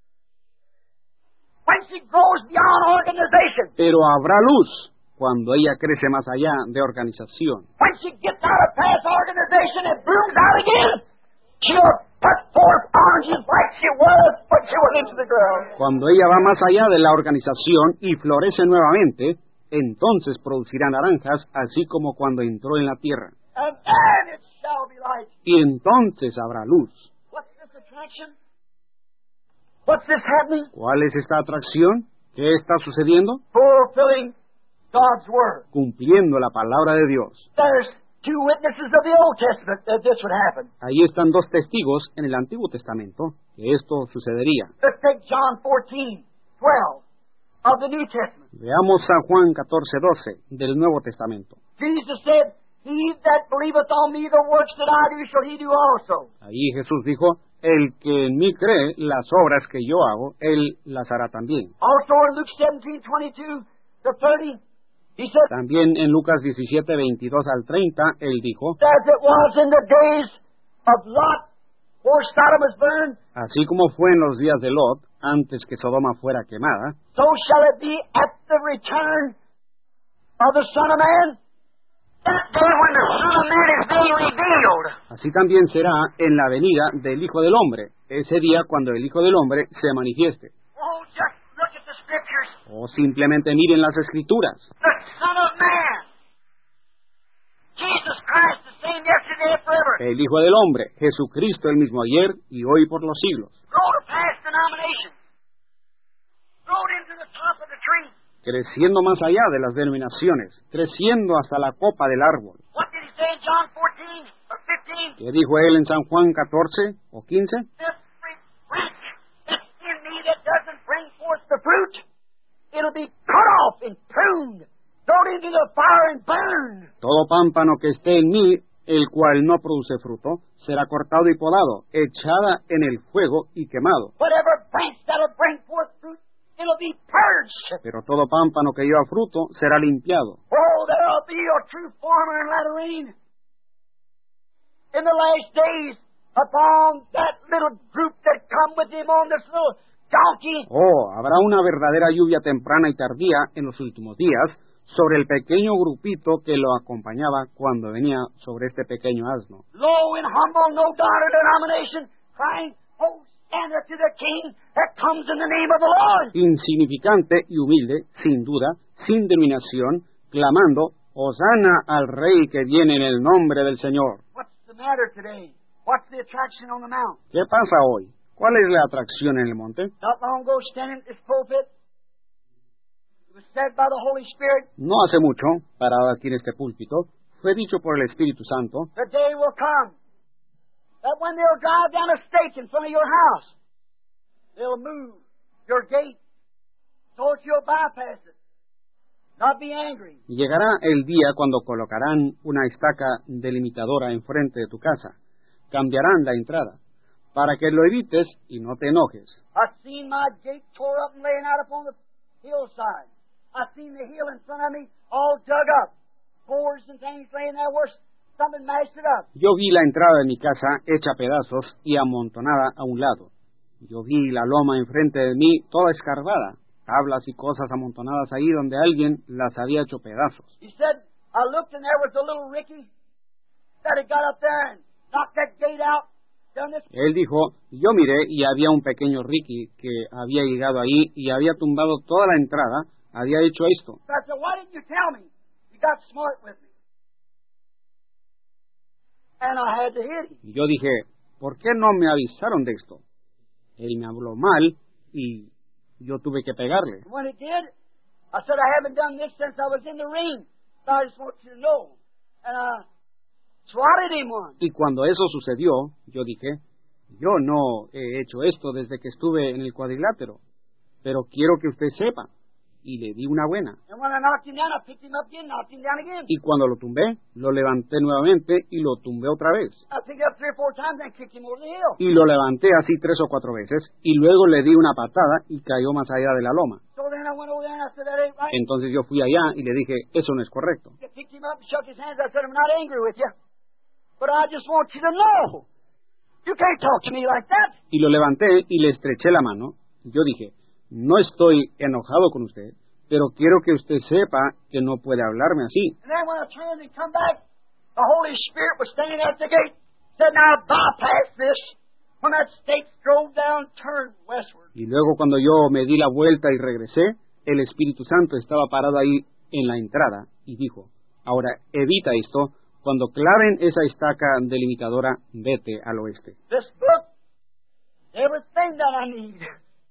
When she grows beyond organization. Pero habrá luz cuando ella crece más allá de organización. When she gets out of past organization and blooms out again, she'll put forth oranges like she was when she went into the ground. Cuando ella va más allá de la organización y florece nuevamente, entonces producirá naranjas, así como cuando entró en la tierra. And then it shall be light. Y entonces habrá luz. What's this attraction? What's this happening? ¿Cuál es esta atracción? ¿Qué está sucediendo? Fulfilling God's Word. Cumpliendo la palabra de Dios. There's two witnesses of the Old Testament that this would happen. Ahí están dos testigos en el Antiguo Testamento que esto sucedería. Let's take John fourteen, twelve of the New Testament. Veamos San Juan catorce doce del Nuevo Testamento. Jesus said, He that believeth on me, the works that I do, shall he do also. Ahí Jesús dijo, el que en mí cree, las obras que yo hago, él las hará también. Also in Luke seventeen, twenty-two to thirty, he said, También en Lucas diecisiete, veintidós al treinta, él dijo, as it was in the days of Lot before Sodom was burned, Así como fue en los días de Lot, antes que Sodoma fuera quemada, so shall it be at the return of the Son of Man. That day when the Son of Man is being revealed. así también será en la venida del Hijo del Hombre, ese día cuando el Hijo del Hombre se manifieste. Oh, just look at the Scriptures. O simplemente miren las Escrituras. The Son of Man. Jesus Christ, the same yesterday and forever. El Hijo del Hombre, Jesucristo el mismo ayer y hoy por los siglos. Grow to past denominations. Grow into the top of the tree. Creciendo más allá de las denominaciones, creciendo hasta la copa del árbol. What did he say in John fourteen or fifteen? ¿Qué dijo él en San Juan catorce o quince? Every branch in me that doesn't bring forth the fruit, it'll be cut off and pruned, thrown into the fire and burned. Todo pámpano que esté en mí, el cual no produce fruto, será cortado y podado, echada en el fuego y quemado. Whatever branch that'll bring forth fruit, it'll be purged. Pero todo pámpano que lleva fruto será limpiado. Oh, there'll be a true farmer in latter rain. In the last days, upon that little group that come with him on this little donkey, Oh, habrá una verdadera lluvia temprana y tardía en los últimos días sobre el pequeño grupito que lo acompañaba cuando venía sobre este pequeño asno. low and humble, no daughter denomination, crying, Hosanna to the King that comes in the name of the Lord. Insignificante y humilde, sin duda, sin denominación, clamando, Hosana al Rey que viene en el nombre del Señor. What's the matter today? What's the attraction on the mount? ¿Qué pasa hoy? ¿Cuál es la atracción en el monte? Not long ago, standing at this pulpit, it was said by the Holy Spirit, No hace mucho, parado aquí en este púlpito, fue dicho por el Espíritu Santo, the day will come that when they'll drive down a stake in front of your house, they'll move your gate so that you'll bypass it. Not be angry. y llegará el día cuando colocarán una estaca delimitadora enfrente de tu casa. Cambiarán la entrada, para que lo evites y no te enojes. I've seen my gate tore up and laying out upon the hillside. I've seen the hill in front of me all dug up. Boards and things laying there where something mashed it up. Yo vi la entrada de mi casa hecha pedazos y amontonada a un lado. Yo vi la loma enfrente de mí toda escarbada, tablas y cosas amontonadas ahí donde alguien las había hecho pedazos. He said, I looked and there was a little Ricky that had got up there and knocked that gate out, done this. Él dijo, yo miré y había un pequeño Ricky que había llegado ahí y había tumbado toda la entrada, había hecho esto. So I said, why didn't you tell me? You got smart with me. And I had to hit him. Y yo dije, ¿por qué no me avisaron de esto? Él me habló mal y yo tuve que pegarle. And when he did, I said, I haven't done this since I was in the ring. So I just want you to know. And I swatted him one. Y cuando eso sucedió, yo dije, yo no he hecho esto desde que estuve en el cuadrilátero, pero quiero que usted sepa. Y le di una buena. And when I knocked him down, I picked him up again, knocked him down again. Y cuando lo tumbé, lo levanté nuevamente y lo tumbé otra vez. I picked him up three or four times and kicked him over the hill. Y lo levanté así tres o cuatro veces, y luego le di una patada y cayó más allá de la loma. So then I went over there and I said, that ain't right. Entonces yo fui allá y le dije, eso no es correcto. I picked him up and shook his hands. I said, I'm not angry with you, but I just want you to know. You can't talk to me like that. Y lo levanté y le estreché la mano. Yo dije, no estoy enojado con usted, pero quiero que usted sepa que no puede hablarme así. And then when I turned and come back, the Holy Spirit was standing at the gate. Said, now bypass this. When that stake drove down, turned westward. Y luego cuando yo me di la vuelta y regresé, el Espíritu Santo estaba parado ahí en la entrada y dijo, ahora evita esto, cuando claven esa estaca delimitadora, vete al oeste. This book, everything that I need.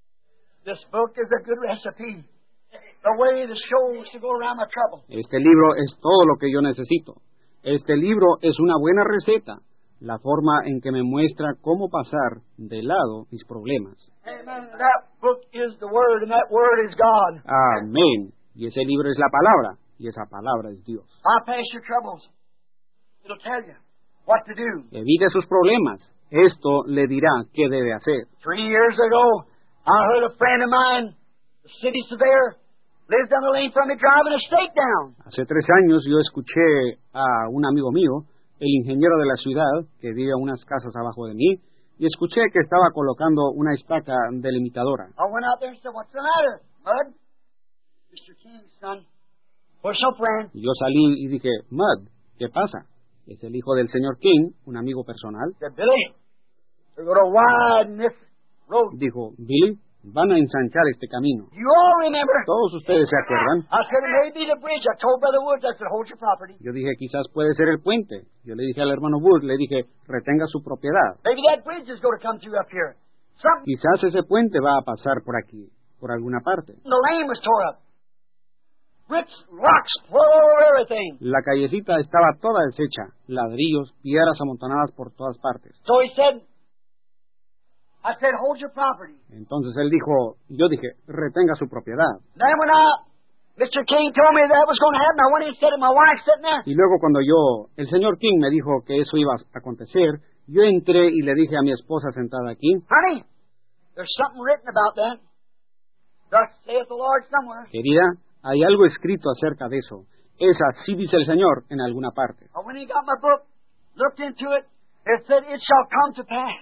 This book is a good recipe. The way the shows to go around my trouble. Este libro es todo lo que yo necesito. Este libro es una buena receta, la forma en que me muestra cómo pasar de lado mis problemas. Amen. That book is the Word, and that Word is God. Amén. Y ese libro es la palabra, y esa palabra es Dios. Bypass your troubles. It'll tell you what to do. Evite sus problemas. Esto le dirá qué debe hacer. Three years ago, I heard a friend of mine, the city surveyor, lives down the lane from me driving a stake down. Hace tres años yo escuché a un amigo mío, el ingeniero de la ciudad, que vive a unas casas abajo de mí, y escuché que estaba colocando una estaca delimitadora. I went out there and said, "What's the matter, Bud?" Mister King's son. What's your friend? Y yo salí y dije, Mud, ¿qué pasa? Es el hijo del señor King, un amigo personal. Said, "Billy, we're going to widen this road." Dijo, Billy, van a ensanchar este camino. You all remember? Todos ustedes se acuerdan. I said, "It may be the bridge." I told Brother Woods, I said, "Hold your property." Yo dije, quizás puede ser el puente. Yo le dije al hermano Wood, le dije, retenga su propiedad. Maybe that bridge is going to come through up here. Something. Quizás ese puente va a pasar por aquí, por alguna parte. The lane was tore up. Bricks, rocks, all over everything. La callecita estaba toda deshecha, ladrillos, piedras amontonadas por todas partes. So he said, I said, "Hold your property." Entonces él dijo, yo dije, retenga su propiedad. Then when I, Mister King told me that was going to happen, I went in and said to my wife sitting there, Y luego cuando yo, el señor King me dijo que eso iba a acontecer, yo entré y le dije a mi esposa sentada aquí, "Honey, there's something written about that. Thus saith the Lord somewhere." querida, hay algo escrito acerca de eso. Es así dice el Señor en alguna parte. I went and got my book, looked into it, it said, "It shall come to pass."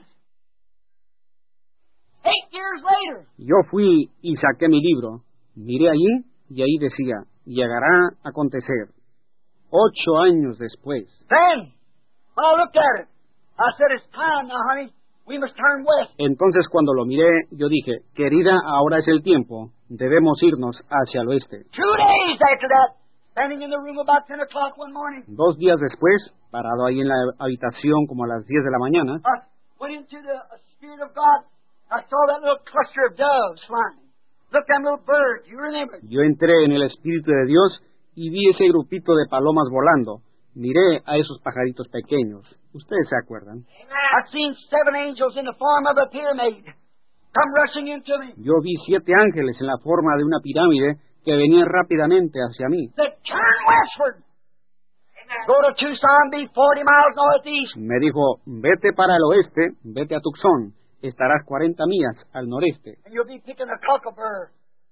Eight years later, Yo fui y saqué mi libro, miré allí y ahí decía, llegará a acontecer. Ocho años después. then, when I looked at it, I said, "It's time now, honey. We must turn west." Entonces cuando lo miré, yo dije, querida, ahora es el tiempo, debemos irnos hacia el oeste. Two days after that, standing in the room about ten o'clock one morning, Dos días después, parado ahí en la habitación como a las diez de la mañana, I went into the uh, Spirit of God. I saw that little cluster of doves flying. Look, them little birds. You remember? yo entré en el Espíritu de Dios y vi ese grupito de palomas volando. Miré a esos pajaritos pequeños. Ustedes se acuerdan. I've seen seven angels in the form of a pyramid come rushing into me. Yo vi siete ángeles en la forma de una pirámide que venían rápidamente hacia mí. Said, "Turn westward. Go to Tucson, be forty miles northeast." Me dijo, vete para el oeste, vete a Tucson. Estarás cuarenta millas al noreste. And you'll be picking a cockabird,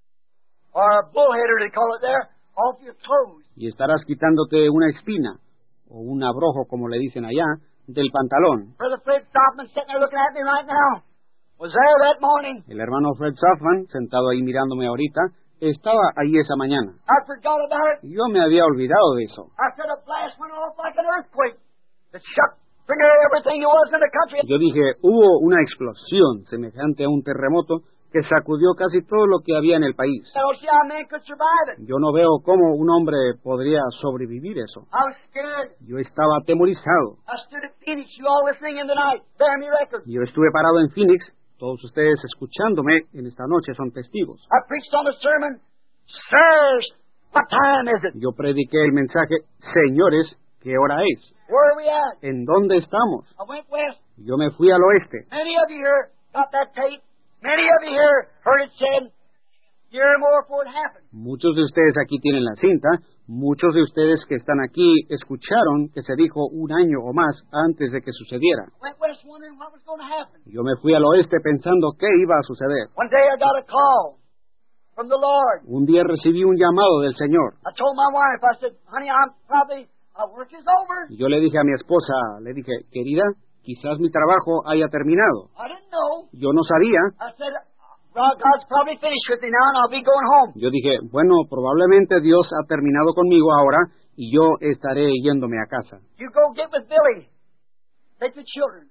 or a bullheader, they call it there, off your clothes. Y estarás quitándote una espina, o un abrojo, como le dicen allá, del pantalón. Brother Fred Stockman sitting there looking at me right now was there that morning. El hermano Fred Suffman, sentado ahí mirándome ahorita, estaba ahí esa mañana. I forgot about it. Yo me había olvidado de eso. I said a blast went off like an earthquake. It shook finger everything there was in the country. Yo dije, hubo una explosión semejante a un terremoto que sacudió casi todo lo que había en el país. I don't see how a man could survive it. Yo no veo cómo un hombre podría sobrevivir eso. I was scared. Yo estaba atemorizado. I stood at Phoenix, you all listening in tonight, bearing me record. Yo estuve parado en Phoenix, todos ustedes escuchándome en esta noche son testigos. I preached on the sermon, "Sirs, what time is it? Yo prediqué el mensaje, señores, ¿qué hora es? Where are we at?" ¿En dónde estamos? I went west. Yo me fui al oeste. Many of you here got that tape. Many of you here heard it said, year or more before it happened. Muchos de ustedes aquí tienen la cinta. Muchos de ustedes que están aquí escucharon que se dijo un año o más antes de que sucediera. I went west wondering what was going to happen. Yo me fui al oeste pensando qué iba a suceder. One day I got a call from the Lord. Un día recibí un llamado del Señor. I told my wife, I said, "Honey, I'm probably, my work is over." Yo le dije a mi esposa, le dije, querida, quizás mi trabajo haya terminado. I didn't know. Yo no sabía. I said, "God- God's probably finished with me now and I'll be going home." Yo dije, bueno, probablemente Dios ha terminado conmigo ahora y yo estaré yéndome a casa. You go get with Billy. Take the children.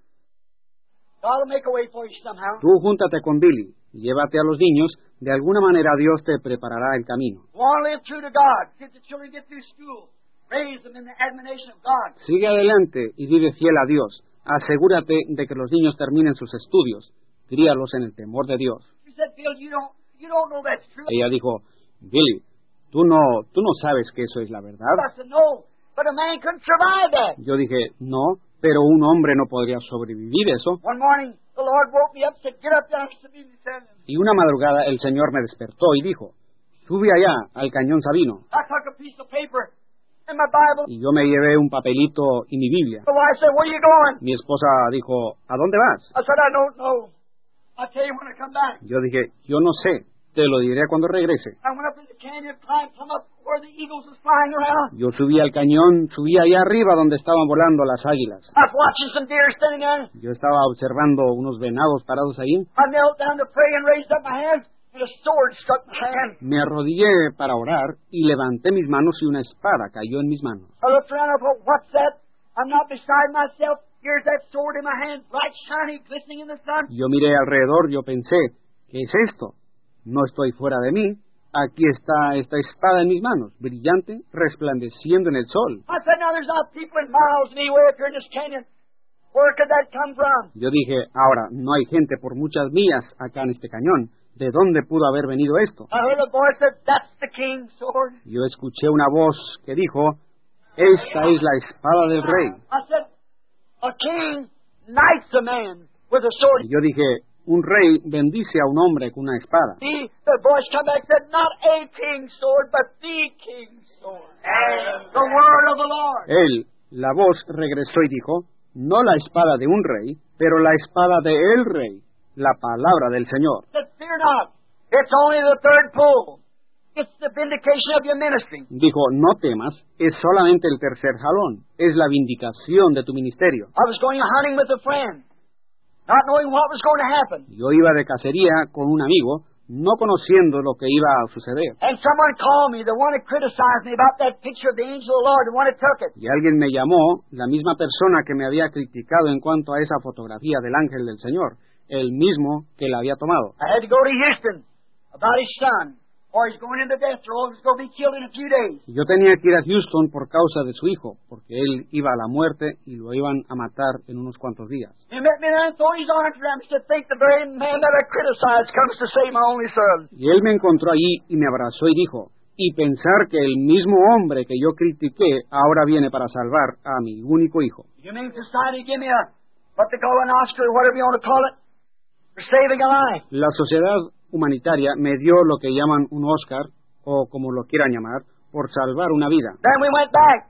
God will make a way for you somehow. Tú júntate con Billy y llévate a los niños. De alguna manera Dios te preparará el camino. Go on, live true to God. Get the children get through school. Raise them in the admonition of God. Sigue adelante y vive fiel a Dios. Asegúrate de que los niños terminen sus estudios. Críalos en el temor de Dios. She said, "Bill, you don't, you don't know that's true." Ella dijo, Billy, tú no, tú no sabes que eso es la verdad. I said, "No, but a man couldn't survive that." Yo dije, no, pero un hombre no podría sobrevivir eso. One morning, the Lord woke me up and said, "Get up there to Sabine Canyon." Y una madrugada el Señor me despertó y dijo, sube allá al Cañón Sabino. I took a piece of paper and my Bible. Y yo me llevé un papelito y mi Biblia. The wife said, "Where are you going?" Mi esposa dijo, ¿a dónde vas? I said, "I don't know. I'll tell you when I come back." Yo dije, yo no sé, Te lo diré cuando regrese. I went up in the canyon, climbed, come up where the eagles was flying around. Yo subí al cañón, subí allá arriba donde estaban volando las águilas. I was watching some deer standing there. Yo estaba observando unos venados parados ahí. I knelt down to pray and raised up my hands, and a sword struck my hand. Me arrodillé para orar y levanté mis manos y una espada cayó en mis manos. I looked around and I thought, what's that? I'm not beside myself. Here's that sword in my hand, bright, shiny, glistening in the sun. Yo miré alrededor, yo pensé, ¿qué es esto? No estoy fuera de mí. Aquí está esta espada en mis manos, brillante, resplandeciendo en el sol. I said, now there's not people in miles anywhere if you're in this canyon. Where could that come from? Yo dije, ahora, no hay gente por muchas millas acá en este cañón. ¿De dónde pudo haber venido esto? I heard a voice that that's the king's sword. Yo escuché una voz que dijo, esta es la espada del rey. I said, a king knights a man with a sword. Y yo dije, un rey bendice a un hombre con una espada. He, the voice come back and said, not a king's sword, but the king's sword. The word of the Lord. Él, la voz, regresó y dijo, no la espada de un rey, pero la espada de el rey, la palabra del Señor. Said, fear not. It's only the third pull. It's the vindication of your ministry. Dijo, no temas, es solamente el tercer jalón, es la vindicación de tu ministerio. I was going hunting with a friend, not knowing what was going to happen. Yo iba de cacería con un amigo, no conociendo lo que iba a suceder. And someone called me, the one that criticized me about that picture of the angel of the Lord, the one that took it. Y alguien me llamó, la misma persona que me había criticado en cuanto a esa fotografía del ángel del Señor, el mismo que la había tomado. I had to go to Houston about his son, or he's going into death row, he's going to be killed in a few days. Yo tenía que ir a Houston por causa de su hijo, porque él iba a la muerte y lo iban a matar en unos cuantos días. He met me there and threw his arms around me. He said, think the very man that I criticized comes to save my only son. Y él me encontró allí y me abrazó y dijo, y pensar que el mismo hombre que yo critiqué ahora viene para salvar a mi único hijo. The Humane Society give me a, what they call an Oscar, or whatever you want to call it, for saving a life. La sociedad humanitaria me dio lo que llaman un Oscar, o como lo quieran llamar, por salvar una vida. Then we went back.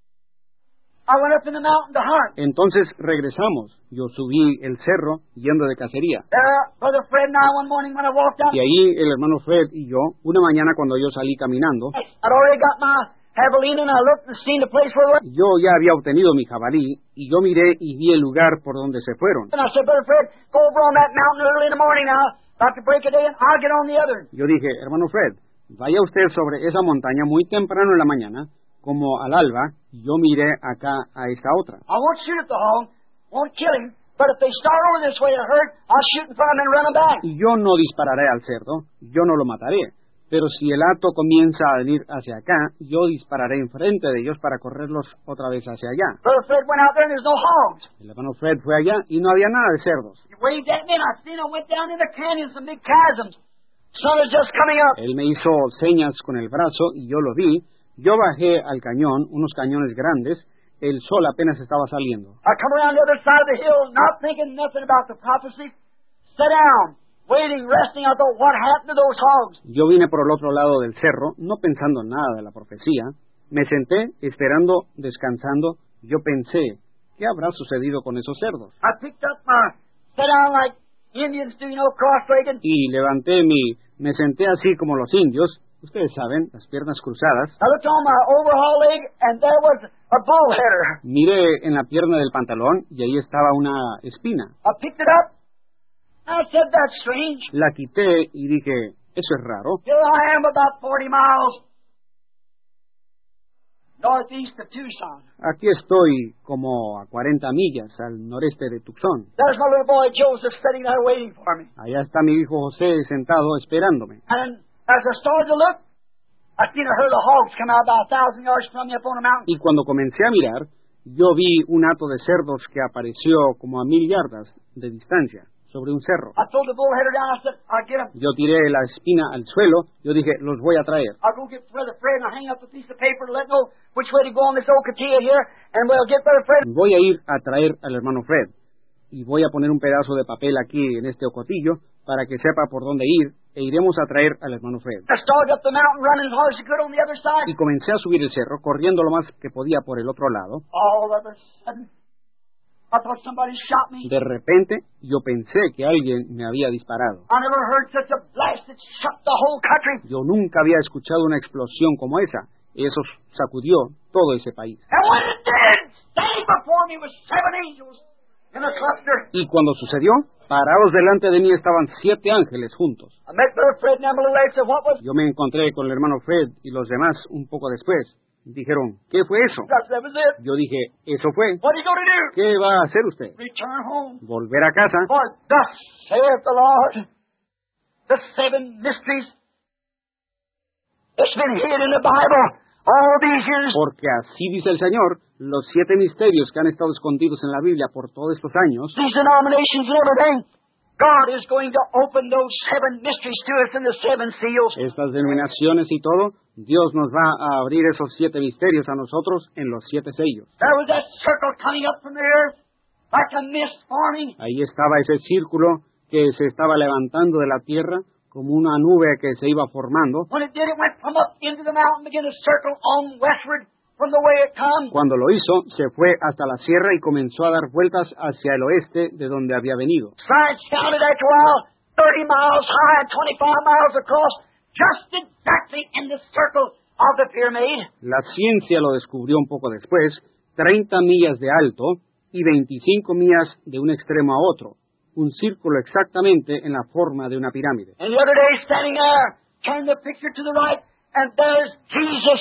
I went up in the mountain to hunt. Entonces regresamos. Yo subí el cerro yendo de cacería. There, Brother Fred and I, one morning when I walked out, Y ahí el hermano Fred y yo, una mañana cuando yo salí caminando, I'd already got my javelin and I looked and seen the place where we were. yo ya había obtenido mi jabalí y yo miré y vi el lugar por donde se fueron. And I said, Brother Fred, go over on that mountain early in the morning now, about to break a day, and I'll get on the other. Yo dije, hermano Fred, vaya usted sobre esa montaña muy temprano en la mañana, como al alba, y yo miré acá a esta otra. I won't shoot at the hog, won't kill him, but if they start over this way to hurt, I'll shoot in front of them and run them back. Y yo no dispararé al cerdo, yo no lo mataré. Pero si el hato comienza a venir hacia acá, yo dispararé enfrente de ellos para correrlos otra vez hacia allá. Brother Fred went out there and there's no hogs. El hermano Fred fue allá y no había nada de cerdos. He waved at me and I seen him went down in the canyon, some big chasms. Sun is just coming up. Él me hizo señas con el brazo y yo lo vi. Yo bajé al cañón, unos cañones grandes. El sol apenas estaba saliendo. I come around the other side of the hill, not thinking nothing about the prophecy. Sat down, waiting, resting. I thought, what happened to those hogs? Yo vine por el otro lado del cerro, no pensando nada de la profecía. Me senté, esperando, descansando. Yo pensé, ¿qué habrá sucedido con esos cerdos? I picked up my, sat down like Indians do, you know, cross-legged. Y levanté mi, me senté así como los indios. Ustedes saben, las piernas cruzadas. I looked on my overhaul leg, and there was a bullheader. Miré en la pierna del pantalón y ahí estaba una espina. I picked it up. I said, that's strange. La quité y dije, eso es raro. Here I am about forty miles northeast of Tucson. Aquí estoy como a cuarenta millas al noreste de Tucson. There's my little boy Joseph sitting there waiting for me. Allá está mi hijo José sentado esperándome. And as I started to look, I seen a herd of hogs come out about a thousand yards from me up on a mountain. Y cuando comencé a mirar, yo vi un hato de cerdos que apareció como a mil yardas de distancia sobre un cerro. I threw the bullheader down. I said, I'll get him. Yo tiré la espina al suelo. Yo dije, los voy a traer. I'll go get Brother Fred and I'll hang up a piece of paper to let know which way to go on this old catilla here, and we'll get Brother Fred. Voy a ir a traer al hermano Fred. Y voy a poner un pedazo de papel aquí en este ocotillo para que sepa por dónde ir, e iremos a traer al hermano Fred. I started up the mountain running as hard as I could on the other side. Y comencé a subir el cerro, corriendo lo más que podía por el otro lado. All of a sudden, I thought somebody shot me. De repente, yo pensé que alguien me había disparado. I never heard such a blast that shook the whole country. Yo nunca había escuchado una explosión como esa. Eso sacudió todo ese país. And when it did, standing before me was seven angels in a cluster. Y cuando sucedió, parados delante de mí estaban siete ángeles juntos. I met Brother Fred and Emily Lake, said, what was Yo me encontré con el hermano Fred y los demás un poco después. Dijeron, ¿qué fue eso? that? That was it. Yo dije, ¿eso fue? What are you going to do? ¿Qué va a hacer usted? Return home. ¿Volver a casa? For thus saith the Lord, the seven mysteries. It's been hid in the Bible all these years. Porque así dice el Señor, los siete misterios que han estado escondidos en la Biblia por todos estos años, These denominations and everything. God is going to open those seven mysteries to us in the seven seals. estas denominaciones y todo, Dios nos va a abrir esos siete misterios a nosotros en los siete sellos. There was that circle coming up from the earth like a mist forming. Ahí estaba ese círculo que se estaba levantando de la tierra como una nube que se iba formando. When it did, it went from up into the mountain, began to circle on westward from the way it come. Cuando lo hizo, se fue hasta la sierra y comenzó a dar vueltas hacia el oeste de donde había venido. Science found it after a while, thirty miles high and twenty-five miles across, just exactly in the circle of the pyramid. La ciencia lo descubrió un poco después, treinta millas de alto y veinticinco millas de un extremo a otro, un círculo exactamente en la forma de una pirámide. And the other day, standing there, turn the picture to the right, and there's Jesus,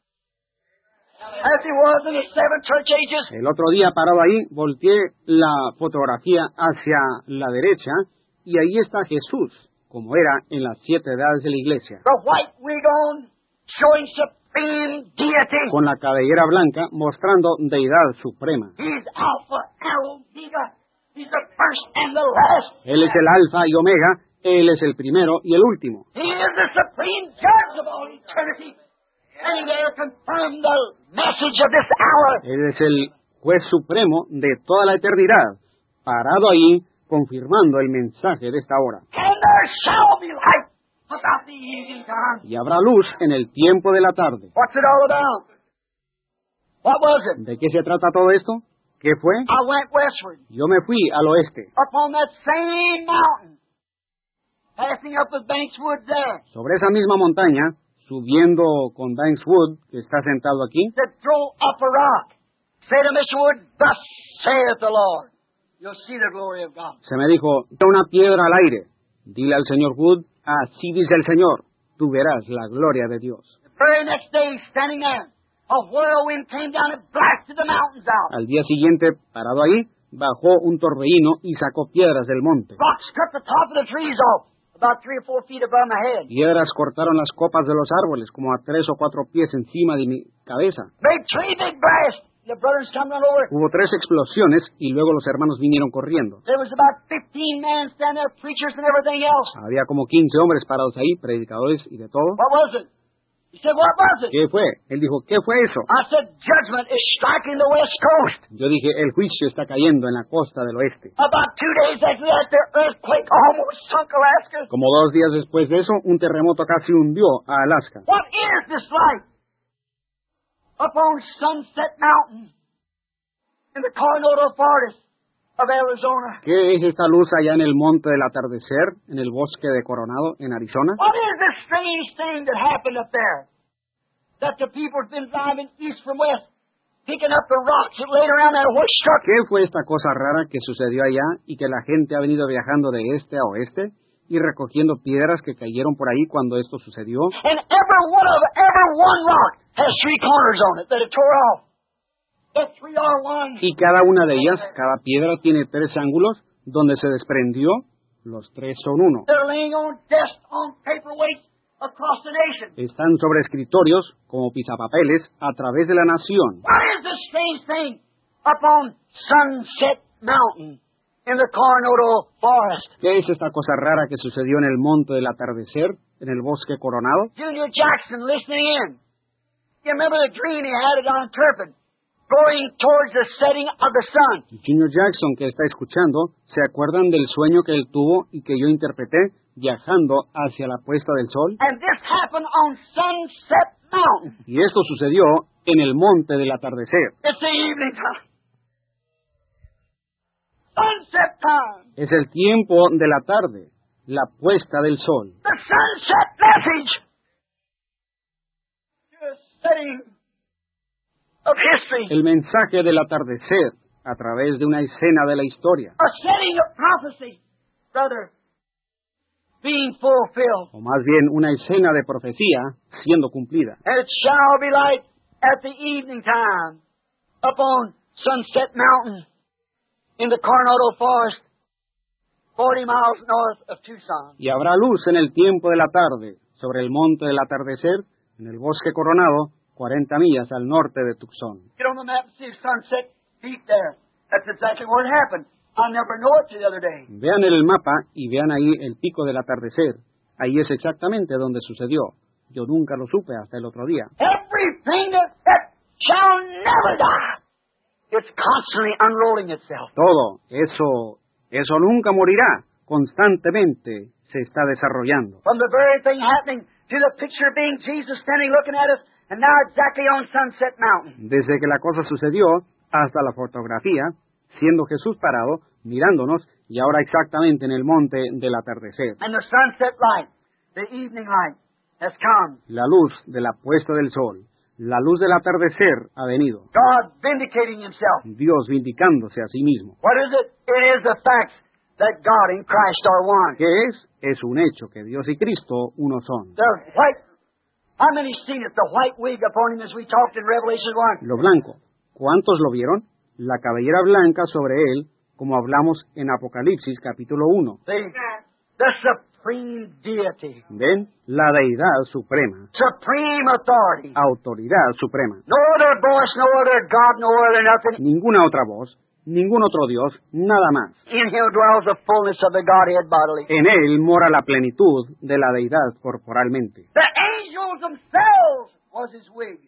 as he was in the seven church ages. El otro día, parado ahí, volteé la fotografía hacia la derecha y ahí está Jesús, como era en las siete edades de la iglesia, The white wig on, showing supreme deity. con la cabellera blanca mostrando deidad suprema. He's Alpha and Omega. He's the first and the last. Él es el alfa y omega, Él es el primero y el último. He is the supreme judge of all eternity. And he there confirmed the message of this hour. Él es el juez supremo de toda la eternidad, parado ahí confirmando el mensaje de esta hora. And there shall be light about the evening time. Y habrá luz en el tiempo de la tarde. What's it all about? What was it? ¿De qué se trata todo esto? ¿Qué fue? I went westward, Yo me fui al oeste, upon that same mountain, passing up with Banks Woods there, sobre esa misma montaña, subiendo con Banks Wood, que está sentado aquí, that throw up a rock. Say to Mister Woods, thus saith the Lord. You'll see the glory of God. se me dijo, tira una piedra al aire. Dile al señor Wood, así dice el Señor, tú verás la gloria de Dios. The very next day, standing there, a whirlwind came down and blasted the mountains out. Al día siguiente, parado ahí, bajó un torbellino y sacó piedras del monte. Rocks cut the top of the trees off, about three or four feet above my head. Piedras cortaron las copas de los árboles, como a tres o cuatro pies encima de mi cabeza. Big tree, big blast. The brothers come run over. Hubo tres explosiones y luego los hermanos vinieron corriendo. There was about fifteen men standing there, preachers and everything else. Había como quince hombres parados ahí, predicadores y de todo. What was it? He said, what was it? ¿Qué fue? Él dijo, ¿qué fue eso? I said, judgment is striking the west coast. Yo dije, el juicio está cayendo en la costa del oeste. About two days after that, the earthquake almost sunk Alaska. Como dos días después de eso, un terremoto casi hundió a Alaska. What is this light? Up on Sunset Mountain in the Coronado Forest of Arizona. ¿Qué es esta luz allá en el monte del atardecer, en el bosque de Coronado, en Arizona? What is this strange thing that happened up there? That the people have been driving east from west, picking up the rocks that laid around that horse truck. ¿Qué fue esta cosa rara que sucedió allá y que la gente ha venido viajando de este a oeste y recogiendo piedras que cayeron por ahí cuando esto sucedió? And every one of every one rock has three corners on it that it tore off. The three are one. Y cada una de ellas, cada piedra tiene tres ángulos donde se desprendió, los tres son uno. They're laying on desks on paperweights across the nation. Están sobre escritorios como pisapapeles a través de la nación. What is this strange thing up on Sunset Mountain in the Coronado Forest? ¿Qué es esta cosa rara que sucedió en el monte del atardecer, en el bosque Coronado? Junior Jackson listening in. You remember the dream he had at on Turpin, going towards the setting of the sun. Junior Jackson, que está escuchando, ¿se acuerdan del sueño que él tuvo y que yo interpreté viajando hacia la puesta del sol? And this happened on Sunset Mountain. Y esto sucedió en el monte del atardecer. It's the evening time. sunset time. Es el tiempo de la tarde, la puesta del sol. The sunset message to a setting of history. El mensaje del atardecer a través de una escena de la historia. A setting of prophecy, brother, being fulfilled. O más bien una escena de profecía siendo cumplida. And it shall be light at the evening time upon Sunset Mountain in the Coronado Forest, forty miles north of Tucson. Y habrá luz en el tiempo de la tarde sobre el monte del atardecer en el bosque Coronado, cuarenta millas al norte de Tucson. Get on the map and see sunset peak there. That's exactly where it happened. I never knew it till the other day. Vean el mapa y vean ahí el pico del atardecer. Ahí es exactamente donde sucedió. Yo nunca lo supe hasta el otro día. Everything that, that shall never die, it's constantly unrolling itself. Todo, eso, eso nunca morirá. Constantemente se está desarrollando. From the very thing happening to the picture being Jesus standing looking at us, and now exactly on Sunset Mountain. Desde que la cosa sucedió hasta la fotografía, siendo Jesús parado, mirándonos, y ahora exactamente en el monte del atardecer. And the sunset light, the evening light, has come. La luz de la puesta del sol, la luz del atardecer ha venido. God vindicating Himself. Dios vindicándose a sí mismo. What is it? It is the fact that God and Christ are one. ¿Qué es? Es un hecho que Dios y Cristo uno son. The white, how many seen it? The white wig upon Him as we talked in Revelation one. Lo blanco, ¿cuántos lo vieron? La cabellera blanca sobre él, como hablamos en Apocalipsis capítulo uno. The, the supreme deity. ¿Ven? La deidad suprema. Supreme authority. Autoridad suprema. No other voice, no other God, no other nothing. Ninguna otra voz, ningún otro Dios, nada más. In Him dwells the fullness of the Godhead bodily. En él mora la plenitud de la deidad corporalmente. The angels themselves was His wig.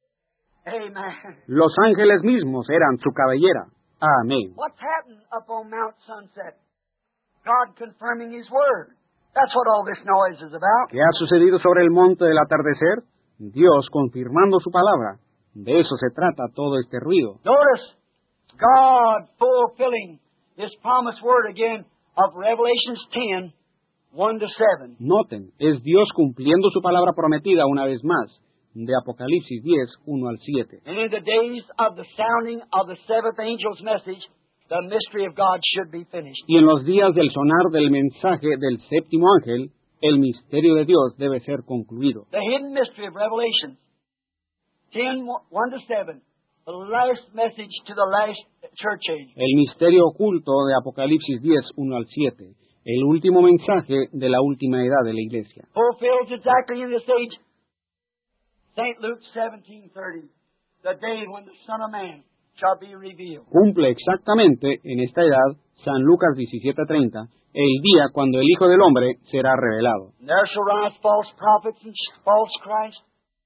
Amen. Los ángeles mismos eran su cabellera. Amén. What's happened up on Mount Sunset? God confirming His word. That's what all this noise is about. ¿Qué ha sucedido sobre el monte del atardecer? Dios confirmando su palabra. De eso se trata todo este ruido. Notice, God fulfilling His promised word again of Revelations ten, one to seven. Noten, es Dios cumpliendo su palabra prometida una vez más, de Apocalipsis diez, uno al siete. And in the days of the sounding of the seventh angel's message, the mystery of God should be finished. Y en los días del sonar del mensaje del séptimo ángel, el misterio de Dios debe ser concluido. The hidden mystery of Revelation ten, one to seven, the last message to the last church age. El misterio oculto de Apocalipsis diez, uno al siete, el último mensaje de la última edad de la iglesia. Fulfills exactly in this age, Saint Luke seventeen thirty, the day when the Son of Man shall be revealed. Cumple exactamente en esta edad San Lucas diecisiete treinta, el día cuando el Hijo del Hombre será revelado. And there shall rise false prophets and false Christ,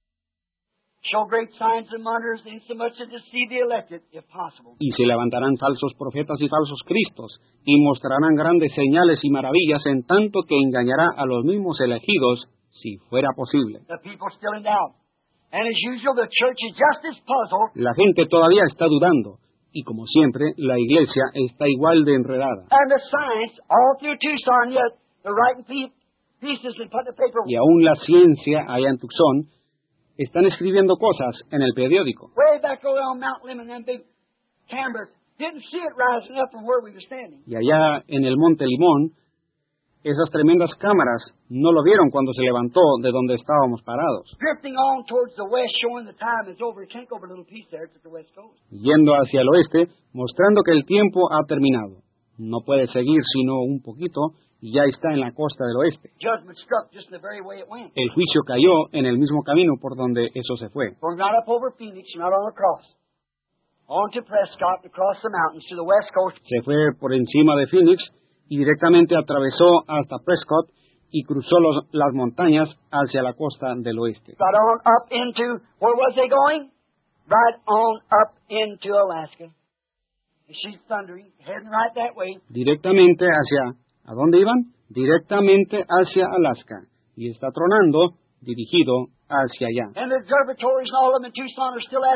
show great signs and wonders, insomuch as to deceive the elected, if possible. Y se levantarán falsos profetas y falsos cristos, y mostrarán grandes señales y maravillas, en tanto que engañará a los mismos elegidos, si fuera posible. The people still in doubt. And as usual, the church is just as puzzled. La gente todavía está dudando, y como siempre, la iglesia está igual de enredada. And the science, all through Tucson, yet they're writing pe- pieces and putting the paper Y aún la ciencia, allá en Tucson, están escribiendo cosas en el periódico. way back over on Mount Lemon, them big cameras. Didn't see it rising up from where we were standing. Y allá en el Monte Limón, esas tremendas cámaras no lo vieron cuando se levantó de donde estábamos parados. Drifting on towards the west, showing the time is over. You can't go over a little piece there. It's at the west coast. Yendo hacia el oeste, mostrando que el tiempo ha terminado. No puede seguir sino un poquito y ya está en la costa del oeste. Judgment struck just in the very way it went. El juicio cayó en el mismo camino por donde eso se fue. Going right up over Phoenix, not on across. On to Prescott, across the mountains to the west coast. Se fue por encima de Phoenix y directamente atravesó hasta Prescott y cruzó los, las montañas hacia la costa del oeste. Right on up into, where was they going? Right on up into Alaska. And she's thundering, heading right that way. Directamente hacia, ¿a dónde iban? Directamente hacia Alaska. Y está tronando, dirigido hacia allá. And the observatories and all of them in Tucson are still asking,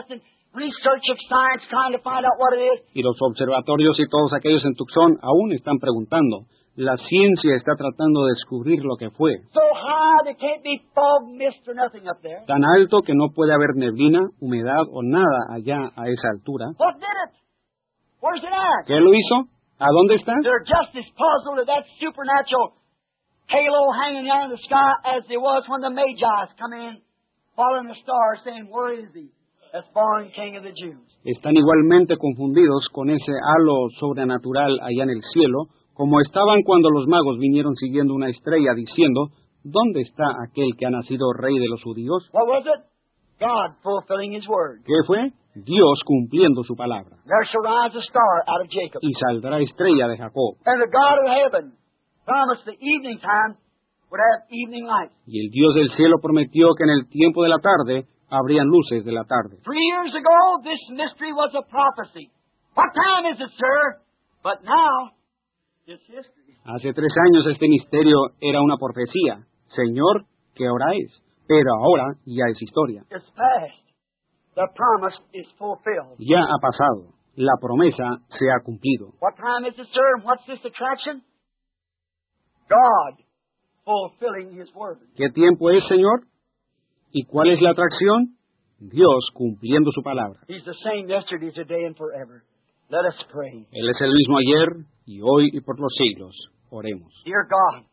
research of science trying to find out what it is. Y los observatorios y todos aquellos en Tucson aún están preguntando. La ciencia está tratando de descubrir lo que fue. So high there can't be fog, mist, or nothing up there. Tan alto que no puede haber neblina, humedad o nada allá a esa altura. What did it? Where's it at? ¿Qué lo hizo? ¿A dónde está? They're just as puzzled at that supernatural halo hanging down in the sky as they was when the Magi's come in, following the star, saying, "Where is he? As foreign king of the Jews." Están igualmente confundidos con ese halo sobrenatural allá en el cielo, como estaban cuando los magos vinieron siguiendo una estrella diciendo, ¿dónde está aquel que ha nacido rey de los judíos? What was it? God fulfilling His word. ¿Qué fue? Dios cumpliendo su palabra. There shall rise a star out of Jacob. Y saldrá estrella de Jacob. And the God of heaven promised the evening time would have evening light. Y el Dios del cielo prometió que en el tiempo de la tarde habrían luces de la tarde. Three years ago, this mystery was a prophecy. What time is it, sir? But now, it's history. Hace tres años este misterio era una profecía. Señor, ¿qué hora es? Pero ahora ya es historia. It's past. The promise is fulfilled. Ya ha pasado. La promesa se ha cumplido. What time is it, sir? And what's this attraction? God fulfilling His word. ¿Qué tiempo es, Señor? ¿Y cuál es la atracción? Dios cumpliendo su palabra. He's the same yesterday, today, and forever. Let us pray. Él es el mismo ayer, y hoy, y por los siglos. Oremos. Dear God,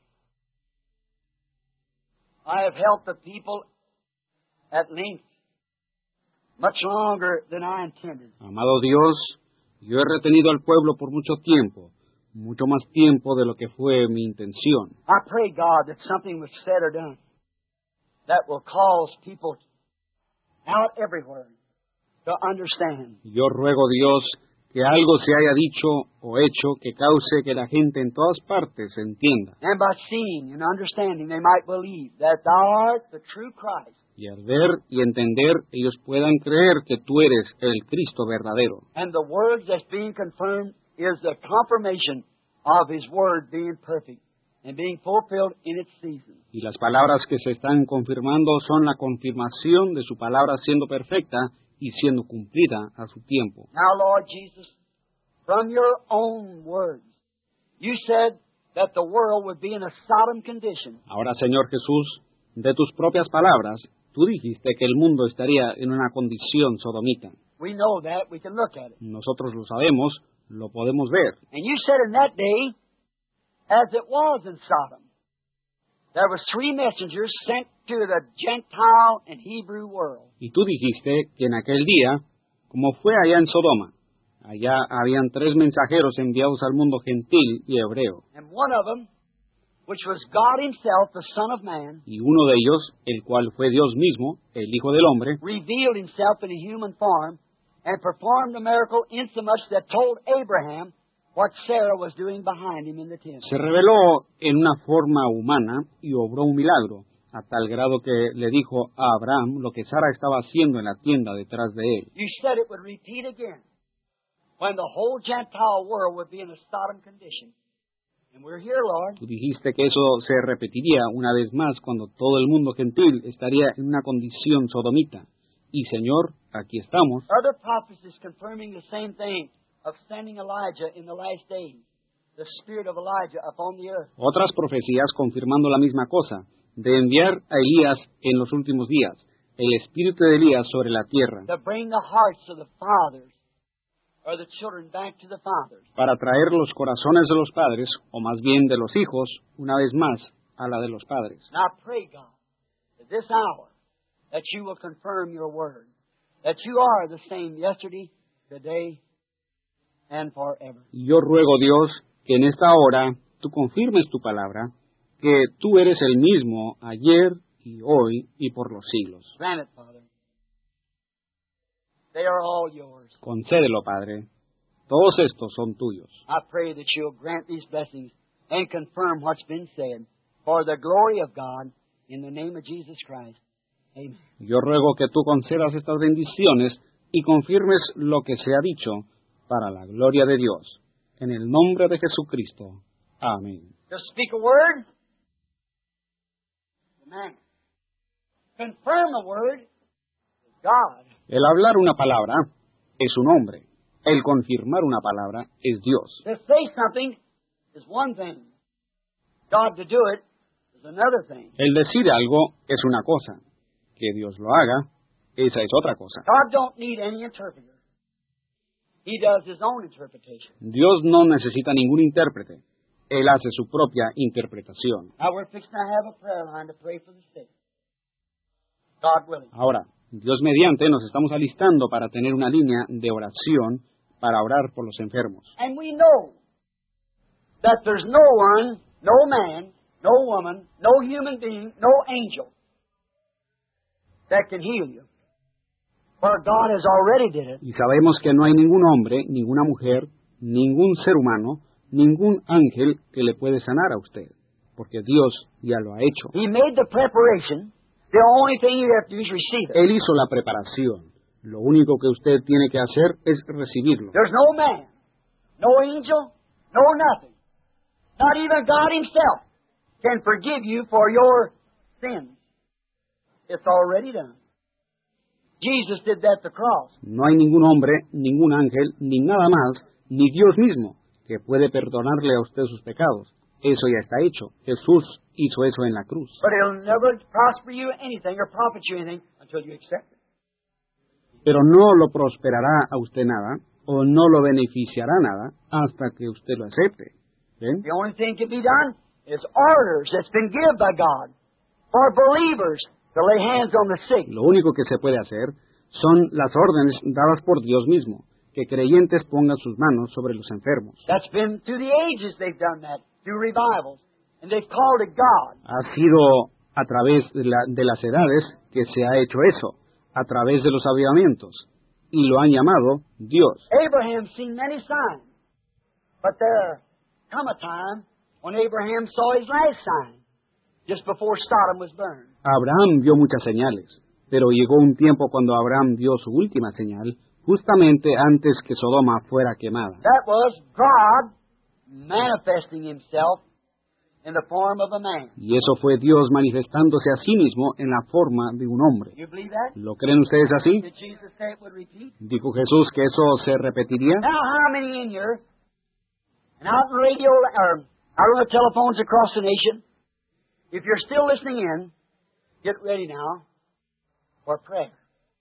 I have helped the people at length, much longer than I intended. Amado Dios, yo he retenido al pueblo por mucho tiempo, mucho más tiempo de lo que fue mi intención. I pray, God, that something was said or done that will cause people out everywhere to understand. Yo ruego, Dios, que algo se haya dicho o hecho que cause que la gente en todas partes entienda. And by seeing and understanding, they might believe that Thou art the true Christ. Y al ver y entender, ellos puedan creer que tú eres el Cristo verdadero. And the word that's being confirmed is the confirmation of His word being perfect and being fulfilled in its season. Y las palabras que se están confirmando son la confirmación de su palabra siendo perfecta y siendo cumplida a su tiempo. Now, Lord Jesus, from your own words, you said that the world would be in a Sodom condition. Ahora, Señor Jesús, de tus propias palabras, tú dijiste que el mundo estaría en una condición sodomita. We know that. We can look at it. Nosotros lo sabemos, lo podemos ver. And you said in that day, as it was in Sodom, there was three messengers sent to the Gentile and Hebrew world. Y tú dijiste que en aquel día, como fue allá en Sodoma, allá habían tres mensajeros enviados al mundo gentil y hebreo. And one of them, which was God Himself, the Son of Man, Y uno de ellos, el cual fue Dios mismo, el Hijo del Hombre, revealed Himself in a human form and performed a miracle insomuch that told Abraham what Sarah was doing behind him in the tent. se reveló en una forma humana y obró un milagro, a tal grado que le dijo a Abraham lo que Sara estaba haciendo en la tienda detrás de él. You said it would repeat again when the whole Gentile world would be in a Sodom condition. And we're here, Lord. Tú dijiste que eso se repetiría una vez más cuando todo el mundo gentil estaría en una condición sodomita. Y, Señor, aquí estamos. Other prophecies confirming the same thing of sending Elijah in the last days, the spirit of Elijah upon the earth. Otras profecías confirmando la misma cosa, de enviar a Elías en los últimos días, el espíritu de Elías sobre la tierra, To bring the hearts of the fathers or the children back to the fathers. para traer los corazones de los padres, o más bien de los hijos, una vez más a la de los padres. And I pray, God, at this hour, that you will confirm your word, that you are the same yesterday, today, and forever. Y yo ruego, Dios, que en esta hora tú confirmes tu palabra, que tú eres el mismo ayer y hoy y por los siglos. Grant it, Father. They are all yours. Concédelo, Padre. Todos estos son tuyos. I pray that you'll grant these blessings and confirm what's been said for the glory of God in the name of Jesus Christ. Amen. Yo ruego que tú concedas estas bendiciones y confirmes lo que se ha dicho para la gloria de Dios. En el nombre de Jesucristo. Amén. Just speak a word. Amen. Confirm a word. God. El hablar una palabra es un hombre. El confirmar una palabra es Dios. To say something is one thing. God to do it is another thing. El decir algo es una cosa. Que Dios lo haga, esa es otra cosa. God don't need any interpreter. He does his own interpretation. Dios no necesita ningún intérprete. Él hace su propia interpretación. Now we're fixing to have a prayer line to pray for the sick. God willing. Ahora, Dios mediante, nos estamos alistando para tener una línea de oración para orar por los enfermos. And we know that there's no one, no man, no woman, no human being, no angel that can heal you. For God has already did it. Y sabemos que no hay ningún hombre, ninguna mujer, ningún ser humano, ningún ángel que le puede sanar a usted, porque Dios ya lo ha hecho. He made the preparation. The only thing you have to do is receive it. Él hizo la preparación. Lo único que usted tiene que hacer es recibirlo. There's no man, no angel, no nothing. Not even God himself can forgive you for your sins. It's already done. Jesus did that at the cross. No hay ningún hombre, ningún ángel, ni nada más, ni Dios mismo, que puede perdonarle a usted sus pecados. Eso ya está hecho. Jesús hizo eso en la cruz. But it'll never prosper you anything or profit you anything until you accept it. Pero no lo prosperará a usted nada, o no lo beneficiará nada, hasta que usted lo acepte. ¿Ven? The only thing can be done is orders that's been given by God for believers to lay hands on the sick. Lo único que se puede hacer son las órdenes dadas por Dios mismo, que creyentes pongan sus manos sobre los enfermos. That's been through the ages they've done that, through revivals, and they've called it God. Ha sido a través de, la, de las edades que se ha hecho eso, a través de los avivamientos, y lo han llamado Dios. Abraham seen many signs, but there come a time when Abraham saw his last sign, just before Sodom was burned. Abraham vio muchas señales, pero llegó un tiempo cuando Abraham vio su última señal, justamente antes que Sodoma fuera quemada. That was God manifesting himself in the form of a man. Y eso fue Dios manifestándose a sí mismo en la forma de un hombre. You believe that? ¿Lo creen ustedes así? Did Jesus say it would repeat? Dijo Jesús que eso se repetiría. Now, how many in here, and out on the radio, or out on the telephones across the nation, if you're still listening in, get ready now for prayer.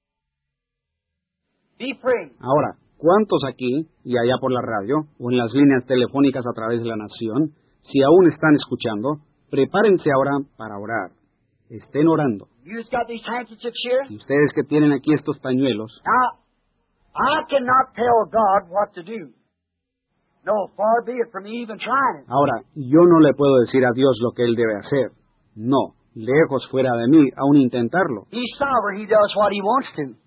Be praying. Ahora, ¿cuántos aquí, y allá por la radio, o en las líneas telefónicas a través de la nación, si aún están escuchando, prepárense ahora para orar? Estén orando. You just got these handkerchiefs here? Y ustedes que tienen aquí estos pañuelos, Now, I cannot tell God what to do. No, far be it from me even trying it. ahora, yo no le puedo decir a Dios lo que Él debe hacer. No, lejos fuera de mí, aún intentarlo. He's sovereign. He does what He wants to.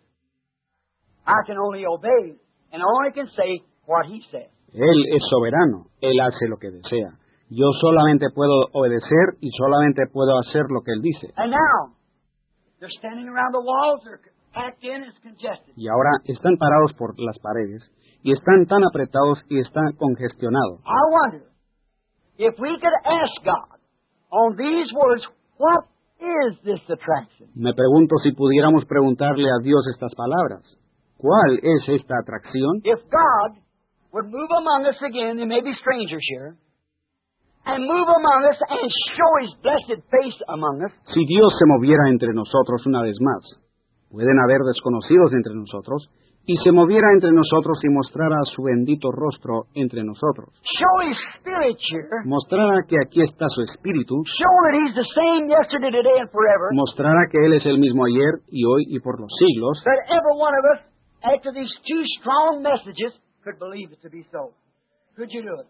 I can only obey, and I only can say what He says. Él es soberano, Él hace lo que desea. Yo solamente puedo obedecer y solamente puedo hacer lo que Él dice. And now, they're standing around the walls. They're packed in. It's congested. Y ahora están parados por las paredes, y están tan apretados y están congestionados. I wonder if we could ask God on these words, what is this attraction? Me pregunto si pudiéramos preguntarle a Dios estas palabras. ¿Cuál es esta atracción? If God would move among us again, there may be strangers here, and move among us and show His blessed face among us, Si Dios se moviera entre nosotros una vez más, pueden haber desconocidos entre nosotros, y se moviera entre nosotros y mostrara su bendito rostro entre nosotros. show His Spirit here, Mostrara que aquí está su espíritu, show that He's the same yesterday, today, and forever, mostrara que Él es el mismo ayer y hoy y por los siglos, that every one of us, after these two strong messages, could believe it to be so. Could you do it?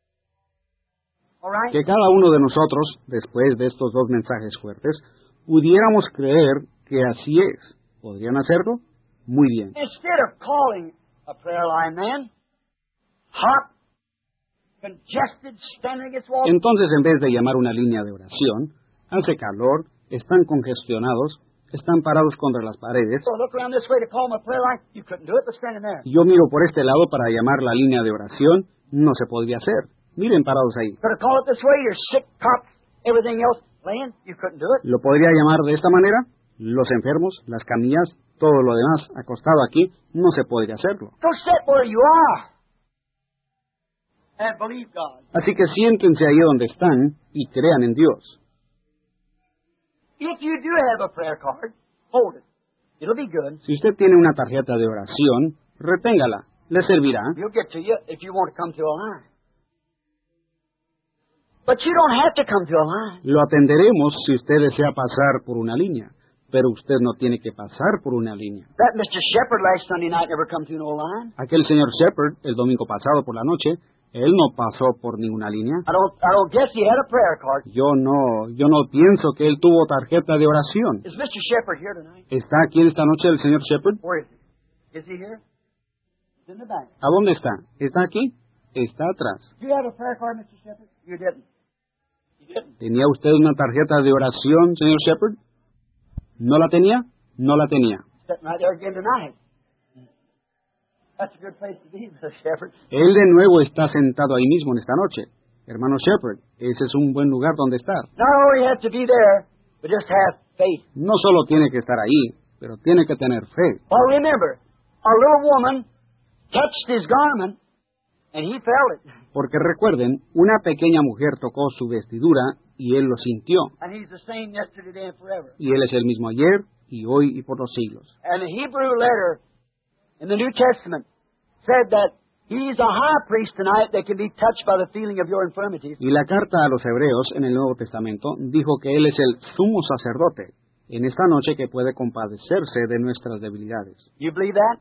All right? que cada uno de nosotros, después de estos dos mensajes fuertes, pudiéramos creer que así es. ¿Podrían hacerlo? Muy bien. Instead of calling a prayer line, man, hot, congested, standing against walls, Entonces, en vez de llamar una línea de oración, hace calor, están congestionados, están parados contra las paredes. so look around this way to call them a prayer line, you couldn't do it, they're standing there. Yo miro por este lado para llamar la línea de oración, no se podría hacer. Miren parados ahí. Could have called it this way, your sick cops, everything else laying, you couldn't do it. ¿Lo podría llamar de esta manera? Los enfermos, las camillas, todo lo demás acostado aquí, no se podría hacerlo. So sit where you are and believe God. Así que siéntense ahí donde están y crean en Dios. If you do have a prayer card, hold it. It'll be good. Si usted tiene una tarjeta de oración, reténgala, le servirá. You'll get to you if you want to come to a line. But you don't have to come to a line. Lo atenderemos si usted desea pasar por una línea, pero usted no tiene que pasar por una línea. That Mister Shepherd last Sunday night never come to no line. Aquel señor Shepherd, el domingo pasado por la noche, él no pasó por ninguna línea. I don't, I don't guess he had a prayer card. Yo no, yo no pienso que él tuvo tarjeta de oración. Is Mister Shepherd here tonight? ¿Está aquí esta noche el señor Shepherd? Where is he? Is he here? He's in the back. ¿A dónde está? ¿Está aquí? Está atrás. Do you have a prayer card, Mister Shepherd? You didn't. You didn't. ¿Tenía usted una tarjeta de oración, señor Shepherd? ¿No la tenía? No la tenía. Sitting right there again tonight. That's a good place to be, Mister Shepherd. Él de nuevo está sentado ahí mismo en esta noche. Hermano Shepherd, ese es un buen lugar donde estar. Not only have to be there, but just have faith. No solo tiene que estar ahí, pero tiene que tener fe. Well, remember, a little woman touched his garment, and he felt it. Porque recuerden, una pequeña mujer tocó su vestidura y él lo sintió. And he's the same yesterday, today, and forever. Y él es el mismo ayer, y hoy, y por los siglos. And the Hebrew letter in the New Testament said that he's a high priest tonight that can be touched by the feeling of your infirmities. Y la carta a los hebreos en el Nuevo Testamento dijo que él es el sumo sacerdote en esta noche que puede compadecerse de nuestras debilidades. You believe that?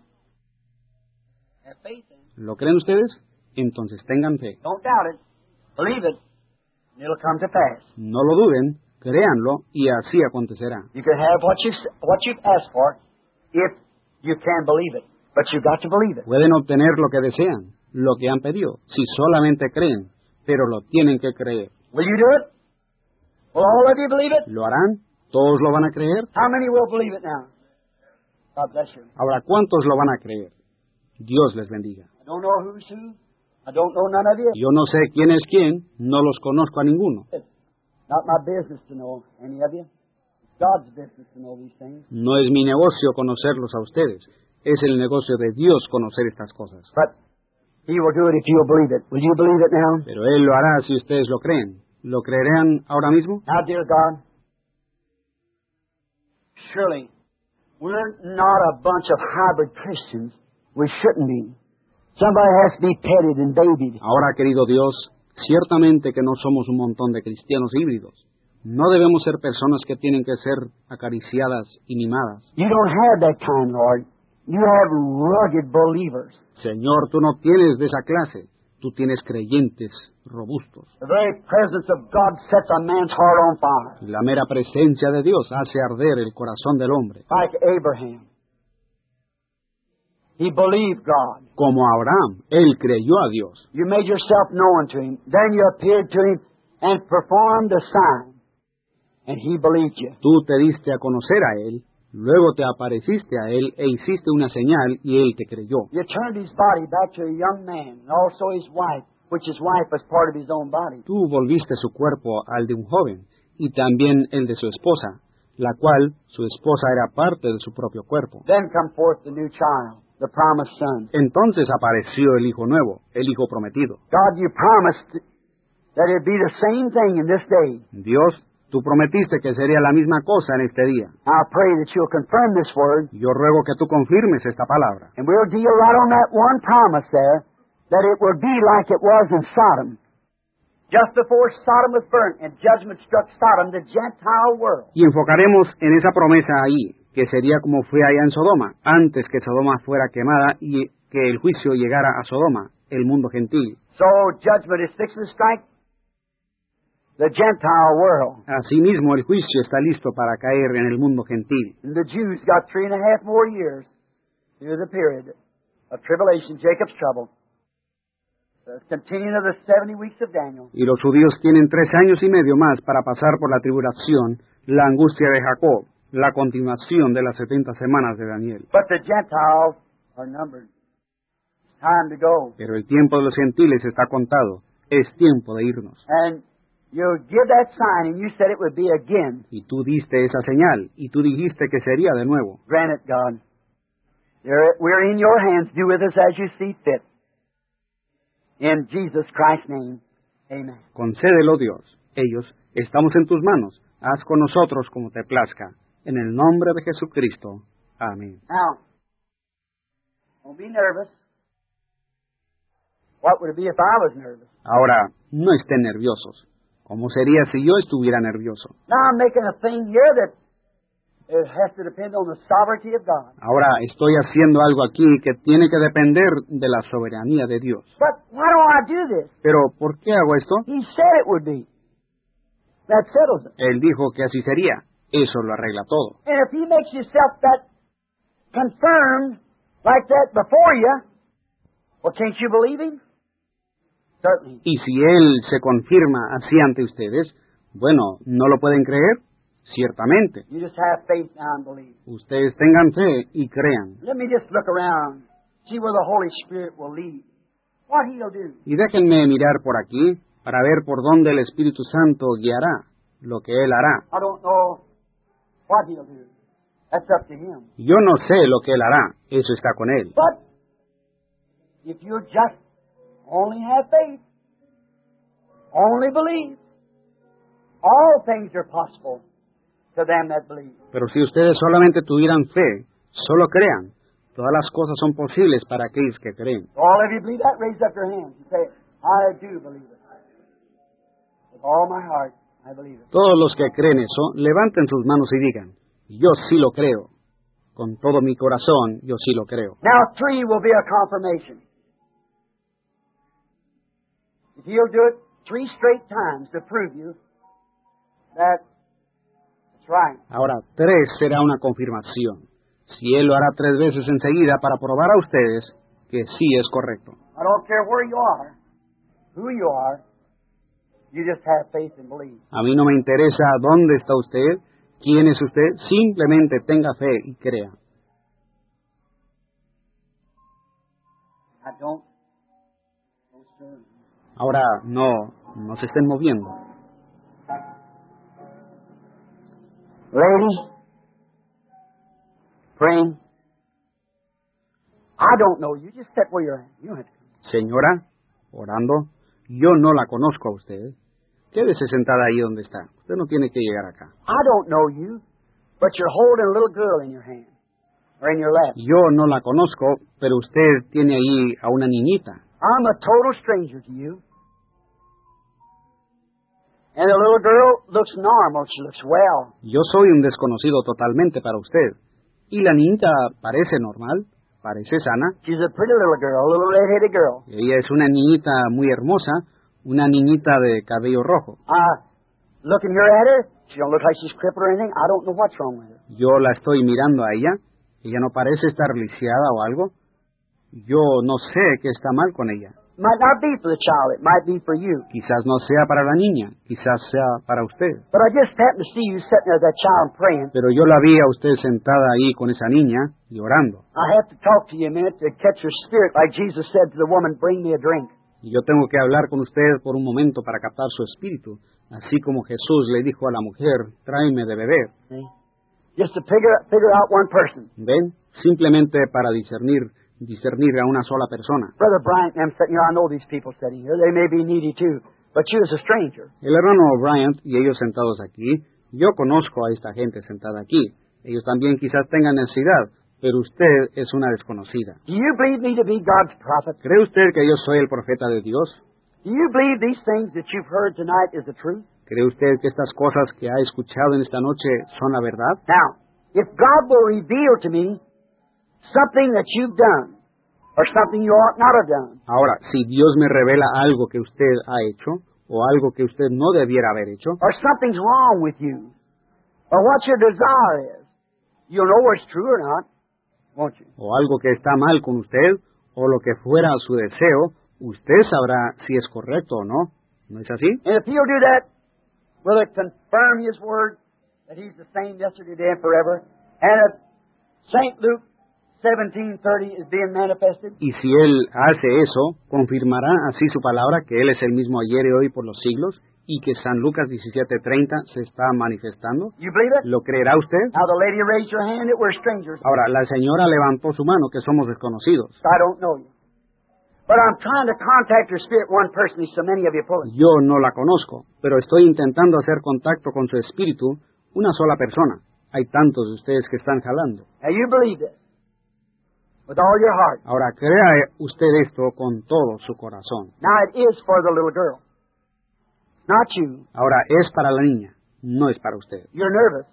Have faith in it. ¿Lo creen ustedes? Entonces tengan fe. Don't doubt it. Believe it, and it'll come to pass. No lo duden, créanlo, y así acontecerá. You can have what you what you've asked for if you can believe it, but you've got to believe it. Pueden obtener lo que desean, lo que han pedido, si solamente creen, pero lo tienen que creer. Will you do it? Will all of you believe it? ¿Lo harán? ¿Todos lo van a creer? How many will believe it now? God bless you. Ahora, ¿cuántos lo van a creer? Dios les bendiga. I don't know who's who. I don't know none of you. Yo no sé quién es quién, no los conozco a ninguno. It's not my business to know any of you. It's God's business to know these things. No es mi negocio conocerlos a ustedes. Es el negocio de Dios conocer estas cosas. But He will do it if you'll believe it. Will you believe it now? Pero Él lo hará si ustedes lo creen. ¿Lo creerán ahora mismo? Now, dear God, surely we're not a bunch of hybrid Christians. We shouldn't be. Somebody has to be petted and babied. Ahora, querido Dios, ciertamente que no somos un montón de cristianos híbridos. No debemos ser personas que tienen que ser acariciadas y mimadas. You don't have that kind, Lord. You have rugged believers. Señor, tú no tienes de esa clase. Tú tienes creyentes robustos. The very presence of God sets a man's heart on fire. La mera presencia de Dios hace arder el corazón del hombre. Like Abraham. He believed God. Como Abraham, él creyó a Dios. You made yourself known to him. Then you appeared to him and performed a sign. And he believed you. Tú te diste a conocer a él, luego te apareciste a él e hiciste una señal y él te creyó. You turned his body back to a young man, and also his wife, which his wife was part of his own body. Tú volviste su cuerpo al de un joven y también el de su esposa, la cual su esposa era parte de su propio cuerpo. Then come forth the new child, the promised son. Entonces apareció el hijo nuevo, el hijo prometido. God, you promised that it'd be the same thing in this day. Dios, tú prometiste que sería la misma cosa en este día. I pray that you'll confirm this word, Yo ruego que tú confirmes esta palabra. and we'll deal right on that one promise there, that it will be like it was in Sodom. Just before Sodom was burnt and judgment struck Sodom, the Gentile world. Y enfocaremos en esa promesa ahí, que sería como fue allá en Sodoma, antes que Sodoma fuera quemada y que el juicio llegara a Sodoma, el mundo gentil. So judgment is fixing to strike the Gentile world. Asimismo, el juicio está listo para caer en el mundo gentil. And the Jews got three and a half more years through the period of tribulation, Jacob's trouble, the continuing of the seventy weeks of Daniel. Y los judíos tienen tres años y medio más para pasar por la tribulación, la angustia de Jacob, la continuación de las setenta semanas de Daniel. But the Gentiles are numbered. It's time to go. Pero el tiempo de los gentiles está contado. Es tiempo de irnos. And you give that sign, and you said it would be again. Y tú diste esa señal, y tú dijiste que sería de nuevo. Grant it, God. They're- We're in your hands. Do with us as you see fit. In Jesus Christ's name, amen. Concédelo, Dios. Ellos, estamos en tus manos. Haz con nosotros como te plazca. En el nombre de Jesucristo. Amén. Now, don't be nervous. What would it be if I was nervous? Ahora, no estén nerviosos. ¿Cómo sería si yo estuviera nervioso? Now I'm making a thing here that it has to depend on the sovereignty of God. Ahora estoy haciendo algo aquí que tiene que depender de la soberanía de Dios. But why do I do this? Pero, ¿por qué hago esto? He said it would be. That settles it. Él dijo que así sería. Eso lo arregla todo. And if He makes Himself that confirmed like that before you, well, can't you believe Him? Certainly. Y si Él se confirma así ante ustedes, bueno, ¿no lo pueden creer? Ciertamente. You just have faith now and believe. Ustedes tengan fe y crean. Let me just look around, see where the Holy Spirit will lead. What He'll do. Y déjenme mirar por aquí para ver por dónde el Espíritu Santo guiará, lo que Él hará. I don't know what He'll do. That's up to Him. Yo no sé lo que Él hará, eso está con Él. But if you just only have faith, only believe, all things are possible to them that believe. Pero si ustedes solamente tuvieran fe, solo crean, todas las cosas son posibles para aquellos que creen. All of you believe that? Raise up your hands and say, I do believe it. With all my heart, I believe it. Todos los que creen eso, levanten sus manos y digan, yo sí lo creo. Con todo mi corazón, yo sí lo creo. Now three will be a confirmation. If He'll do it three straight times to prove you that it's right. Ahora, tres será una confirmación. Si Él lo hará tres veces enseguida para probar a ustedes que sí es correcto. I don't care where you are, who you are, you just have faith and believe. A mí no me interesa dónde está usted, quién es usted, simplemente tenga fe y crea. I don't, don't stir. Ahora, no, no se estén moviendo. Lady, praying. I don't know you. Just sit where you're at. You don't have to come. Señora, orando, yo no la conozco a usted. Quédese sentada ahí donde está. Usted no tiene que llegar acá. I don't know you, but you're holding a little girl in your hand, or in your lap. Yo no la conozco, pero usted tiene ahí a una niñita. I'm a total stranger to you. And the little girl looks normal. She looks well. Yo soy un desconocido totalmente para usted. Y la niñita parece normal, parece sana. She's a pretty little girl, a little red-headed girl. Ella es una niñita muy hermosa, una niñita de cabello rojo. Uh, looking here at her, she don't look like she's crippled or anything. I don't know what's wrong with her. Yo la estoy mirando a ella. Ella no parece estar lisiada o algo. Yo no sé qué está mal con ella. Might not be for the child. It might be for you. Quizás no sea para la niña, quizás sea para usted. But I just happened to see you sitting there with that child praying. Pero yo la vi a usted sentada ahí con esa niña y orando. I have to talk to you a minute to catch your spirit, like Jesus said to the woman, bring me a drink. Y yo tengo que hablar con usted por un momento para captar su espíritu, así como Jesús le dijo a la mujer, tráeme de beber. See? Just to figure, figure out one person. ¿Ven? Simplemente para discernir, discernir a una sola persona. Brother Bryant and them sitting here, I know these people sitting here. They may be needy too, but you as a stranger. El hermano Bryant y ellos sentados aquí, yo conozco a esta gente sentada aquí. Ellos también quizás tengan necesidad, pero usted es una desconocida. Do you believe me to be God's prophet? ¿Cree usted que yo soy el profeta de Dios? Do you believe these things that you've heard tonight is the truth? ¿Cree usted que estas cosas que ha escuchado en esta noche son la verdad? Now, if God will reveal to me something that you've done, or something you ought not have done, Ahora, si Dios me revela algo que usted ha hecho, o algo que usted no debiera haber hecho, or something's wrong with you, or what your desire is, you'll know whether it's true or not, won't you? o algo que está mal con usted, o lo que fuera su deseo, usted sabrá si es correcto o no. ¿No es así? And if he'll do that, will it confirm his word that he's the same yesterday, today, and forever? And if Saint Luke seventeen thirty is being manifested, Y si Él hace eso, confirmará así su palabra que Él es el mismo ayer y hoy por los siglos. y que San Lucas diecisiete treinta se está manifestando? You believe it? ¿Lo creerá usted? Now the lady raised her hand that we're strangers. Ahora, la señora levantó su mano, que somos desconocidos. I don't know you. But I'm trying to contact your spirit one person. There's so many of you pulling. Yo no la conozco, pero estoy intentando hacer contacto con su espíritu, una sola persona. Hay tantos de ustedes que están jalando. Now you believe this with all your heart. Ahora, crea usted esto con todo su corazón. Now it is for the little girl. Not you. Ahora, es para la niña, no es para usted. You're nervous.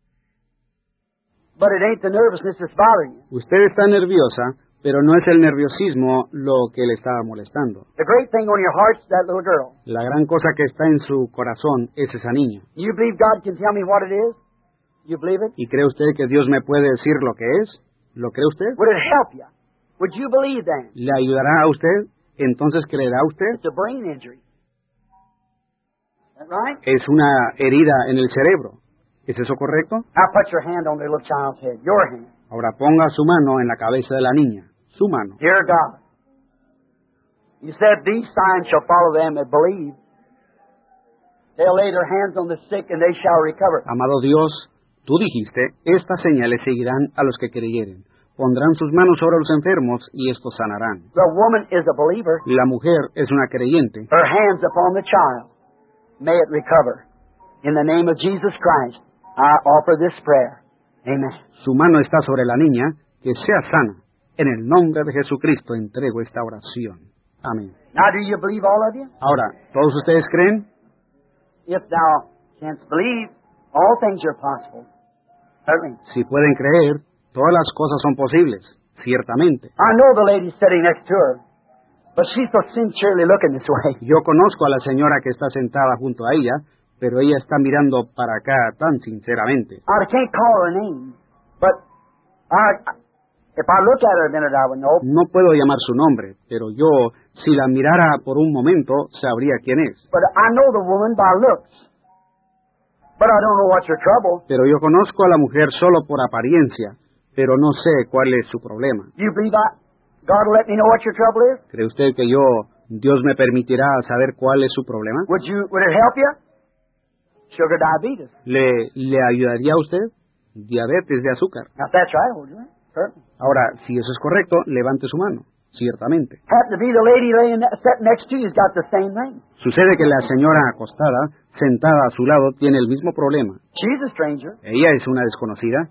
But it ain't the nervousness that's bothering you. Usted está nerviosa, pero no es el nerviosismo lo que le está molestando. The great thing on your heart's that little girl. La gran cosa que está en su corazón es esa niña. You believe God can tell me what it is? You believe it? ¿Y cree usted que Dios me puede decir lo que es? ¿Lo cree usted? Would it help you? Would you believe that? ¿Le ayudará a usted? ¿Entonces creerá usted? It's a brain injury. Is that right? Es una herida en el cerebro. ¿Es eso correcto? Now put your hand on the little child's head. Your hand. Ahora ponga su mano en la cabeza de la niña. Su mano. Dear God, you said these signs shall follow them that believe. They'll lay their hands on the sick and they shall recover. Amado Dios, tú dijiste, estas señales seguirán a los que creyeren. Pondrán sus manos sobre los enfermos y estos sanarán. The woman is a believer. La mujer es una creyente. Her hands upon the child. May it recover. In the name of Jesus Christ, I offer this prayer. Amen. Su mano está sobre la niña, que sea sana. En el nombre de Jesucristo entrego esta oración. Amén. Now do you believe, all of you? Ahora, ¿todos ustedes creen? If thou canst believe, all things are possible. Certainly. Si pueden creer, todas las cosas son posibles, ciertamente. I know the lady sitting next to her, but she's so sincerely looking this way. Yo conozco a la señora que está sentada junto a ella, pero ella está mirando para acá tan sinceramente. I can't call her name, but I, if I look at her a minute, I would know. No puedo llamar su nombre, pero yo, si la mirara por un momento, sabría quién es. But I know the woman by looks. But I don't know what's her trouble. Pero yo conozco a la mujer solo por apariencia, pero no sé cuál es su problema. You believe I, God will let me know what your trouble is? ¿Cree usted que yo, Dios me permitirá saber cuál es su problema? Would you, would it help you? Sugar diabetes. ¿Le, le ayudaría a usted? Diabetes de azúcar. Now if that's right, hold your hand. Certainly. Ahora, si eso es correcto, levante su mano. Ciertamente. Happen to be the lady laying sitting next to you's got the same thing. Sucede que la señora acostada, sentada a su lado, tiene el mismo problema. She's a stranger. Ella es una desconocida.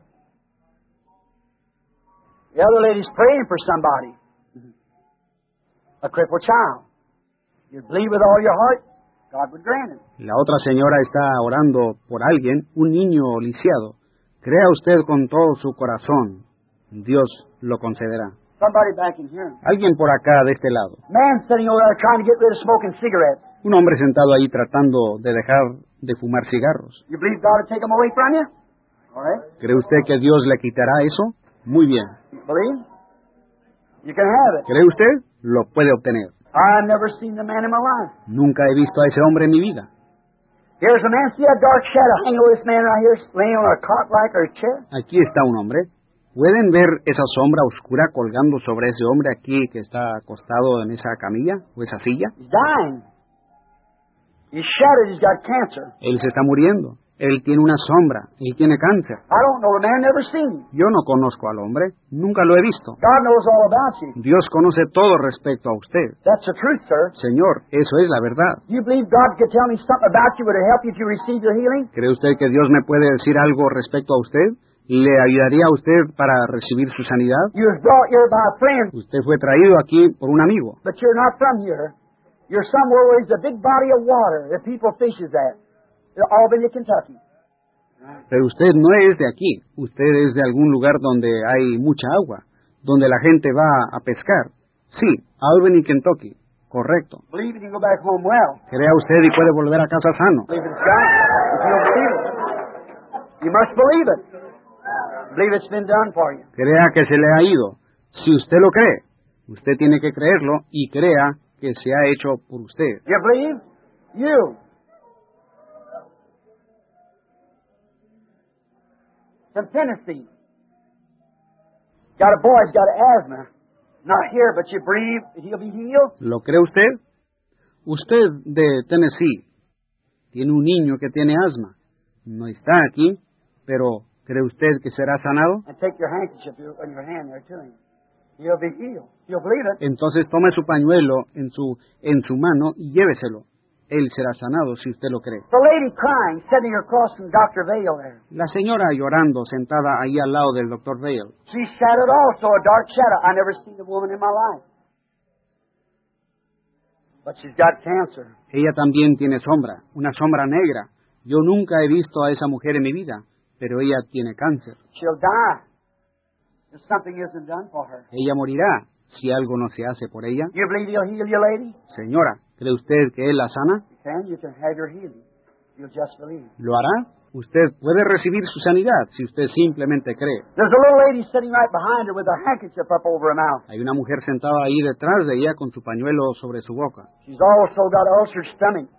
The other lady's praying for somebody. A crippled child. You believe with all your heart, God would grant it. La otra señora está orando por alguien, un niño lisiado. Crea usted con todo su corazón. Dios lo concederá. Somebody back in here. Alguien por acá de este lado. Man sitting over there trying to get rid of smoking cigarettes. Un hombre sentado ahí tratando de dejar de fumar cigarros. You believe God will take them away from you? All right. ¿Cree usted que Dios le quitará eso? Muy bien. Believe? You can have it. ¿Cree usted? Lo puede obtener. I've never seen the man in my life. Nunca he visto a ese hombre en mi vida. Here's a man. See that dark shadow hanging over this man right here, laying on a cot like or a chair? Aquí está un hombre. ¿Pueden ver esa sombra oscura colgando sobre ese hombre aquí que está acostado en esa camilla o esa silla? He's dying. He's shattered. He's got cancer. Él se está muriendo. Él tiene una sombra. Él tiene cáncer. I don't know the man. Never seen him. Yo no conozco al hombre. Nunca lo he visto. God knows all about you. Dios conoce todo respecto a usted. That's the truth, sir. Señor, eso es la verdad. You believe God could tell me something about you? Would it help you if you receive your healing? ¿Cree usted que Dios me puede decir algo respecto a usted? ¿Le ayudaría a usted para recibir su sanidad? You was brought here by a friend, Usted fue traído aquí por un amigo, but you're not from here. You're somewhere where there's a big body of water that people fishes at. In Albany, Kentucky. pero usted no es de aquí. Usted es de algún lugar donde hay mucha agua, donde la gente va a pescar. Sí, Albany, Kentucky. Correcto. Believe it, you can go back home well. Crea usted y puede volver a casa sano. Believe it's God. If you don't believe it, you must believe it. Believe it's been done for you. Crea que se le ha ido. Si usted lo cree, usted tiene que creerlo y crea que se ha hecho por usted. You believe? You. From Tennessee. Got a boy, he's got asthma. Not here, but you believe that he'll be healed? ¿Lo cree usted? Usted de Tennessee Tiene un niño que tiene asma. No está aquí, pero ¿cree usted que será sanado? And take your handkerchief in your hand there to him. He'll be healed. You'll believe it. Entonces tome su pañuelo en su, en su mano y lléveselo. Él será sanado si usted lo cree. The lady crying, sitting across from Doctor Vale there. La señora llorando, sentada ahí al lado del doctor Vale. She's shadowed also, a dark shadow. I never seen a woman in my life. But she's got cancer. Ella también tiene sombra, una sombra negra. Yo nunca he visto a esa mujer en mi vida, pero ella tiene cáncer. She'll die if something isn't done for her. Ella morirá si algo no se hace por ella. You believe he'll heal you, lady? Señora, ¿cree usted que él la sana? You can. You can have your healing. You'll just believe. ¿Lo hará? Usted puede recibir su sanidad si usted simplemente cree. There's a little lady sitting right behind her with her handkerchief up over her mouth. Hay una mujer sentada ahí detrás de ella con su pañuelo sobre su boca. She's also got ulcer stomach.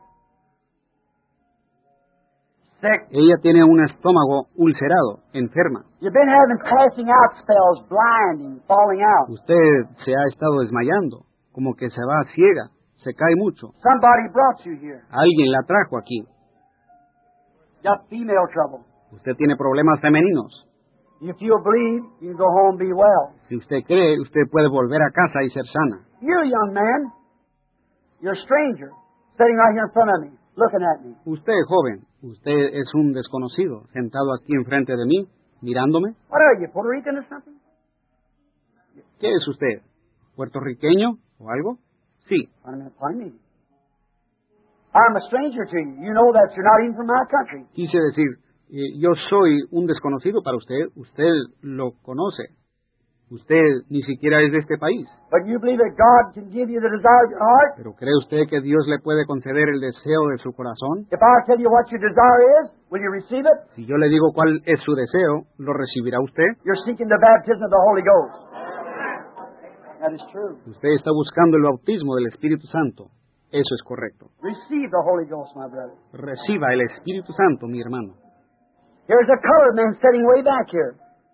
Sick. Ella tiene un estómago ulcerado, enferma. You've been having passing out spells, blinding, falling out. Usted se ha estado desmayando, como que se va ciega, se cae mucho. Somebody brought you here. Alguien la trajo aquí. Got female trouble. Usted tiene problemas femeninos. If you'll believe, you can go home and be well. Si usted cree, usted puede volver a casa y ser sana. You, young man, you're a stranger, sitting right here in front of me, looking at me. Usted, joven, usted es un desconocido, sentado aquí enfrente de mí, mirándome. What are you, Puerto Rican or something? ¿Qué es usted? ¿Puertorriqueño o algo? Sí. I'm in a meeting. I'm a stranger to you. You know that you're not even from my country. Quise decir, eh, yo soy un desconocido para usted. Usted lo conoce. Usted ni siquiera es de este país. But you believe that God can give you the desire of your heart? ¿Pero cree usted que Dios le puede conceder el deseo de su corazón? If I tell you what your desire is, will you receive it? Si yo le digo cuál es su deseo, ¿lo recibirá usted? You're seeking the baptism of the Holy Ghost. That is true. Usted está buscando el bautismo del Espíritu Santo. Eso es correcto. Receive the Holy Ghost, my brother. Reciba el Espíritu Santo, mi hermano. Here's a colored man sitting way back here.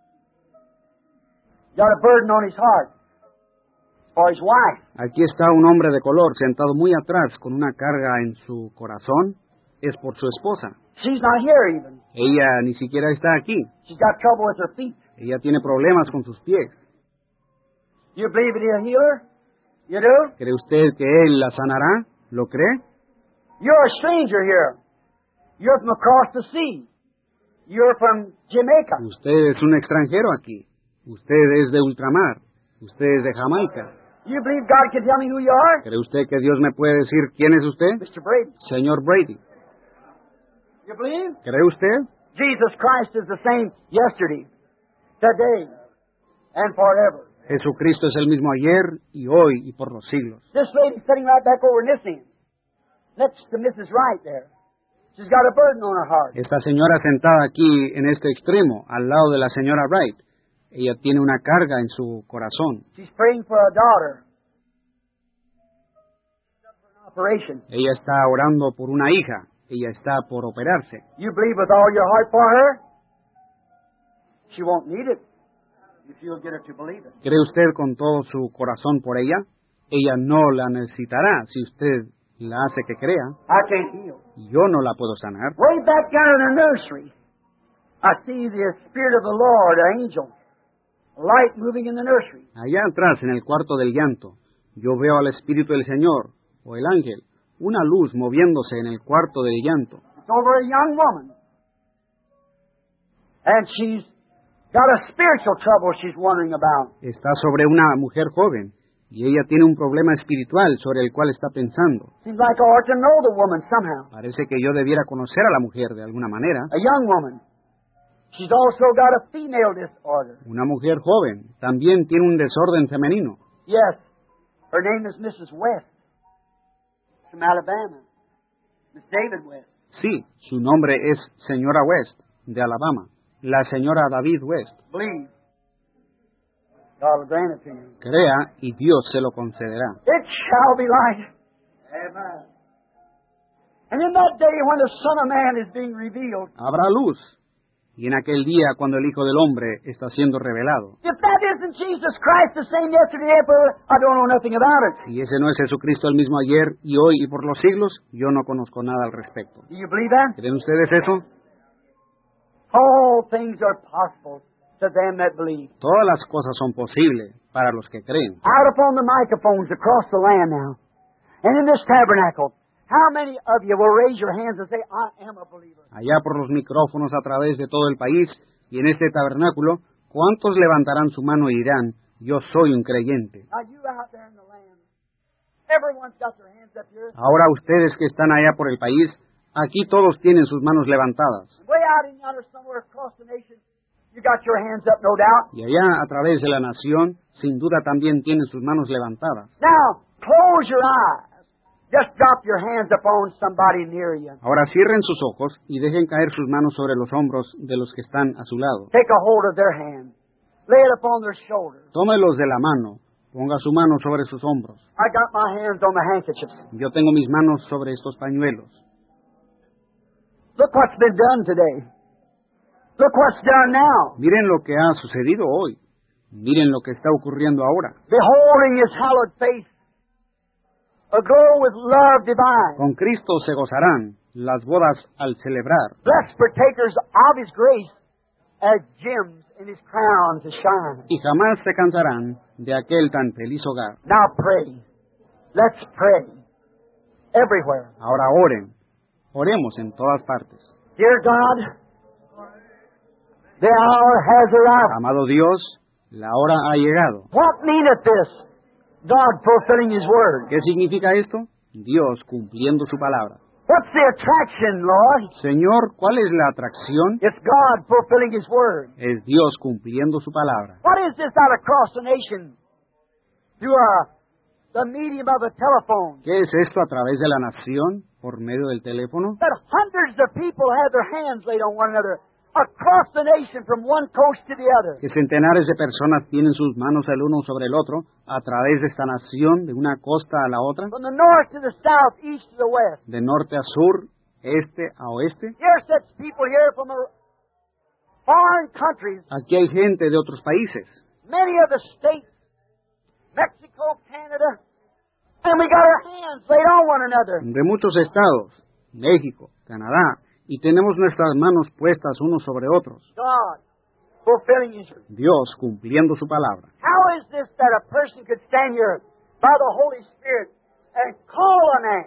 Got a burden on his heart for his wife. Aquí está un hombre de color sentado muy atrás con una carga en su corazón. Es por su esposa. She's not here even. Ella ni siquiera está aquí. She's got trouble with her feet. Ella tiene problemas con sus pies. You believe he'll heal her? You do? ¿Cree usted que Él la sanará? ¿Lo cree? You're a stranger here. You're from across the sea. You're from Jamaica. Usted es un extranjero aquí. Usted es de ultramar. Usted es de Jamaica. You believe God can tell me who you are? ¿Cree usted que Dios me puede decir quién es usted? Mister Brady. Señor Brady. You believe? ¿Cree usted? Jesus Christ is the same yesterday, today, and forever. Jesucristo es el mismo ayer y hoy y por los siglos. This lady's sitting right back over in this end, next to Missus Wright there. She's got a burden on her heart. Esta señora sentada aquí en este extremo, al lado de la señora Wright, ella tiene una carga en su corazón. She's praying for a daughter. An operation. Ella está orando por una hija. Ella está por operarse. You believe with all your heart for her? She won't need it if you'll get her to believe it. ¿Cree usted con todo su corazón por ella? Ella no la necesitará si usted la hace que crea. I can't heal. Yo no la puedo sanar. Way back down in the nursery, I see the Spirit of the Lord, an angel, a light moving in the nursery. Allá atrás, en el cuarto del llanto, yo veo al Espíritu del Señor, o el ángel, una luz moviéndose en el cuarto del llanto. It's over a young woman. And she's got a spiritual trouble she's wondering about. Está sobre una mujer joven, y ella tiene un problema espiritual sobre el cual está pensando. Seems like I ought to know the woman somehow. Parece que yo debiera conocer a la mujer de alguna manera. A young woman. She's also got a female disorder. Una mujer joven, también tiene un desorden femenino. Yes. Her name is Missus West. From Alabama. Miss David West. Sí, su nombre es señora West, de Alabama. La señora David West. Believe. God will grant it to you. Crea y Dios se lo concederá. It shall be light. Amen. And in that day when the Son of Man is being revealed, Habrá luz. y en aquel día cuando el Hijo del Hombre está siendo revelado. If that isn't Jesus Christ the same yesterday, ever, I don't know nothing about it. Si ese no es Jesucristo el mismo ayer y hoy y por los siglos, yo no conozco nada al respecto. Do you believe that? ¿Creen ustedes eso? All things are possible to them that believe. Todas las cosas son posibles para los que creen. Out upon the microphones across the land now, and in this tabernacle, how many of you will raise your hands and say, I am a believer? Allá por los micrófonos a través de todo el país y en este tabernáculo, ¿cuántos levantarán su mano y dirán, yo soy un creyente? Now you out there in the land, everyone's got their hands up here. Ahora ustedes que están allá por el país, aquí todos tienen sus manos levantadas. Way out in yonder somewhere across the nation, you got your hands up, no doubt. Y allá a través de la nación, sin duda también tienen sus manos levantadas. Now, close your eyes. Just drop your hands upon somebody near you. Ahora cierren sus ojos y dejen caer sus manos sobre los hombros de los que están a su lado. Take a hold of their hand. Lay it upon their shoulders. Tómelos de la mano, ponga su mano sobre sus hombros. I got my hands on the handkerchiefs. Yo tengo mis manos sobre estos pañuelos. Look what's been done today. Look what's done now. Miren lo que ha sucedido hoy. Miren lo que está ocurriendo ahora. Beholding His hallowed face, aglow with love divine. Con Cristo se gozarán las bodas al celebrar. Blessed partakers of His grace, as gems in His crown to shine. Y jamás se cansarán de aquel tan feliz hogar. Now pray. Let's pray. Everywhere. Ahora oren. Oremos en todas partes. Dear God, the hour has arrived. Amado Dios, la hora ha llegado. What meaneth this? God fulfilling His word. ¿Qué significa esto? Dios cumpliendo su palabra. What's the attraction, Lord? Señor, ¿cuál es la atracción? It's God fulfilling His word. Es Dios cumpliendo su palabra. What is this out across the nation through uh, the medium of a telephone? ¿Qué es esto a través de la nación por medio del teléfono? That hundreds of people have their hands laid on one another across the nation from one coast to the other. Que centenares de personas tienen sus manos el uno sobre el otro a través de esta nación, de una costa a la otra, From the north to the south, east to the west. de norte a sur, este a oeste. Here's such people here from a foreign countries, Aquí hay gente de otros países, many of the states, Mexico, Canada, and we got our hands laid on one another. de muchos estados, México, Canadá, y tenemos nuestras manos puestas unos sobre otros. God fulfilling His word. Dios cumpliendo su palabra. How is this that a person could stand here by the Holy Spirit and call a man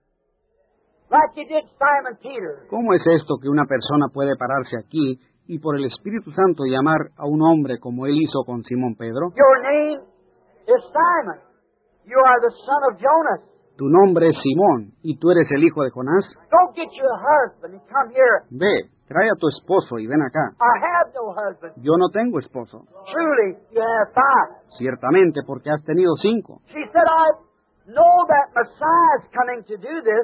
like He did Simon Peter? ¿Cómo es esto que una persona puede pararse aquí y por el Espíritu Santo llamar a un hombre como él hizo con Simón Pedro? Your name is Simon. You are the son of Jonas. Tu nombre es Simón y tú eres el hijo de Jonás. Go get your husband and come here. Ve, trae a tu esposo y ven acá. I have no husband. Yo no tengo esposo. Truly, you have five. Ciertamente, porque has tenido cinco. She said, I know that Messiah is coming to do this,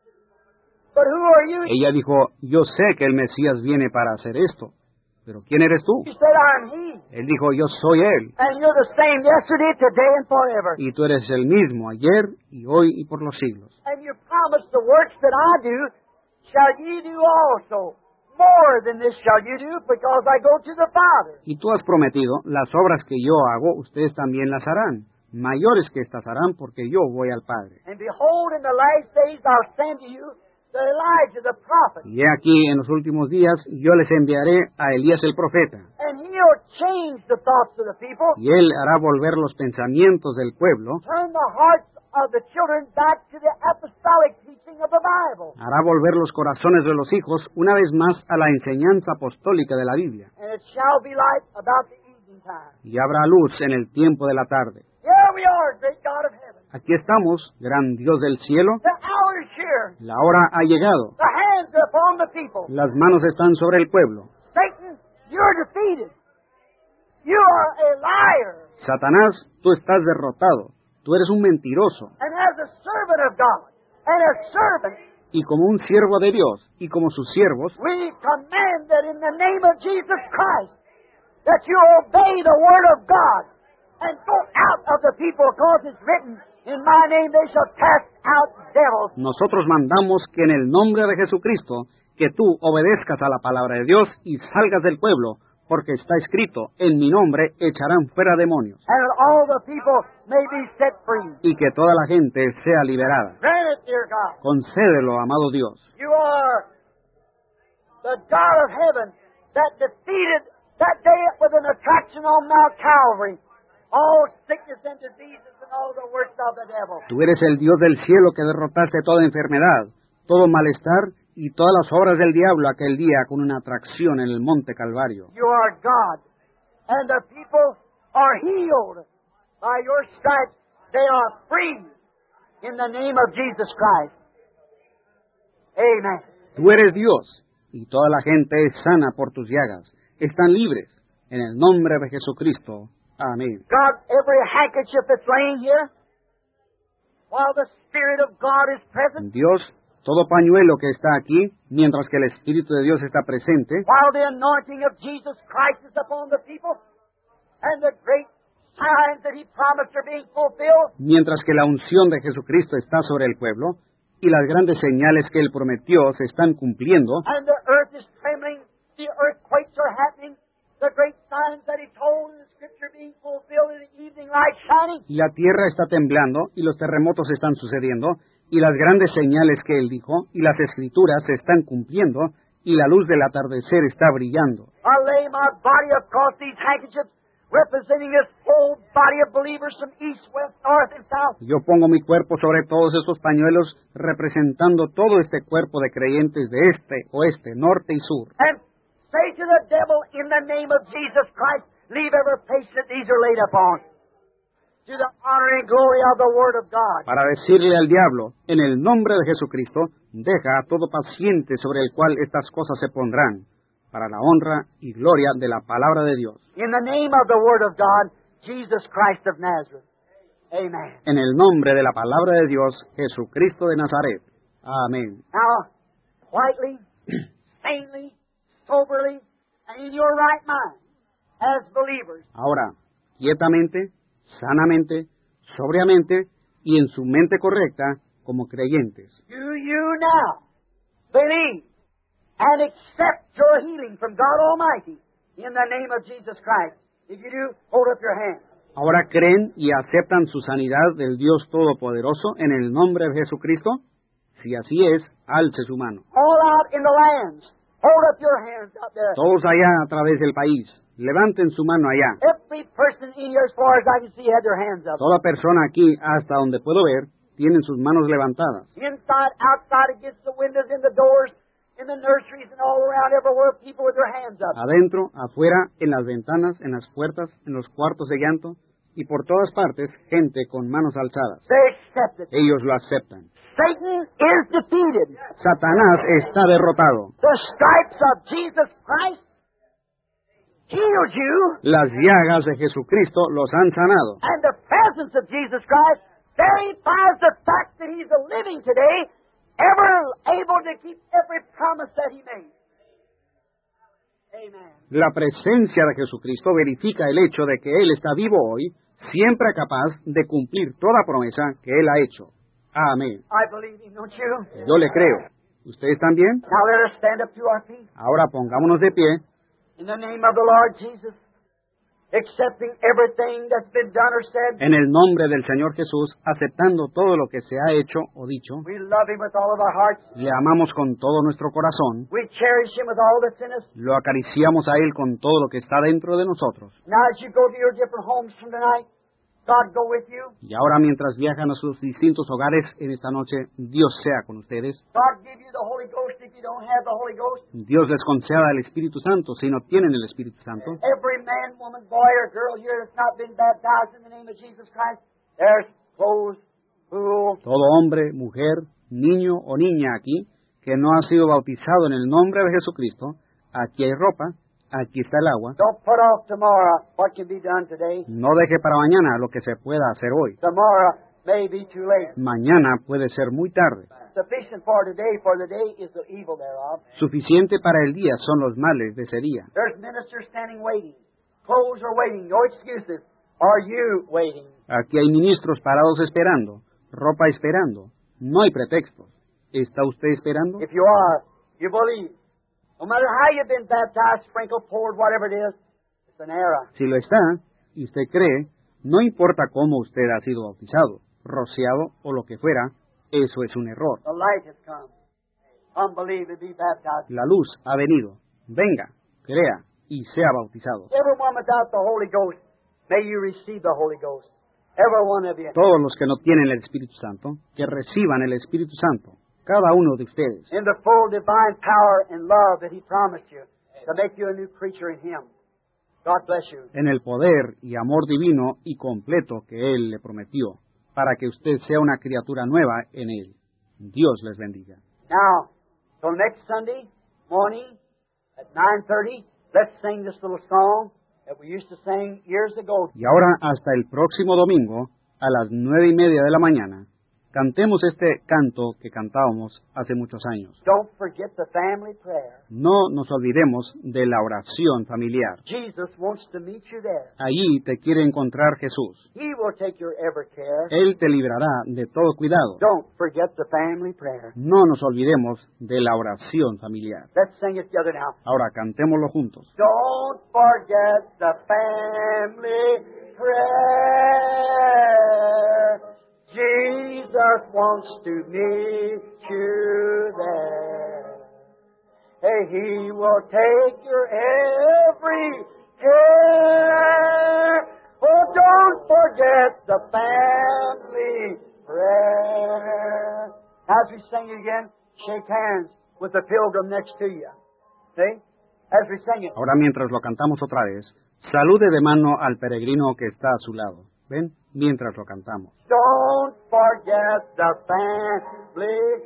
but who are you? Ella dijo, yo sé que el Mesías viene para hacer esto, pero ¿quién eres tú? She said, I'm He. Él dijo, yo soy él, And you're the same yesterday, today, and forever. y tú eres el mismo ayer y hoy y por los siglos. And you promised the works that I do, shall ye do also. More than this shall you do, because I go to the Father. Y tú has prometido, las obras que yo hago, ustedes también las harán. Mayores que estas harán, porque yo voy al Padre. And behold, in the last days I'll send to you the Elijah the prophet. Y he aquí, en los últimos días, yo les enviaré a Elías el profeta, And he'll change the thoughts of the people, y él hará volver los pensamientos del pueblo, turn the hearts of the children back to the apostolic teaching of the Bible. hará volver los corazones de los hijos una vez más a la enseñanza apostólica de la Biblia, And it shall be light about the evening time. y habrá luz en el tiempo de la tarde. Here we are, great God of heaven. Aquí estamos, gran Dios del cielo, The hour is here. la hora ha llegado, The hands are upon the people. las manos están sobre el pueblo. Satan, you're defeated. You are a liar. Satanás, tú estás derrotado, tú eres un mentiroso, And as a servant of God, and a servant, y como un siervo de Dios, y como sus siervos, we command that in the name of Jesus Christ, that you obey the word of God, and go out of the people, because it's written, in my name they shall cast out devils. nosotros mandamos que en el nombre de Jesucristo que tú obedezcas a la palabra de Dios y salgas del pueblo, porque está escrito, en mi nombre echarán fuera demonios, and that all the people may be set free. y que toda la gente sea liberada. Grant it, dear God. Concédelo, amado Dios. You are the God of heaven that defeated that day with an attraction on Mount Calvary all sickness and diseases and all the works of the devil. Tú eres el Dios del cielo que derrotaste toda enfermedad, todo malestar y todas las obras del diablo aquel día con una atracción en el monte Calvario. You are God, and the people are healed by your stripes. They are free in the name of Jesus Christ. Amen. Tú eres Dios, y toda la gente es sana por tus llagas. Están libres en el nombre de Jesucristo. Amén. God, every handkerchief that's laying here, while the Spirit of God is present, Dios, todo pañuelo que está aquí, mientras que el Espíritu de Dios está presente, while the anointing of Jesus Christ is upon the people, and the great signs that He promised are being fulfilled, mientras que la unción de Jesucristo está sobre el pueblo, y las grandes señales que Él prometió se están cumpliendo, and the earth is trembling, the earthquakes are happening, the great signs that He told in the Scripture being fulfilled in the evening light shining. y la tierra está temblando, y los terremotos están sucediendo, y las grandes señales que Él dijo, y las escrituras se están cumpliendo, y la luz del atardecer está brillando. I lay my body across these handkerchiefs, representing this whole body of believers from east, west, north, and south. Yo pongo mi cuerpo sobre todos esos pañuelos, representando todo este cuerpo de creyentes de este, oeste, norte y sur. And say to the devil, in the name of Jesus Christ, leave every patient these are laid upon, to the honor and glory of the Word of God. Para decirle al diablo, en el nombre de Jesucristo, deja a todo paciente sobre el cual estas cosas se pondrán, para la honra y gloria de la palabra de Dios. In the name of the Word of God, Jesus Christ of Nazareth. Amen. En el nombre de la palabra de Dios, Jesucristo de Nazaret. Amén. Now, quietly, sanely, soberly, and in your right mind, as believers, Ahora, quietamente, sanamente, sobriamente y en su mente correcta, como creyentes. do you now believe and accept your healing from God Almighty in the name of Jesus Christ? If you do, hold up your hand. Ahora creen y aceptan su sanidad del Dios Todopoderoso en el nombre de Jesucristo. Si así es, alce su mano. All out in the lands, hold up your hands out there. Todos allá a través del país, levanten su mano allá. Every person in here, as far as I can see, had their hands up. Toda persona aquí, hasta donde puedo ver, tienen sus manos levantadas. Inside, outside, against the windows, in the doors, in the nurseries, and all around everywhere, people with their hands up. Adentro, afuera, en las ventanas, en las puertas, en los cuartos de llanto, y por todas partes, gente con manos alzadas. They accept it. Ellos lo aceptan. Satan is defeated. Satanás está derrotado. The stripes of Jesus Christ healed you, Las llagas de Jesucristo los han sanado. and the presence of Jesus Christ verifies the fact that He's living today, ever able to keep every promise that He made. Amen. La presencia de Jesucristo verifica el hecho de que Él está vivo hoy, siempre capaz de cumplir toda promesa que Él ha hecho. Amén. I believe Him, don't you? Yo le creo. ¿Ustedes también? Now let us stand up to our feet. Ahora pongámonos de pie, In the name of the Lord Jesus, accepting everything that's been done or said. en el nombre del Señor Jesús, aceptando todo lo que se ha hecho o dicho. We love Him with all of our hearts. Le amamos con todo nuestro corazón. We cherish Him with all that's in us. Lo acariciamos a Él con todo lo que está dentro de nosotros. Now as you go to your different homes from tonight, God go with you. Y ahora mientras viajan a sus distintos hogares en esta noche, Dios sea con ustedes. God give you the Holy Ghost if you don't have the Holy Ghost. Dios les conceda el Espíritu Santo si no tienen el Espíritu Santo. Every man, woman, boy, or girl here that's not been baptized in the name of Jesus Christ, there's clothes, food. Todo hombre, mujer, niño o niña aquí que no ha sido bautizado en el nombre de Jesucristo, aquí hay ropa, aquí está el agua. Don't put off tomorrow what can be done today. No deje para mañana lo que se pueda hacer hoy. Tomorrow may be too late. Mañana puede ser muy tarde. Sufficient for today, for the day is the evil thereof. Suficiente para el día son los males de ese día. There's ministers standing waiting. Clothes are waiting. No excuses. Are you waiting? Aquí hay ministros parados esperando, ropa esperando. No hay pretextos. ¿Está usted esperando? If you are, You believe. No matter how you've been baptized, sprinkled, poured, whatever it is, it's an error. Si lo está, y usted cree, no importa cómo usted ha sido bautizado, rociado o lo que fuera, eso es un error. The light has come. Unbelieve and be baptized. La luz ha venido. Venga, crea y sea bautizado. Everyone without the Holy Ghost, may you receive the Holy Ghost. Every one of you. Todos los que no tienen el Espíritu Santo, que reciban el Espíritu Santo, cada uno de ustedes, In the full divine power and love that He promised you to make you a new creature in Him. God bless you. en el poder y amor divino y completo que Él le prometió, para que usted sea una criatura nueva en Él. Dios les bendiga. Now, till next Sunday morning at nine thirty, let's sing this little song that we used to sing years ago. Y ahora, hasta el próximo domingo, a las nueve y media de la mañana, cantemos este canto que cantábamos hace muchos años. Don't forget the family prayer. No nos olvidemos de la oración familiar. Jesus wants to meet you there. Allí te quiere encontrar Jesús. He will take your every care. Él te librará de todo cuidado. Don't forget the family prayer. No nos olvidemos de la oración familiar. Let's sing it together now. Ahora cantémoslo juntos. Don't forget the family prayer. Jesus wants to meet you there. Hey, He will take your every care. Oh, don't forget the family prayer. As we sing it again, shake hands with the pilgrim next to you. See? As we sing it. Ahora mientras lo cantamos otra vez, salude de mano al peregrino que está a su lado. ¿Ven? Mientras lo cantamos. Don't forget the family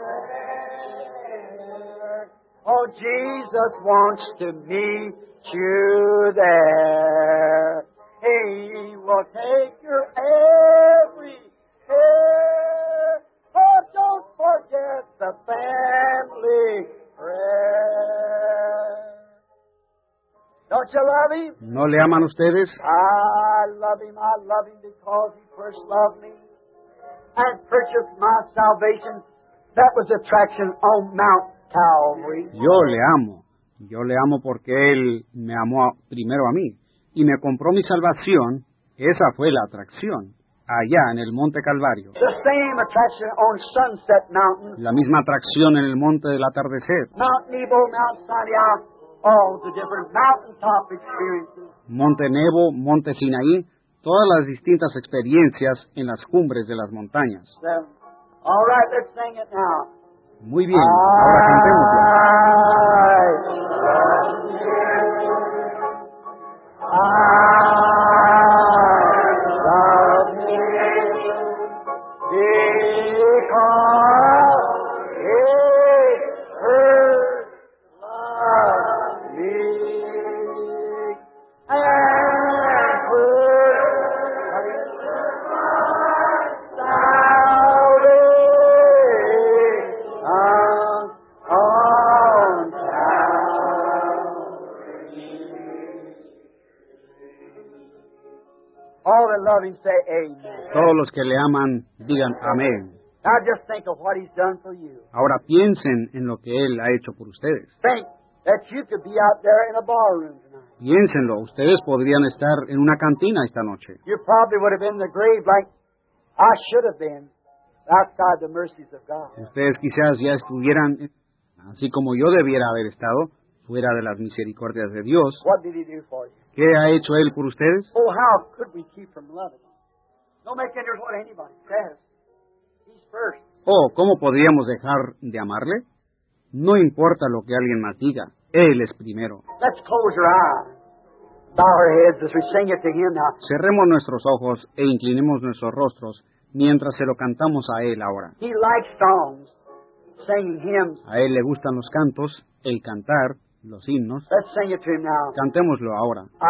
prayer. Oh, Jesus wants to meet you there. He will take your every care. Oh, don't forget the family prayer. Don't you love Him? ¿No le aman ustedes? I love Him, I love Him because He first loved me and purchased my salvation. That was attraction on Mount Calvary. Yo le amo. Yo le amo porque Él me amó a- primero a mí y me compró mi salvación. Esa fue la atracción, allá en el Monte Calvario. The same attraction on Sunset Mountain, La misma atracción en el Monte del Atardecer, Mount Nebo, Mount Sinai, all the different mountaintop experiences. Monte Nebo, Monte Sinaí, todas las distintas experiencias en las cumbres de las montañas. Seven. All right, let's sing it now. Muy bien, ahora cantémoslo. I love Him because He first loved me and purchased my salvation on Calvary. All that love Him say amen. Todos los que le aman, digan amén. Now just think of what He's done for you. Ahora piensen en lo que Él ha hecho por ustedes. Think that you could be out there in a barroom tonight. Piénsenlo, ustedes podrían estar en una cantina esta noche. You probably would have been in the grave like I should have been, outside the mercies of God. Ustedes quizás ya estuvieran, así como yo debiera haber estado, fuera de las misericordias de Dios. What did He do for you? ¿Qué ha hecho Él por ustedes? Oh, how could we keep from loving Him? Don't make any difference what anybody says. He's first. Oh, ¿cómo podríamos dejar de amarle? No importa lo que alguien más diga, Él es primero. Let's close our eyes. Bow our heads as we sing it to Him now. Cerremos nuestros ojos e inclinemos nuestros rostros mientras se lo cantamos a Él ahora. He likes songs, singing hymns. A Él le gustan los cantos, el cantar, los himnos. Let's sing it to Him now. Cantémoslo ahora. I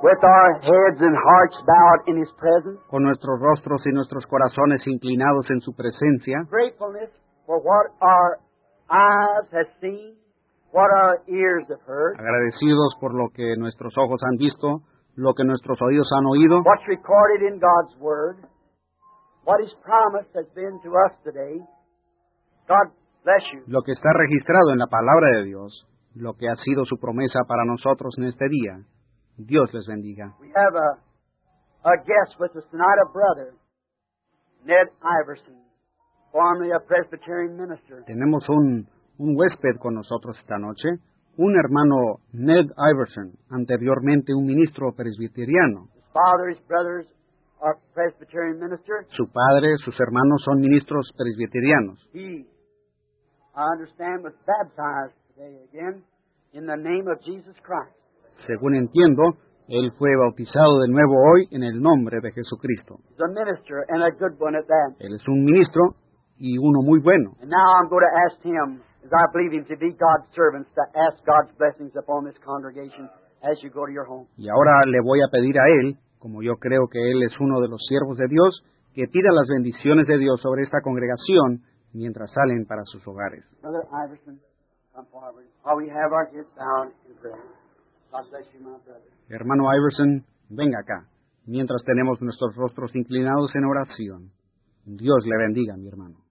with our heads and hearts bowed in His presence. con nuestros rostros y nuestros corazones inclinados en su presencia, Gratefulness for what our eyes have seen, what our ears have heard, agradecidos por lo que nuestros ojos han visto, lo que nuestros oídos han oído, what's recorded in God's Word, what His promise has been to us today. God bless you. lo que está registrado en la palabra de Dios, lo que ha sido su promesa para nosotros en este día. Dios les bendiga. We have a, a guest with us tonight, a brother, Ned Iverson, formerly a Presbyterian minister. Tenemos un, un huésped con nosotros esta noche, un hermano Ned Iverson, anteriormente un ministro presbiteriano. His father, his brothers are Presbyterian ministers. Su padre, sus hermanos son ministros presbiterianos. He, I understand, was baptized today again in the name of Jesus Christ. Según entiendo, él fue bautizado de nuevo hoy en el nombre de Jesucristo. He's a minister and a good one at that. Él es un ministro y uno muy bueno. And now I'm going to ask him, as I believe him to be God's servants, to ask God's blessings upon this congregation as you go to your home. Y ahora le voy a pedir a él, como yo creo que él es uno de los siervos de Dios, que pida las bendiciones de Dios sobre esta congregación mientras salen para sus hogares. Brother Iverson, come forward. While we have our heads bowed in prayer. God bless you, my brother. Hermano Iverson, venga acá, mientras tenemos nuestros rostros inclinados en oración. Dios le bendiga, mi hermano.